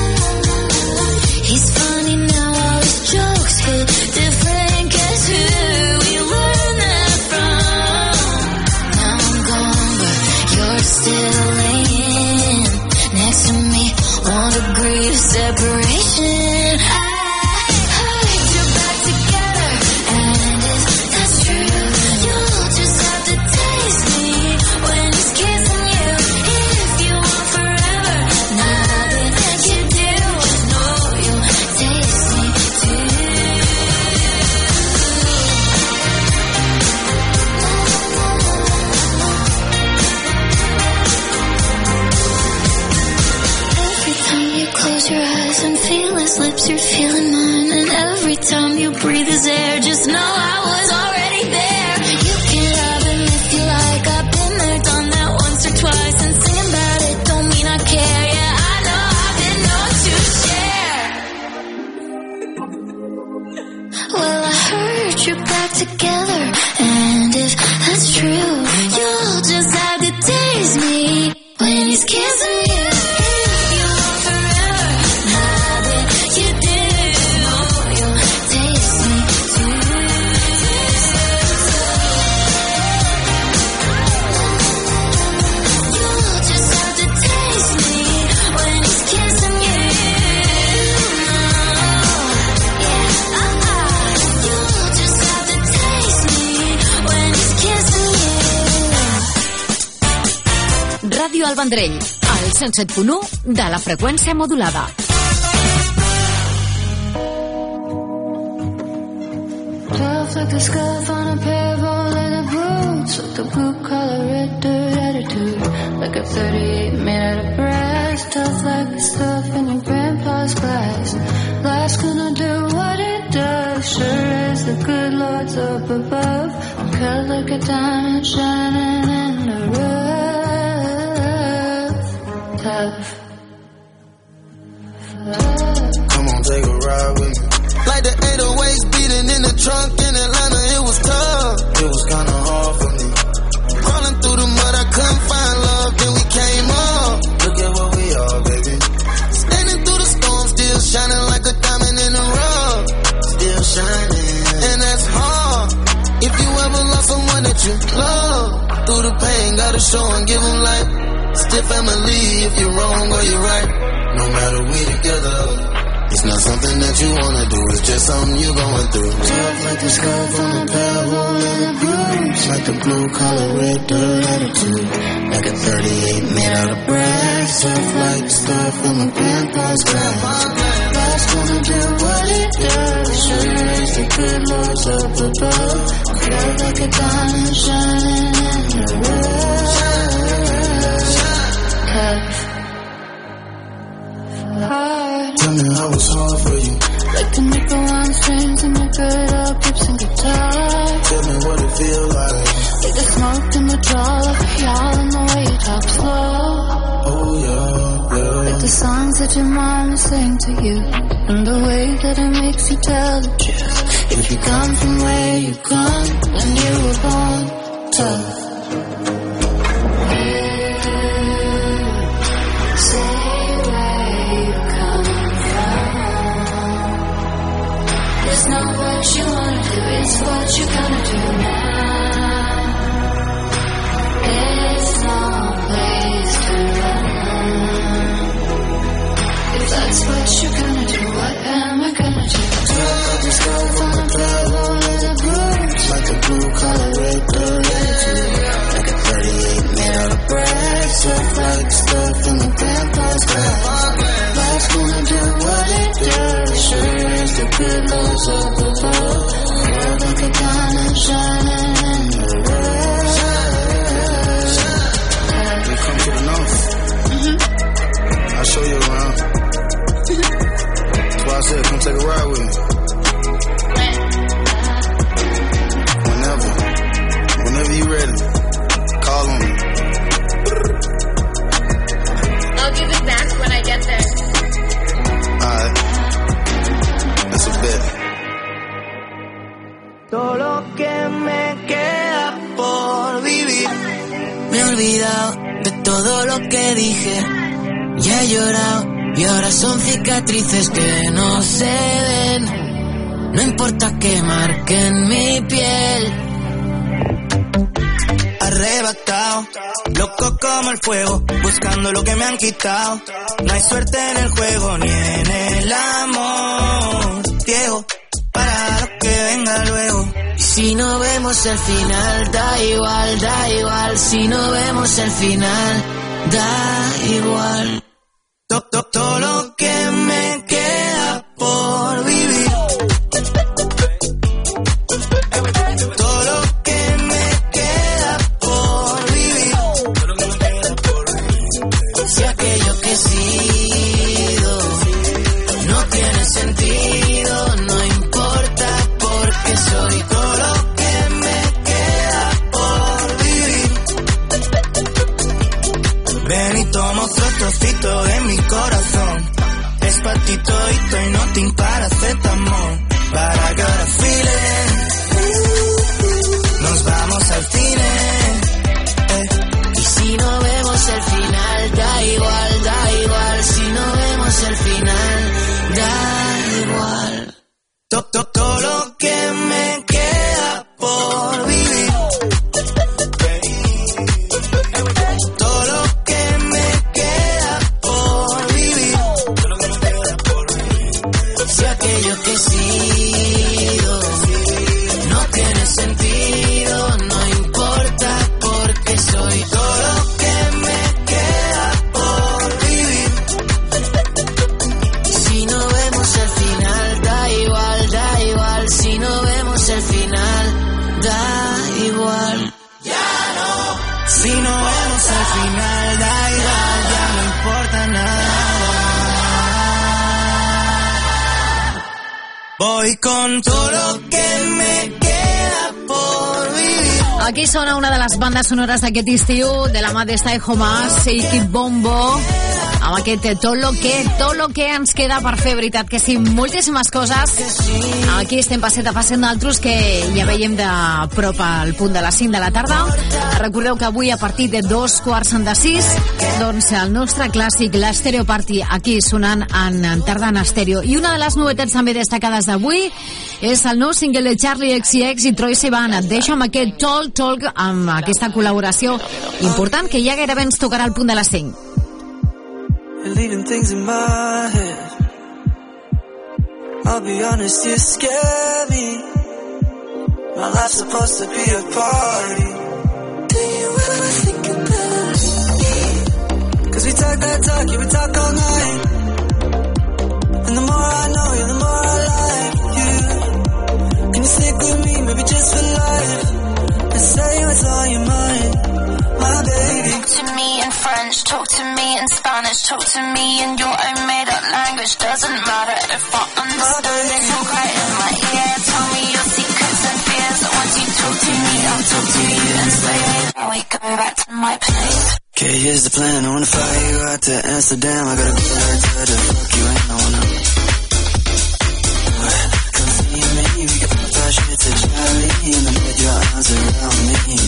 He's funny now, all his jokes hit different. Guess who we learned that from? Now I'm gone, but you're still laying next to me. One degree of separation. I heard you're back together, and if that's true, you'll just have to taste me when he's kissing you. If you want forever, nothing you do, just know you'll taste me too. Every time you close your eyes and feel his lips, you're feeling mine. And every time you breathe his air, just know I was already there. You can love him if you like. I've been there, done that once or twice. And singing about it don't mean I care. Yeah, I know I've been known to share. Well, I heard you're back together, and if that's true, you'll just have to taste me when he's kissing you. If you want forever, nothing you do, you'll taste me too. Ràdio El Vendrell, al cent set punt u de la freqüència modulada. Tough like the scuff on a pair of old leather boots, with the blue collar red dirt attitude, like a thirty-eight made out of brass. Tough like the stuff in your grandpa's glass. Glass gonna do what it does, sure as the good Lord's up above. Cut like a diamond shining in the rough. Tough. Come on, take a ride with me. Like the eight oh eights beating in the trunk in Atlanta, it was tough. It was kinda hard for me. Crawling through the mud, I couldn't find love, then we came up. Look at what we are, baby. Standing through the storm, still shining like a diamond in the rough. Still shining, and that's hard. If you ever lost someone that you love, through the pain, gotta show and give them life. Still family, if you're wrong or you're right. No matter we together. It's not something that you wanna do, it's just something you're going through. Tough like the scarf on a pair of old leather boots, like the blue collar red dirt attitude, like a thirty-eight made out of brass. Tough like the stuff from a grandpa's glass. Glass gonna do what it does, sure as the good Lord's up above. Cut like a diamond shining in the rough. Tough. Hard. Tell me how it's hard for you. Like the nickel on strings and the good old Gibson guitar. Tell me what it feel like. Like the smoke in the draw of y'all and the way you talk slow. Oh yeah, yeah. Like the songs that your mama sang to you, and the way that it makes you tell the truth. If you come from where you come, when you were born, tough. It's not what you wanna do, it's what you're gonna do now. There's no place to run. If that's what you're gonna do, what am I gonna do? Tough the scarf on a pair of old leather boots, like the blue collar red dirt attitude, like a thirty-eight made out of brass. Tough like stuff in the grandpa's glass. Life's gonna do what it does, sure as the good Lord's up above. Cut like a diamond shining in the rough. You come to the north, Mm-hmm. I'll show you around. That's why I said come take a ride with me. Whenever, whenever you ready, call on me. I'll give it back when I get there. Alright, that's a bet. Todo lo que me queda por vivir. Me he olvidado de todo lo que dije. Ya he llorado y ahora son cicatrices que no se ven. No importa que marquen mi piel. Arrebatado, loco como el fuego, buscando lo que me han quitado. No hay suerte en el juego ni en el amor. Viejo, para lo que venga luego. Y si no vemos el final, da igual, da igual. Si no vemos el final, da igual. To, to, todo lo que me queda por vivir. Todo lo que me queda por vivir. Si aquello que he sido no tiene sentido, no importa porque soy todo lo que me queda por vivir. Ven y toma otro trocito de mi corazón. Es pa' ti todito y nothing paracetamol. Para que ahora feeling. Nos vamos al cine. Eh. Y si no vemos el final, da igual, da igual. Si no vemos el final, da igual. To, to, todo lo que me queda por vivir. Todo lo que me queda por vivir. Si aquello que sí voy con todo lo que me queda por vivir. Aquí sona una de les bandes sonores d'aquest estiu, de la mà d'Estaijo Mas i Kid Bombo, amb aquest tot lo que, tot lo que ens queda per fer, veritat que sí, moltíssimes coses. Aquí estem passet a passet d'altres que ja veiem de prop al punt de les cinc de la tarda. Recordeu que avui a partir de dos quarts de sis, doncs el nostre clàssic, l'Stereo Party, aquí sonant en Tardana Estèreo. I una de les novetats també destacades d'avui és el nou single de Charlie X C X i Troye Sivan. Et deixo amb aquest Talk Talk, amb aquesta col·laboració important que ja gairebé ens tocarà al punt de les cinc. Leaving things in my head. I'll be honest, you scare me. My life's supposed to be a party. Do you ever think about me? Cause we talk that talk, yeah, we talk all night. And the more I know you, the more I like you. Can you stick with me, maybe just for life? And say what's on your mind, my baby. Talk to me in French, talk to me in Spanish, talk to me in your own made-up language. Doesn't matter if I understand it. Talk right in my ear, tell me your secrets and fears. Once you talk to me, I'll talk to you and say, shall we go back to my place? Okay, here's the plan. I wanna fly you out to Amsterdam. I gotta be there to the fuck you ain't no one else. Come see me, we can put that shit to Charlie and then put your arms around me.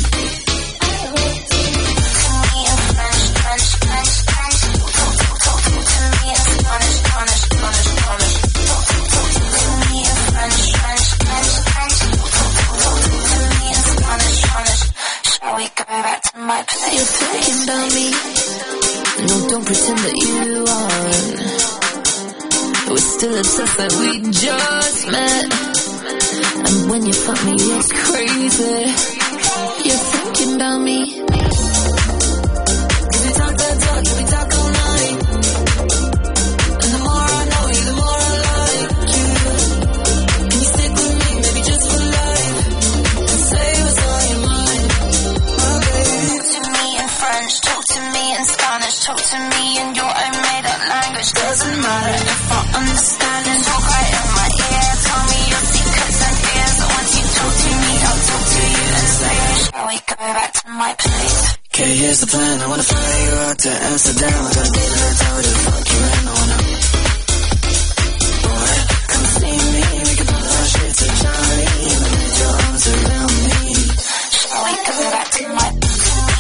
You're talking about me. No, don't pretend that you aren't. We're still obsessed like we just met. And when you fuck me, it's crazy. You're thinking about me. Cause we talk that talk, yeah, we talk all night. And the more I know you, the more I like you. Can you stick with me, maybe just for life? And say what's on your mind, my baby. Talk to me in French, talk to me in Spanish, talk to me in your own made-up language. Doesn't matter if I understand it. Talk right in my ear, tell me your secrets and fears. Once you talk to me, I'll talk to you and say, shall we go back to my place? Okay, here's the plan. I wanna fly you out to Amsterdam. I gotta be there to the fuck you ain't no one else. Boy, come see me. We can put our shit to Charlie and then put your arms around me. Shall we go back to my place?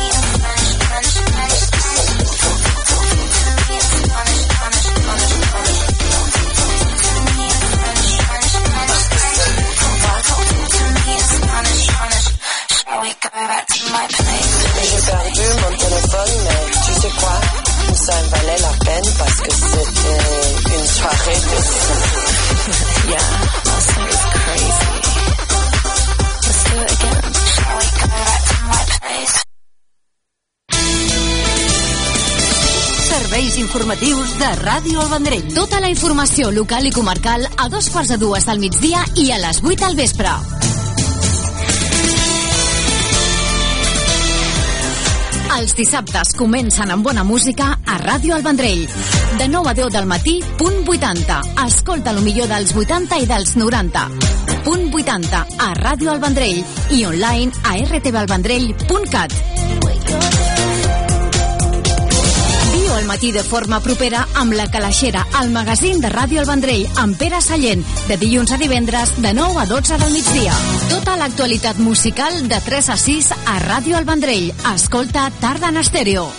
J'ai perdu mon téléphone, mais tu sais quoi? Ça en valait la peine parce que c'était une soirée de fou. Yeah, last night was crazy. Let's do it again. Shall we go back to my place? Serveis informatius de Ràdio El Vendrell. Tota la informació local i comarcal a dos quarts de dues del migdia i a les vuit al vespre. Els dissabtes comencen amb bona música a Ràdio El Vendrell. De nou a deu del matí, punt vuitanta. Escolta el millor dels vuitanta i dels noranta. Punt vuitanta a Ràdio El Vendrell i online a r t v el vendrell punt cat. Viu el matí de forma propera amb La Calaixera, el magazín de Ràdio El Vendrell, amb Pere Sallent, de dilluns a divendres, de nou a dotze del migdia. Tota l'actualitat musical de tres a sis a Ràdio El Vendrell. Escolta Tardana Estèreo.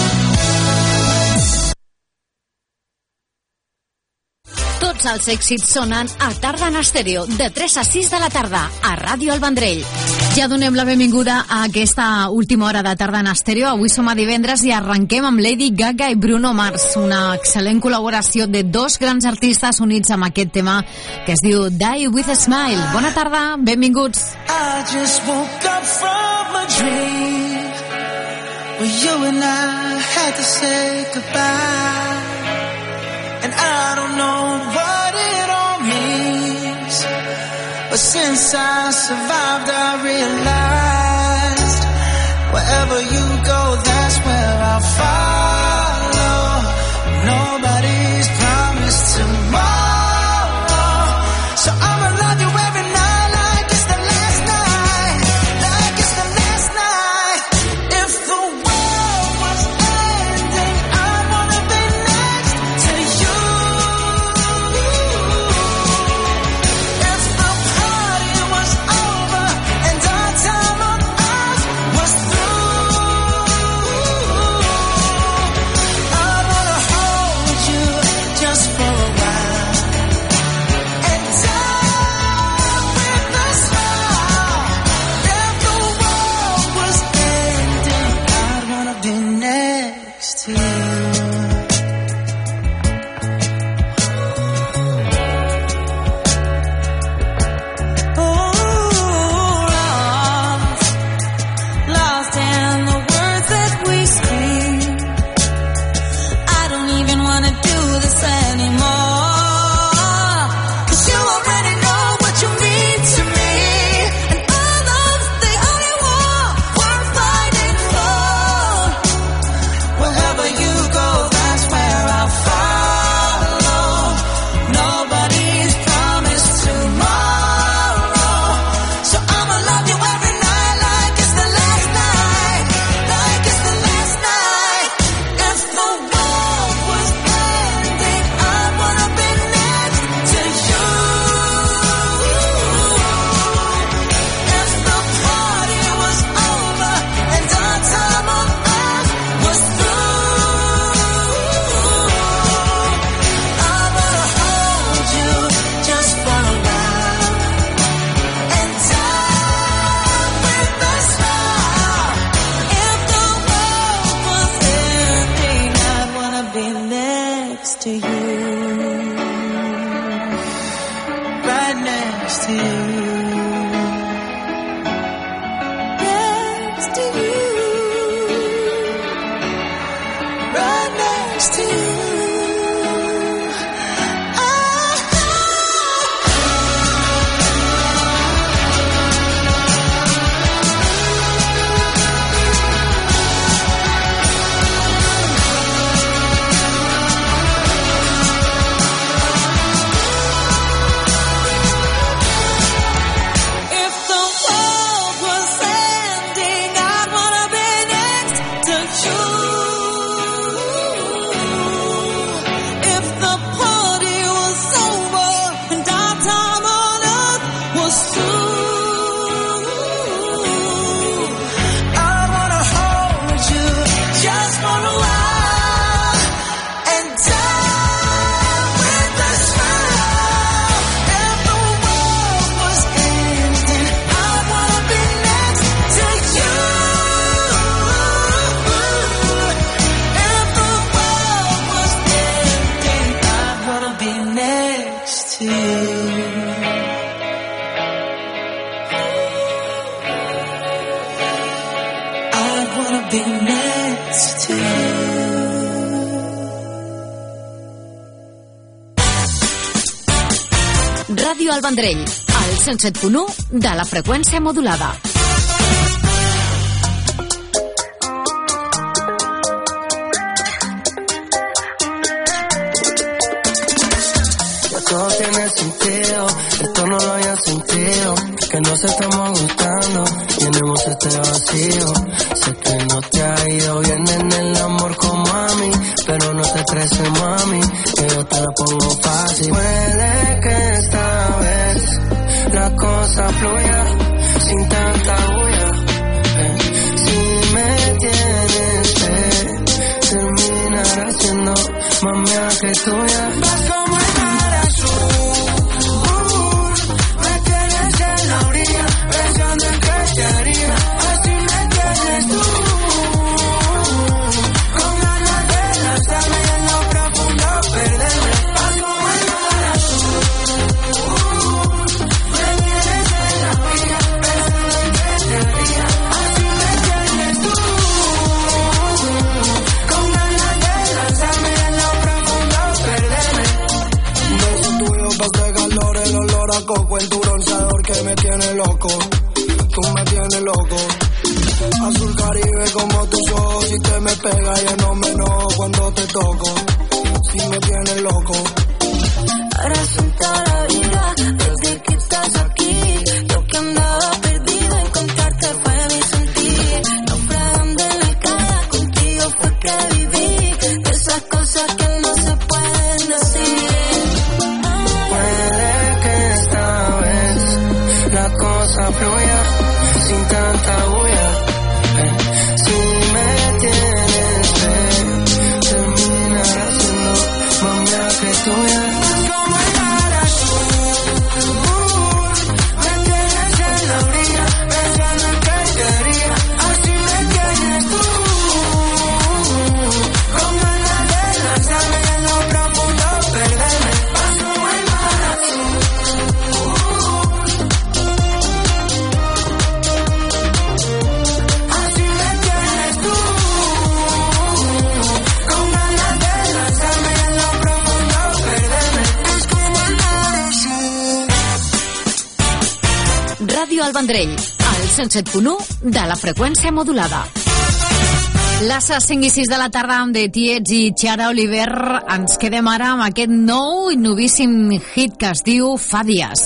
Tots els èxits sonen a Tardana Estèreo, de tres a sis de la tarda, a Ràdio El Vendrell. Ja donem la benvinguda a aquesta última hora de Tardana Estèreo. Avui som a divendres i arrenquem amb Lady Gaga i Bruno Mars, una excel·lent col·laboració de dos grans artistes units amb aquest tema que es diu Die With A Smile. Bona tarda, benvinguts. I just woke up from a dream where you and I had to say goodbye, and I don't know what it all means, but since I survived I realized wherever you go, that's where I'll follow. Nobody's promised tomorrow, so I'm next to you. Right next to you. Ràdio El Vendrell, al cent set punt u de la freqüència modulada. Ya todo tiene sentido, esto no lo había sentido, que nos estamos gustando, llenemos este vacío. Sé que no te ha ido bien en el amor como a mí, pero no te estreses, mami, que yo te la pongo fácil. Puede que esta vez la cosa fluya sin tanta bulla. Eh, si me tienes que terminar siendo más mía que tuya. Vas como el mar azul, me tienes en la orilla, pensando en qué te haría. Así me tienes tú, con ganas de lanzarme en lo profundo, perderme. Vas como el mar azul, me tienes en la orilla, pensando en qué te haría. Así me tienes tú, con ganas de lanzarme en lo profundo, perderme. Un beso tuyo pa' hacer calor, el olor a coco, el tu bronceador que me tiene loco. Tú me tienes loco. Azul Caribe como tus ojos, si te me pega yo no me enojo cuando te toco. Si me tienes loco. Ahora siento la vida desde que estás aquí. Yo que andaba perdido, encontrarte fue mi sentir. Naufragando en la calle, contigo fue que viví. De esas cosas que no se pueden decir. Puede que esta vez la cosa fluya sin tanta bulla. Eh, si me tienes fe, terminará siendo más mía que tuya. Como el mar azul, me tienes en la orilla, pensando en qué te haría. Así me tienes tú, con ganas de lanzarme en lo profundo, perderme. Vas como el mar azul. Así me tienes tú, con ganas de lanzarme en lo profundo, perderme. Es como el mar azul. Ràdio El Vendrell, al cent set punt u de la freqüència modulada. Les cinc i sis de la tarda amb The Tietz i Chiara Oliver. Ens quedem ara amb aquest nou i novíssim hit que es diu Fa dies.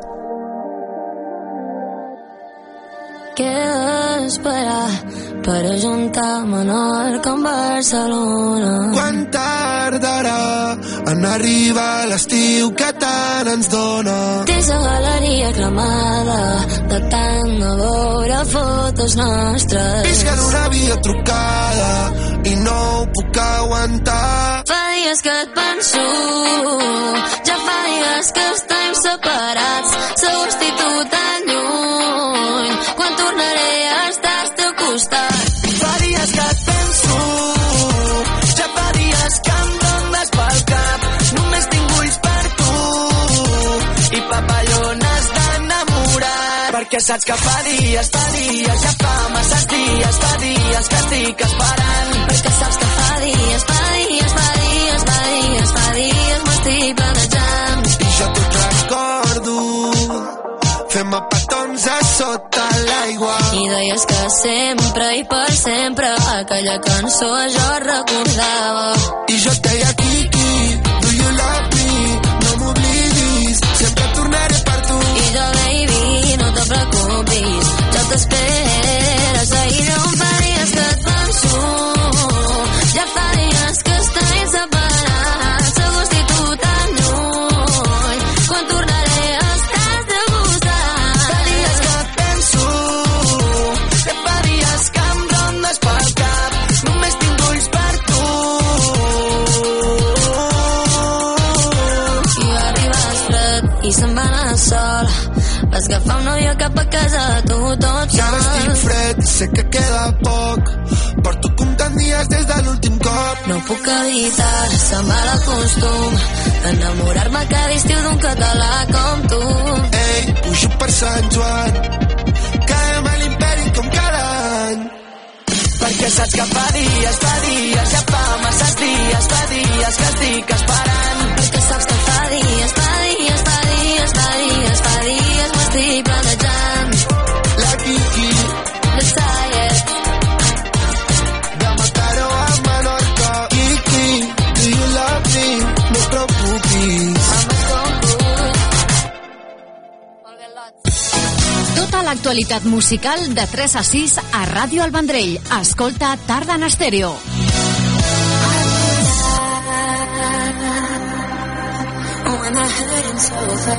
Queda esperar per ajuntar Menorca amb Barcelona. Quan tardarà en arribar l'estiu que tant ens dona? Des de galeria cremada, de tant a veure fotos nostres. Visca d'una via trucada i no ho puc aguantar. Fa dies que et penso, ja fa dies que estem separats. Segur estic tu tan lluny, quan tornaré a estar al teu costat. Fa dies que et penso, ja fa dies que em dones pel cap. Només tinc ulls per tu i papallones d'enamorat. Perquè saps que fa dies, fa dies, ja fa masses dies, fa dies que estic esperant. Perquè saps que fa dies, fa dies, fa dies, fa dies, fa dies m'estic planejant. I jo t'ho recordo, fem petons a sota l'aigua. I deies que sempre i per sempre aquella cançó jo recordava. I jo et deia Kiki, do you love me? No m'oblidis, sempre tornaré per tu. I jo, baby, no te preocupis, jo t'esperes. Ahir no fa dies que et penso, ja fa dies que estem separats. Segur estic tu tan lluny, quan tornaré estàs de costat. Fa dies que et penso, que fa dies que em rondes pel cap, només tinc ulls per tu. I va arribar el fred i se'n va anar sol. Vas agafar un novio cap a casa, tu tot I ara estic sol. fred, sé que queda poc, porto comptant dies des de l'últim cop. No puc evitar, se'm va la costum enamorar-me cada estiu d'un català com tu. Ei, pujo per Sant Joan, caem a l'imperi com cada any. Perquè saps que fa dies, fa dies, ja fa masses dies, fa dies que estic esperant. Perquè saps que fa dies, fa dies, fa dies, fa dies, fa dies m'estic planejant. La Kiki, The Sayed, de Mataró a Menorca. Kiki, do you love me? No et preocupis. Tota l'actualitat musical de tres a sis a Ràdio El Vendrell. Escolta Tarda en Estèreo. when the hurting's over,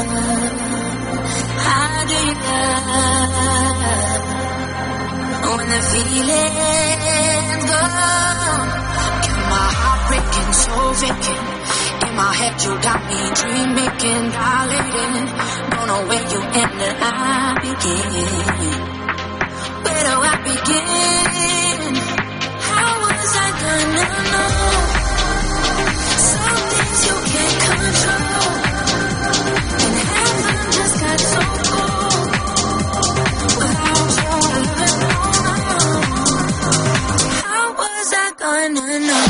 how do you love when the feeling's gone? Got my heart breaking, so vacant. In my head you got me dream making, darling. Don't know where you end and I begin. Where do I begin? How was I gonna know? Some things you can't control, and heaven just got so cold without your love. How was I gonna know?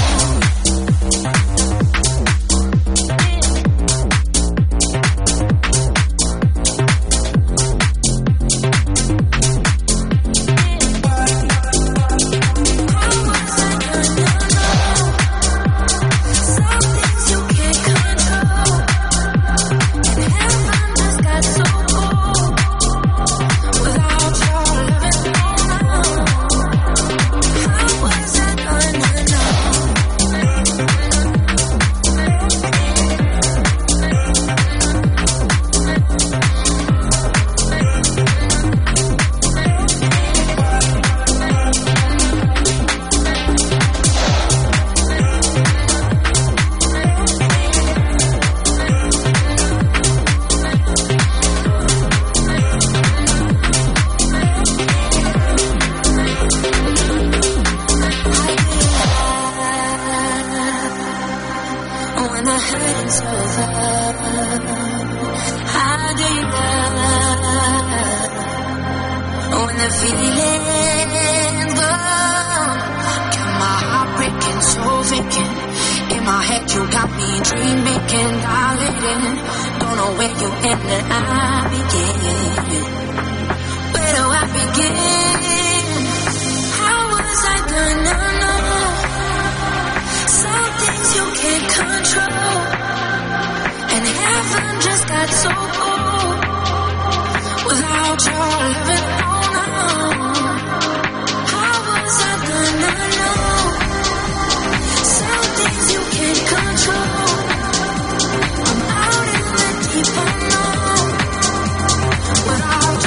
Without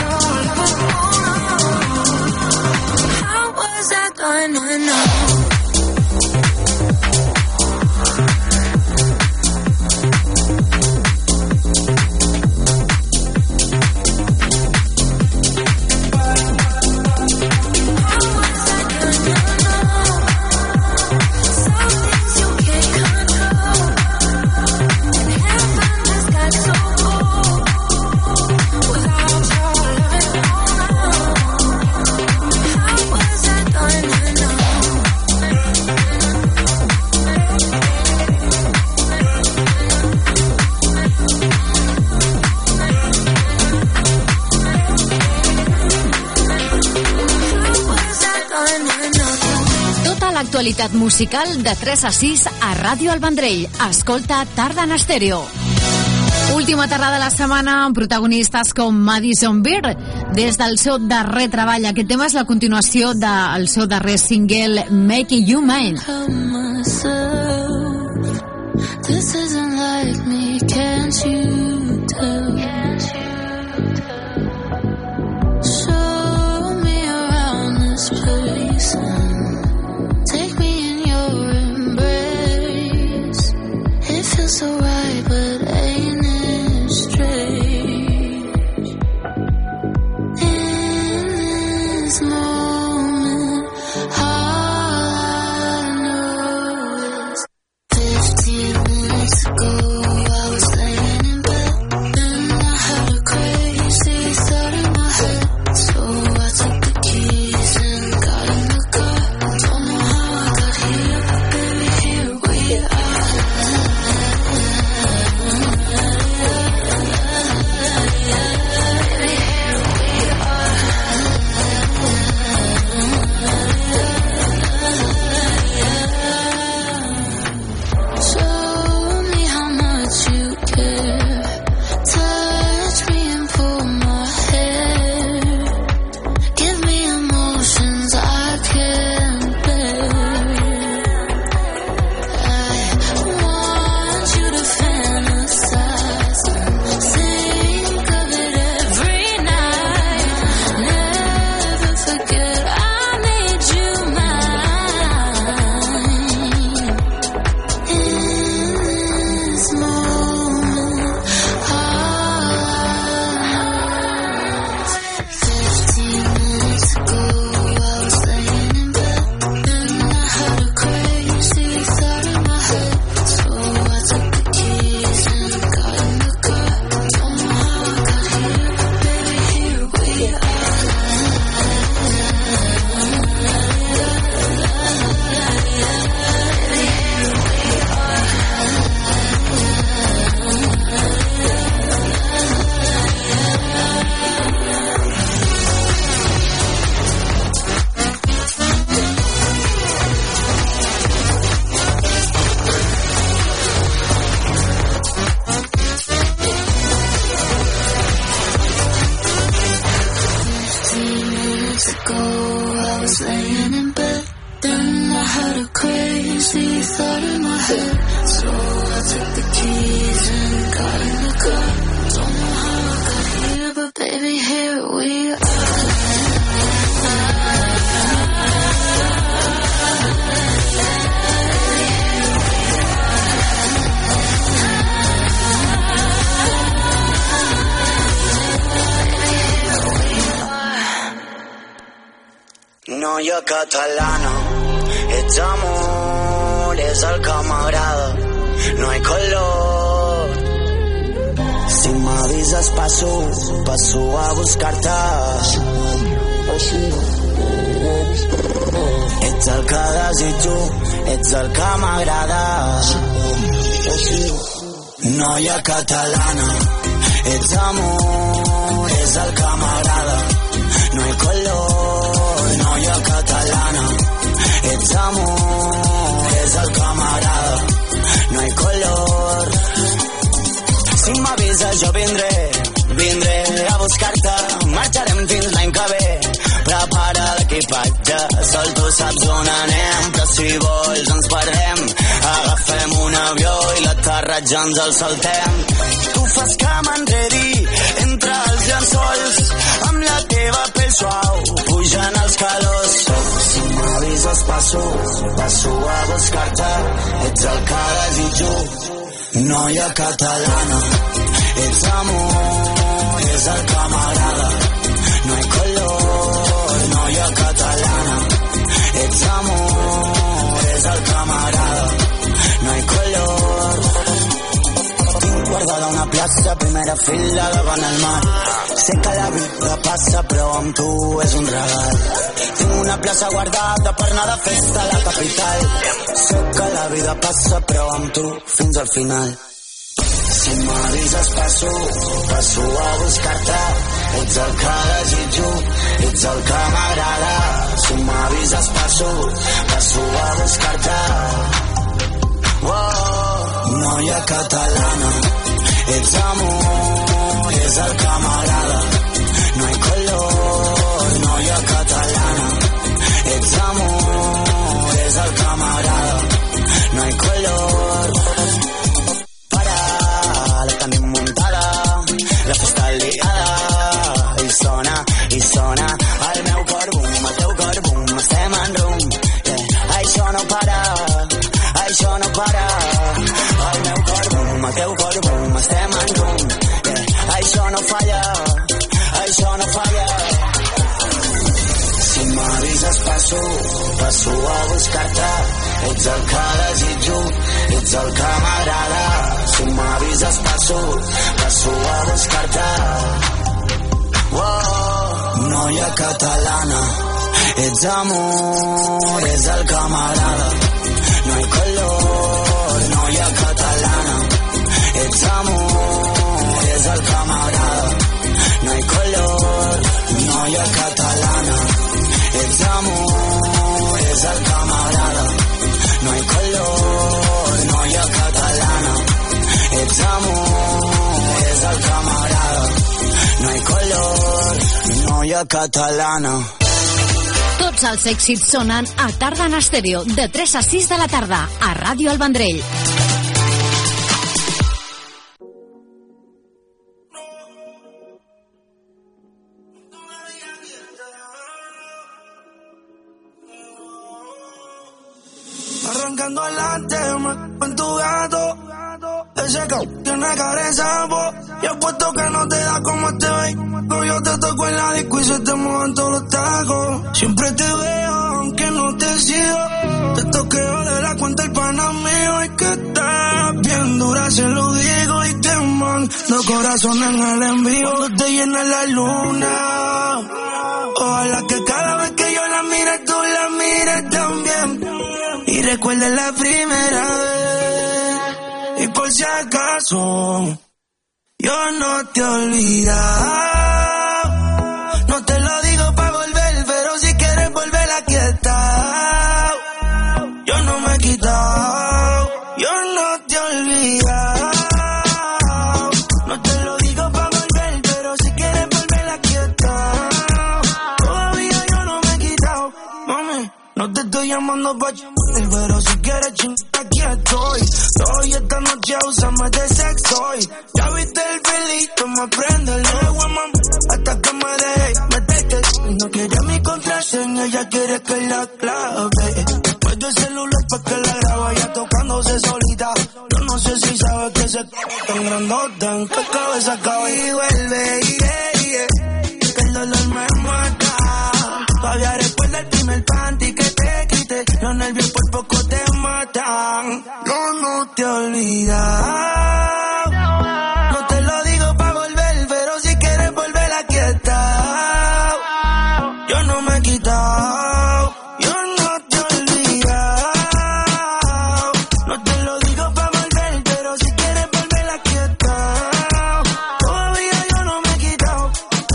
l'actualitat musical de tres a sis a Ràdio El Vendrell. Escolta Tarda en Estèreo. Última tarda de la setmana amb protagonistes com Madison Beer des del seu darrer treball. Aquest tema és la continuació del seu darrer single Making You Mine. This isn't like me, can't you tell? Show me around this place and take me in your embrace. It feels so right, but ain't it strange? In this moment, all I know is fifteen minutes ago I was laying in bed, then I had a crazy thought in my head. So I took the keys and got in the car. Don't know how I got here, but baby, here we are. Show me how much you care. Touch me and pull my hair. Give me emotions I can't bear. I want you to fantasize and think of it every night. Never forget I made you mine. In this moment, fifteen minutes ago I was laying in bed, then I had a crazy thought in my head. So I took the keys and got in the car. Don't know how I got here, but baby, here we are. Fifteen minutes ago I was laying in bed, then I had a crazy thought in my head. So I took the keys and got in the car. Don't know how I got here, but baby, here we are. Noia catalana, ets amor, és el que m'agrada, no hay color. Si m'avises passo, passo a buscar-te. Ets el que desitjo, ets el que m'agrada. Noia catalana, ets amor, és el que m'agrada, no hay color. Noia catalana, ets amor, és el que m'agrada, no hay color. Si m'avises jo vindré, vindré a buscar-te, marxarem fins l'any que ve. Prepara l'equipatge, sol tu saps on anem, però si vols ens perdem. Agafem un avió i l'aterratge ens el saltem. Tu fas que m'enredi entre els llençols, amb la teva pell suau, pugen els calors. Si m'avises passo, passo a buscar-te, ets el que desitjo. Noia catalana, ets amor, és el que m'agrada, no hay color. Noia catalana, ets amor, és el que m'agrada, no hay color. Tinc guardada una plaça, primera fila davant el mar. Sé que la vida passa però amb tu és un regal. Tinc una plaça guardada per anar de festa a la capital. Sé que la vida passa però amb tu fins al final. Si m'avises passo, passo a buscar-te. Ets el que desitjo, ets el que m'agrada. si m'avises passo, passo a buscar-te. Oh, noia catalana, ets amor, és el que m'agrada. No hay color, noia catalana, ets amor, és el que m'agrada. No hay color. Para, la tenim muntada, la festa liada. I sona, i sona, el meu cor bum, el teu cor bum, estem en rum. Yeah. Això no para, això no para. El meu cor bum, el teu cor bum, estem en rum. Yeah. Això no falla, això no falla. Si m'avises passo, passo a buscar-te. Ets el que desitjo, ets el que m'agrada. Si m'avises passo, passo a buscar-te. Oh, noia catalana, ets amor, és el que m'agrada. No hay color, noia catalana, ets amor, és el que m'agrada. No hay color, noia catalana, ets amor, és el que m'agrada. No hay color, noia catalana, ets amor, és el que m'agrada. No hay color, noia catalana. Tots els èxits sonen a Tarda en Estèreo, de tres a sis de la tarda, a Ràdio El Vendrell. Arrancando adelante, me con tu gato. Ese c*** tiene cara de sapo. Y apuesto que no te da como te ve. Cuando yo te toco en la disco y se te mojan todos los tacos. Siempre te veo, aunque no te sigo. Te toqueo de la cuenta el pana mío. Es que estás bien dura, se lo digo. Y te mando corazón en el envío. Cuando te llena la luna. Ojalá que cada vez que yo la mire, tú la mires también. Y recuerda la primera vez. Y por si acaso yo no te he olvidado. No te lo digo pa' volver, pero si quieres volver aquí está. Yo no me he quitado, yo no te he olvidado. No te lo digo pa' volver, pero si quieres volver aquí está. Todavía yo no me he quitado. Mami, no te estoy llamando pa' ch***, pero si quieres ching, aquí estoy. Hoy esta noche úsame de sextoy. Ya viste el pelito, me prende el agua, mam. Hasta que me deje, me deje. No quiere mi contraseña, ella quiere que la clave. Después del celular pa' que la graba, ya tocándose solita. Yo no sé si sabe que se tan grandota, en qué cabeza cabe. Y vuelve, yeah, yeah, que el dolor me mata. Todavía recuerda el primer panty que te quité. Los nervios por poco te matan. Yo no te he olvidado. No te lo digo pa' volver, pero si quieres volver aquí está. Yo no me he quitado. Yo no te he olvidado. No te lo digo pa' volver, pero si quieres volver aquí está. Todavía yo no me he quitado.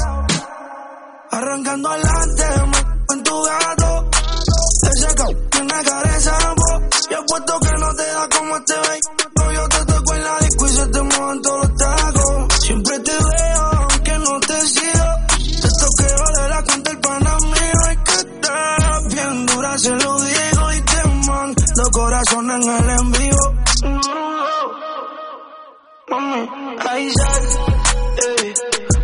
Arrancando adelante, con tu gato. Ese c*** tiene cara de sapo. Y apuesto que no te da como te ve. No, yo te toco en la disco y se te mojan todos los tacos. Siempre te veo, aunque no te sigo. Te toqueo de la cuenta el pana mío. Es que estás bien dura, se lo digo. Y te mando corazón en el envío. Mami, ahí sale, eh.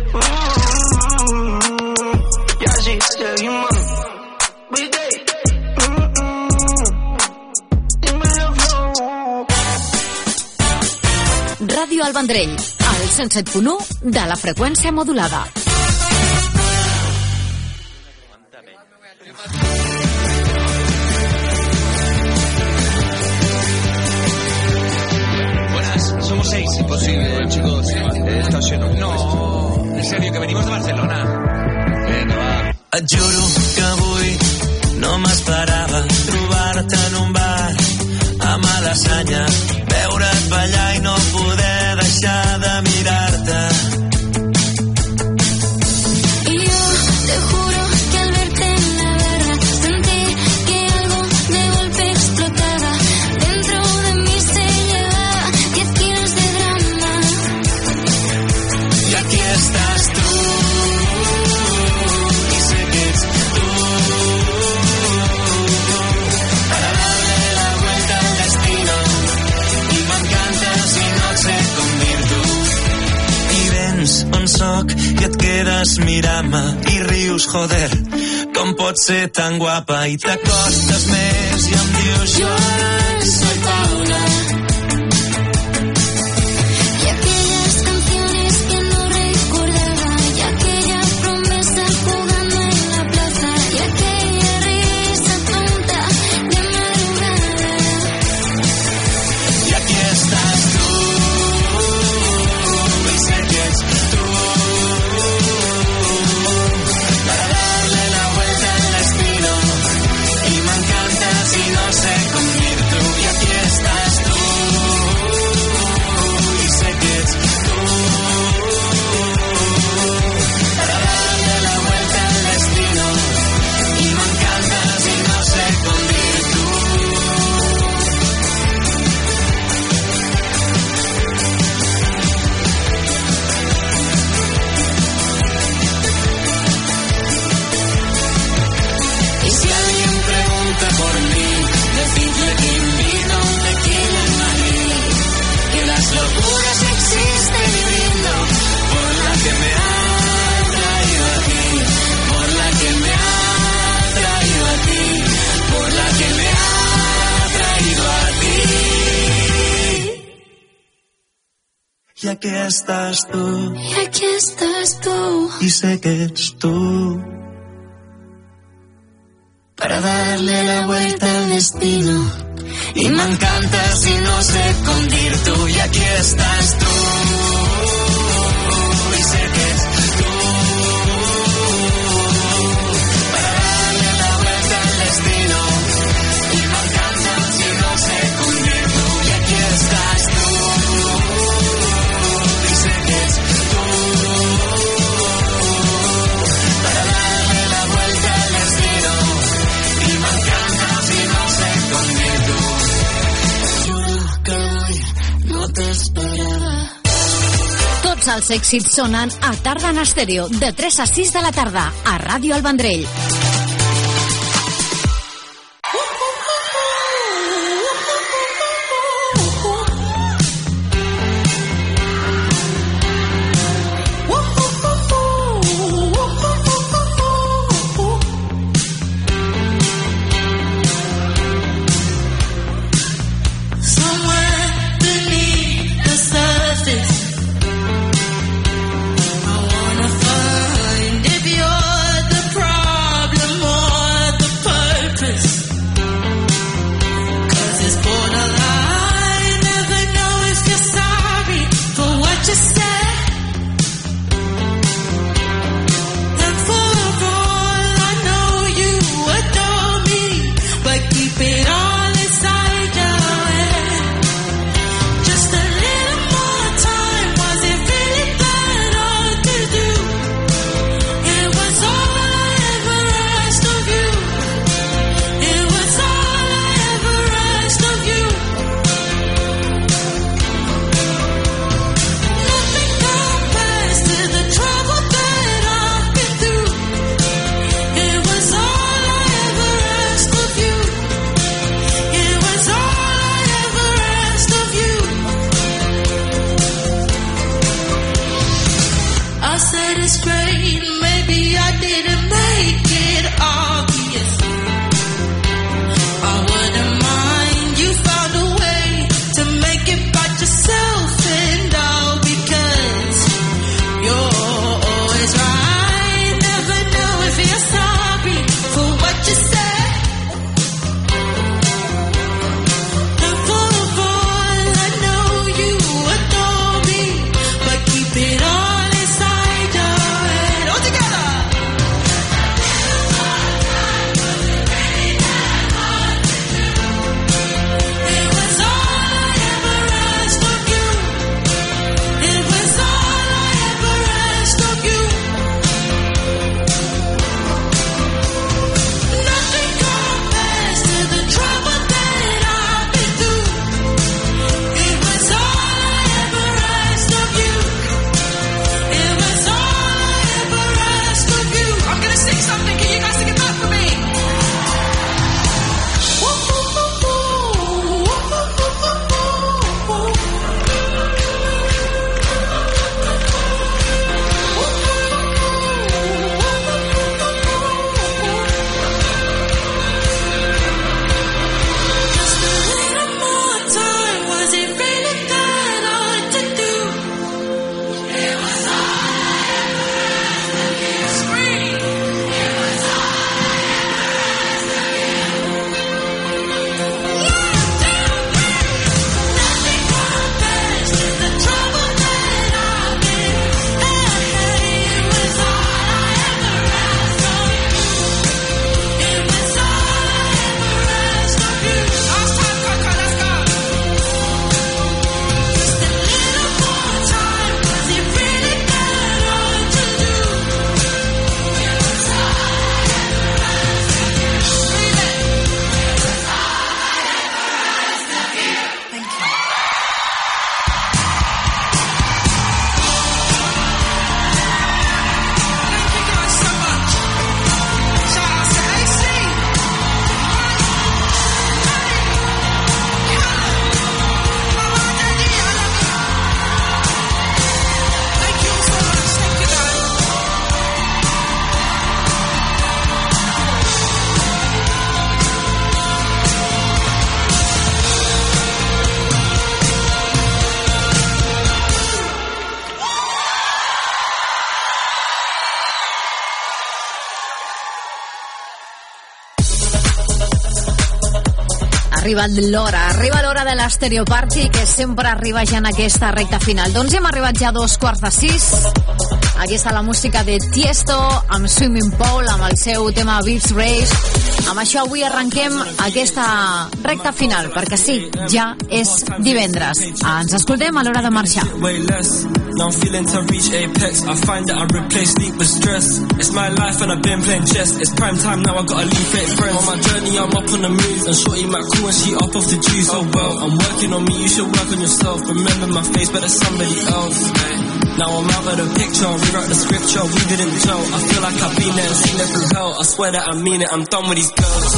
Y así seguimos. Big day. Ràdio El Vendrell, al cent set punt u de la freqüència modulada. Buenas, somos seis. Imposible, chicos. Eh, está lleno. No, en serio, que venimos de Barcelona. Venga, va. Et juro que avui no m'esperava trobar-te en un bar a Malassanya, veure't ballar i no poder deixar de mirar-te. Y yo te juro que al verte en la barra tornes a mirar-me i rius, joder, com pots ser tan guapa, i t'acostes més i em dius jo soy Paula. Y aquellas canciones que no recordaba, y aquella promesa jugando en la plaza, y aquella risa tonta de madrugada. Y aquí estás tú, y sé que es tú, para darle la vuelta al destino, y me encantas y no sé cómo ir tú. Y aquí estás tú, y sé que es tú, para darle la vuelta al destino, y me encantas y no sé cómo ir tú. Y si alguien pregunta por mí, decidle que invito a un tequila en Madrid, que las locuras existen y brindo por la que me ha traído a ti, por la que me ha traído a ti, por la que me ha traído a ti. Y aquí estás tú, Y aquí estás tú, y sé que es tú, para darle la vuelta al destino, y me encantas y no sé escondir tú. Y aquí estás tú, y sé que es tú, para darle la vuelta al destino, y me encantas y no sé escondir tú. Y aquí estás tú, y sé que es tú, para darle la vuelta al destino, y me encantas y no sé escondir tú. Juro que hoy no te esperaba. Tots els èxits sonen a Tarda en Estèreo, de tres a sis de la tarda, a Ràdio El Vendrell. Somewhere beneath the surface, I wanna find if you're the problem. arribat l'hora, arriba l'hora de l'Stereo Party, que sempre arriba ja en aquesta recta final. Doncs hem arribat ja a dos quarts de sis. Aquí està la música de Tiesto amb Swimming Pool, amb el seu tema Beats Rage. Amb això avui arrenquem aquesta recta final, perquè sí, ja és divendres. Ens escoltem a l'hora de marxar. Now I'm feeling to reach apex. I find that I replace sleep with stress. It's my life and I've been playing chess. It's prime time now, I gotta leave fake friends. On my journey I'm up on the move, and shorty might cool and she up off the juice. Oh well, I'm working on me, you should work on yourself. Remember my face, but there's somebody else. Now I'm out of the picture, rewrite the scripture, we didn't tell. I feel like I've been there and seen it through hell. I swear that I mean it, I'm done with these girls.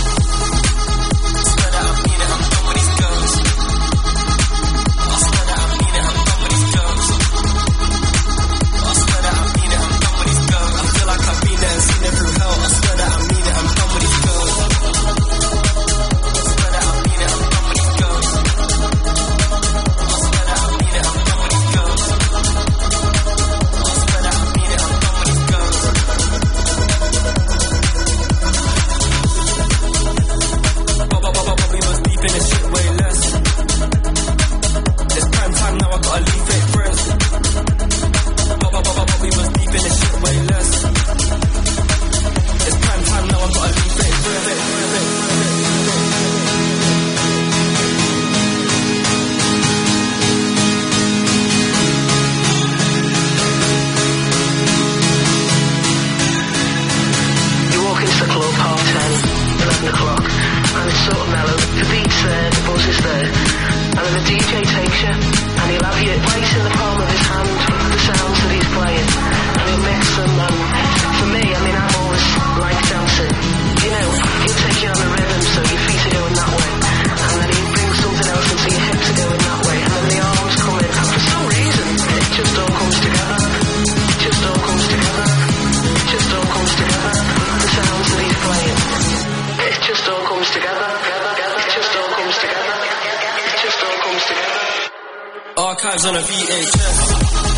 Archives on a V H S.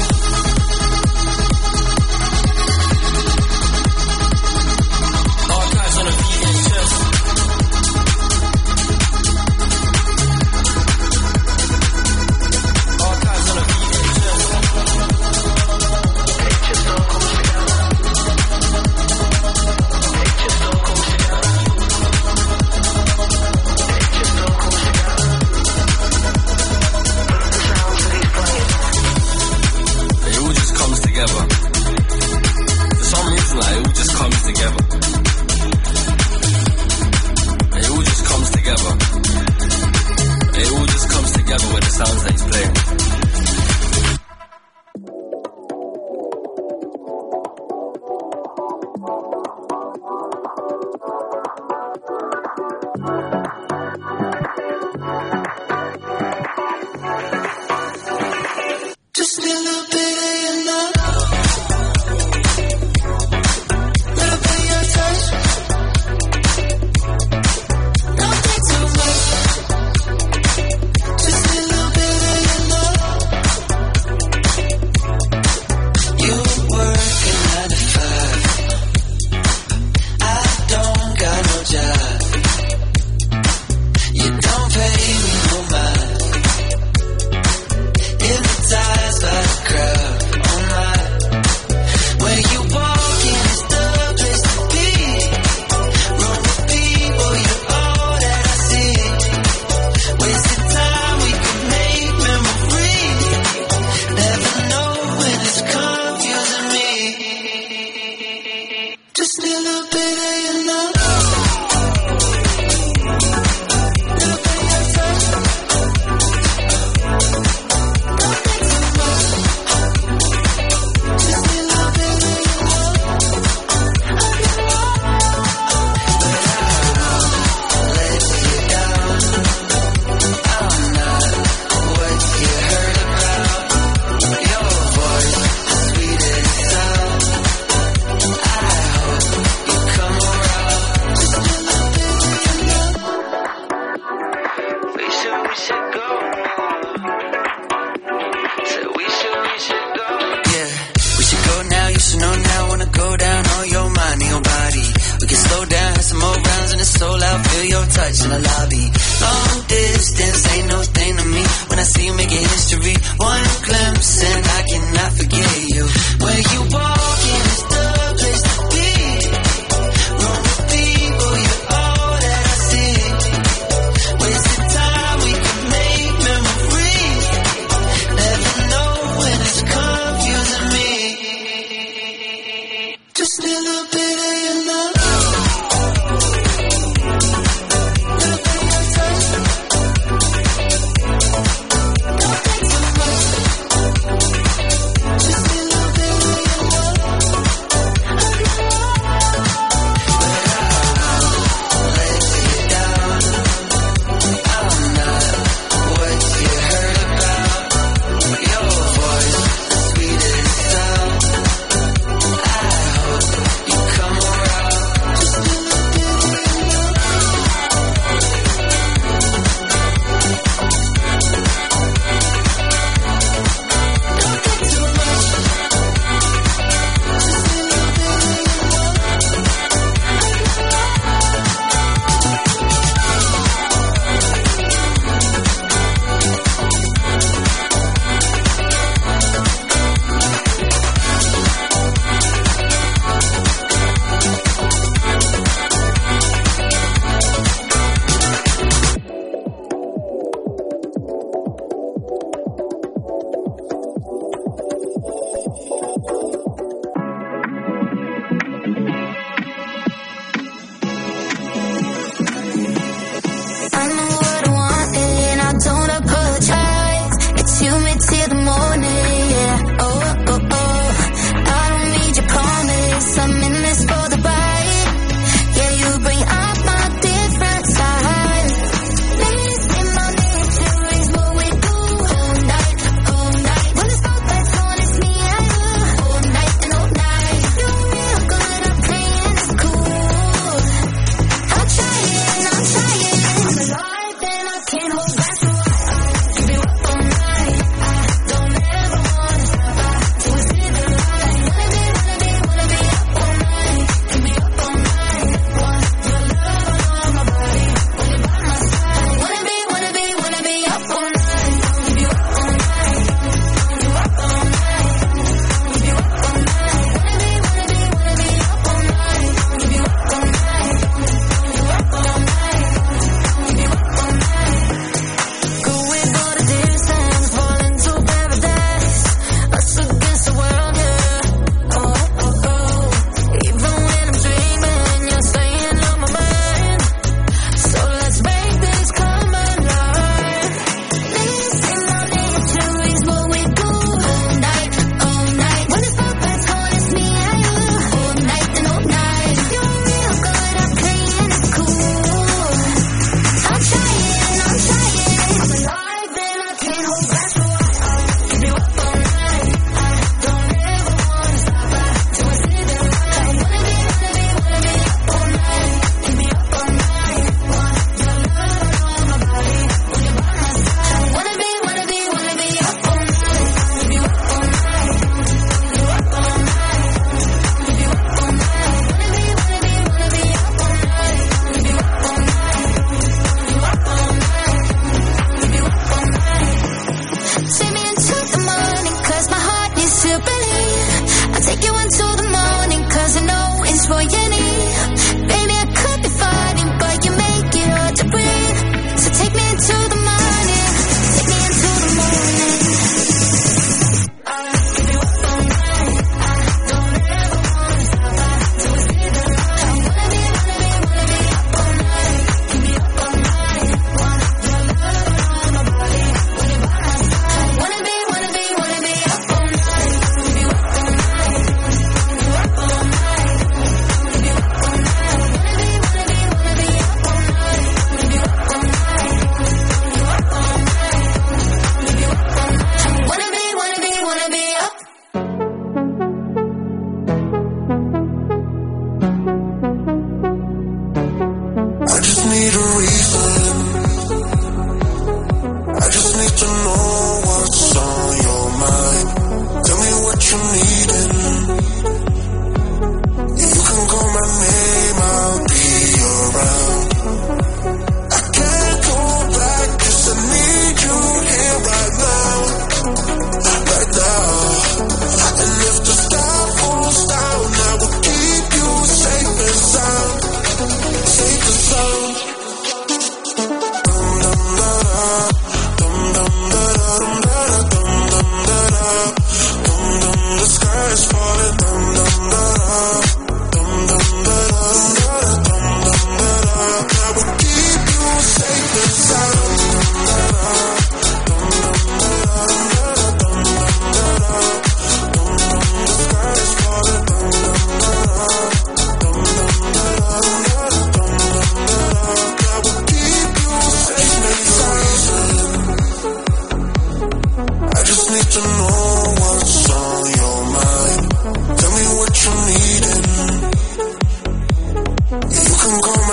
Archives on a V H S. Archives on a V H S. It just all comes together. It just all comes together. It just all comes together. It all just comes together. For some reason, like, it all just comes together. It all just comes together. It all just comes together with the sounds that he's playing. Just a little bit of your love. Little bit of your touch. Don't think too much. Just a little bit of your love. You work a nine to five. I don't got no job. You don't pay me no mind. Hypnotized by the crowd. touch in the lobby. Long distance ain't no thing to me. When I see you making history, one glimpse and I cannot forget you. Where you walk in is the place to be. Room with people, you're all that I see. Wasted time, we can make memories. Never know when it's confusing me. Just need a little bit of your love.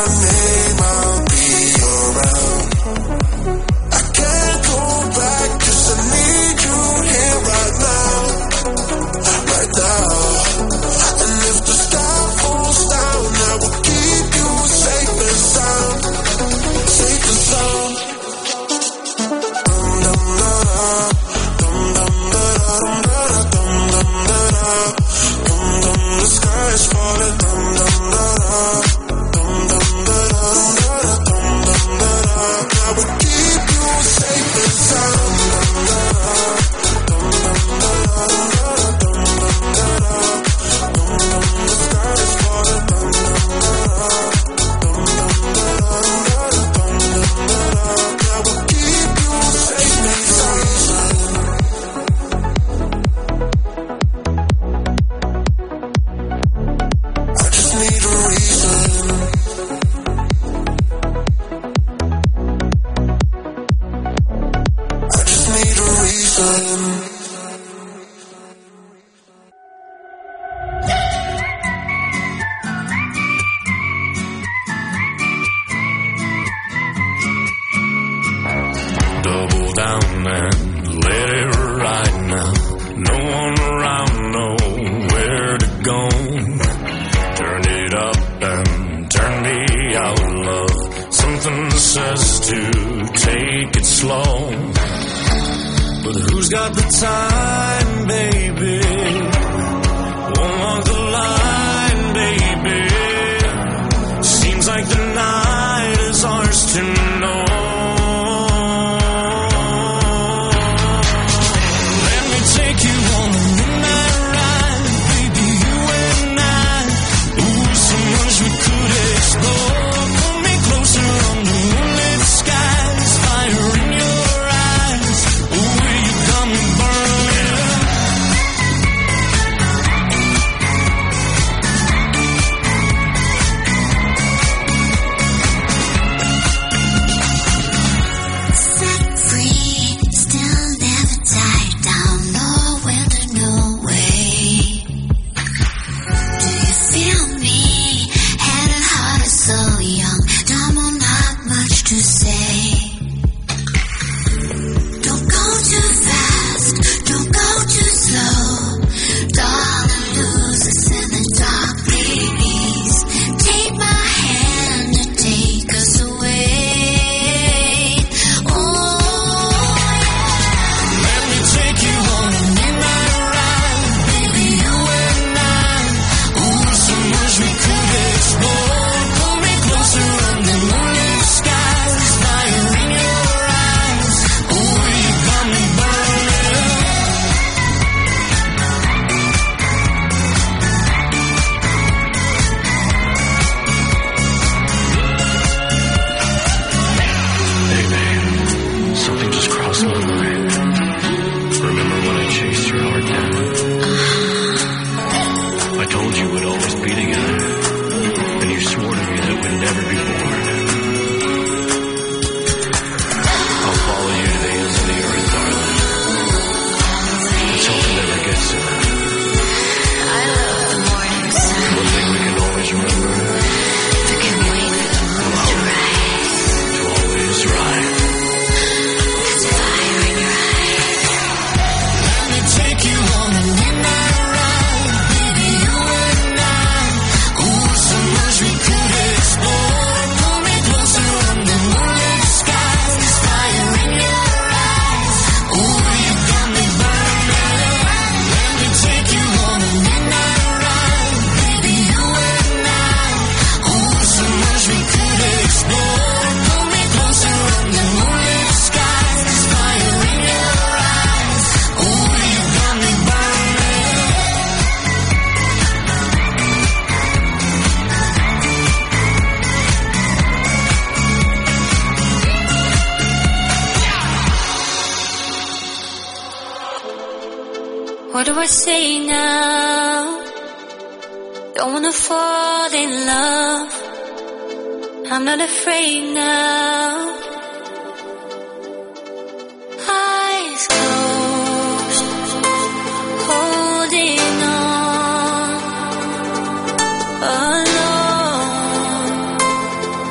my name, I'll be around. I can't go back, 'cause I need you here right now, right now. And if the sky falls down, I will keep you safe and sound, safe and sound. Dum dum da da, dum dum da da, dum da da, dum dum da da, dum dum. The sky is falling, dum dum da da, dum dum da da, dum da da, dum dum da da. I will keep you safe and sound. Dum da da, dum dum da da, dum da da, dum da da, dum dum. The sky is falling, dum dum da da, dum dum da da, dum dum da da. I will keep you safe and sound. I just need a reason. I just need a reason. Double down and let it ride now. No one around, nowhere to go. Turn it up and turn me out, love. Something says to take it slow. But who's got the time, baby? Won't walk the line, baby. Seems like the night is ours to know. Let me take you on a midnight ride, baby, you and I. Ooh, so much we could explore. Pull me closer under moonlit skies. Fire in your eyes. Ooh, you got me burning. Set free, still never tied down, nowhere to no way. Do you feel me? Head and heart is so young, time will not much to say. Don't go too fast, don't go too slow. Darling, lose us in the dark breeze. Take my hand and take us away. Oh, Let me take you on a midnight ride, baby, you and I. Ooh, so much we could explore. Pull me closer under moonlit skies. Fire in your eyes. Ooh, you got me burning. Hey, babe, something just crossed my mind. Remember when I chased your heart down? I told you we'd always be together, and you swore to me that we'd never be bored. I'll follow you to the ends of the earth, darling. Let's hope it never gets to that. I love the morning sun. One thing we can always remember, You can wait for the moon to rise. to always ride. There's fire in your eyes. Let me take you on a midnight ride, baby, you and I. Ooh, so much we could explore. Pull me closer under moonlit skies. Fire in your eyes. Ooh, you got me burning. Let me take you on a midnight ride, baby, you and I. Ooh, so much we could explore. Pull me closer under moonlit skies. Fire in your eyes. Ooh, you got me burning. What do I say now? Don't wanna fall in love. I'm not afraid now. Eyes closed, holding on, alone.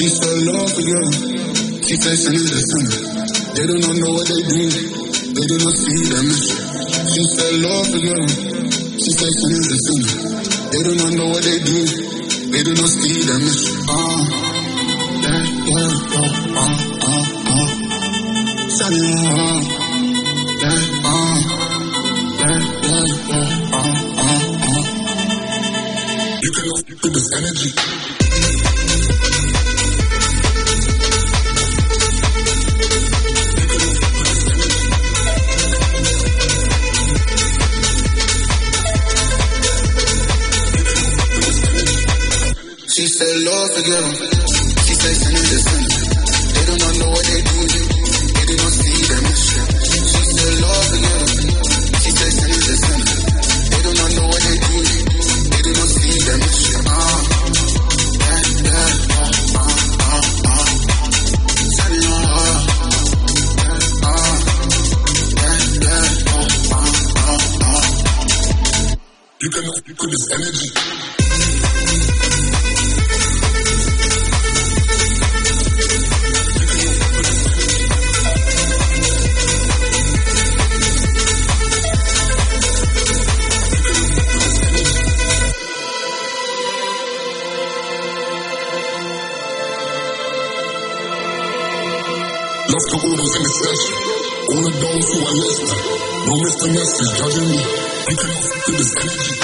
She said love again. She said send it to send it. They do not know what they do. They do not see that mission. She said love again. She said send it to send it. They do not know what they do. They do not see that mission. Ah, yeah, yeah, yeah, ah, ah, ah. Send it, ah, yeah, ah, yeah, yeah, yeah, ah, ah, ah. You cannot feel this energy. She said love again. She said send it to send it. They do not know what they do. They do not see the mission. She said love again. She said send it to send it. They do not know what they do. They do not see the mission. Ah, yeah, yeah, ah, ah, ah, ah. Send it, ah, ah, yeah, yeah, ah, ah, ah, ah. You cannot speak with this energy. Lost the orders in the session. All of those who are listening. Don't miss the message, judging me. You cannot feel this energy.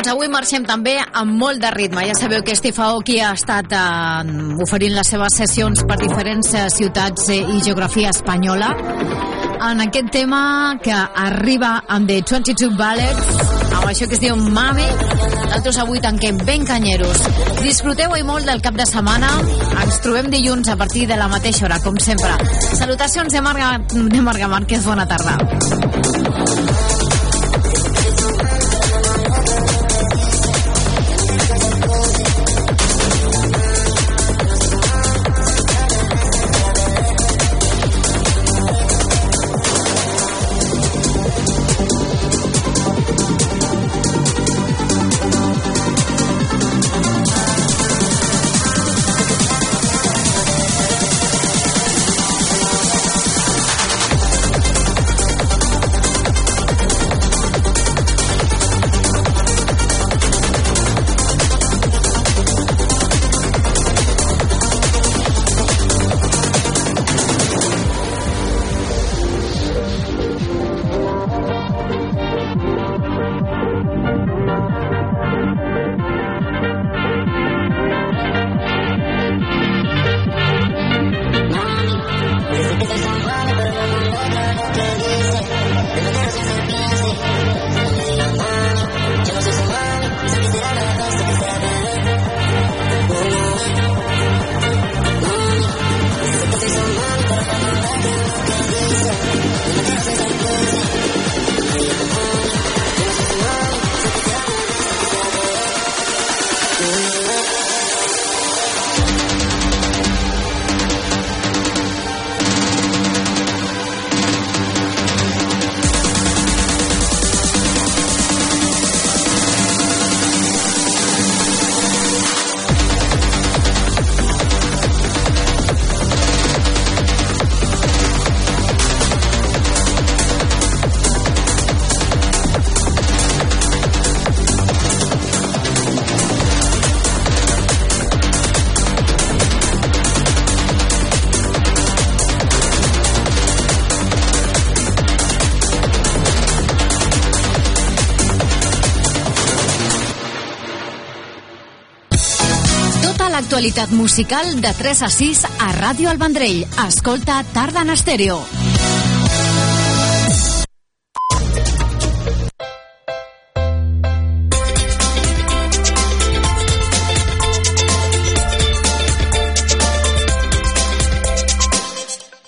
Doncs avui marxem també amb molt de ritme. Ja sabeu que Steve Aoki ha estat eh, oferint les seves sessions per diferents eh, ciutats eh, i geografia espanyola. En aquest tema que arriba amb The vint-i-dos Ballets, amb això que es diu Mami. Nosaltres avui tanquem ben canyeros. Disfruteu-hi molt del cap de setmana. Ens trobem dilluns a partir de la mateixa hora, com sempre. Salutacions de Marga, de Marga Márquez. Bona tarda. L'actualitat musical de tres a sis a Ràdio El Vendrell. Escolta Tarda en Estèreo.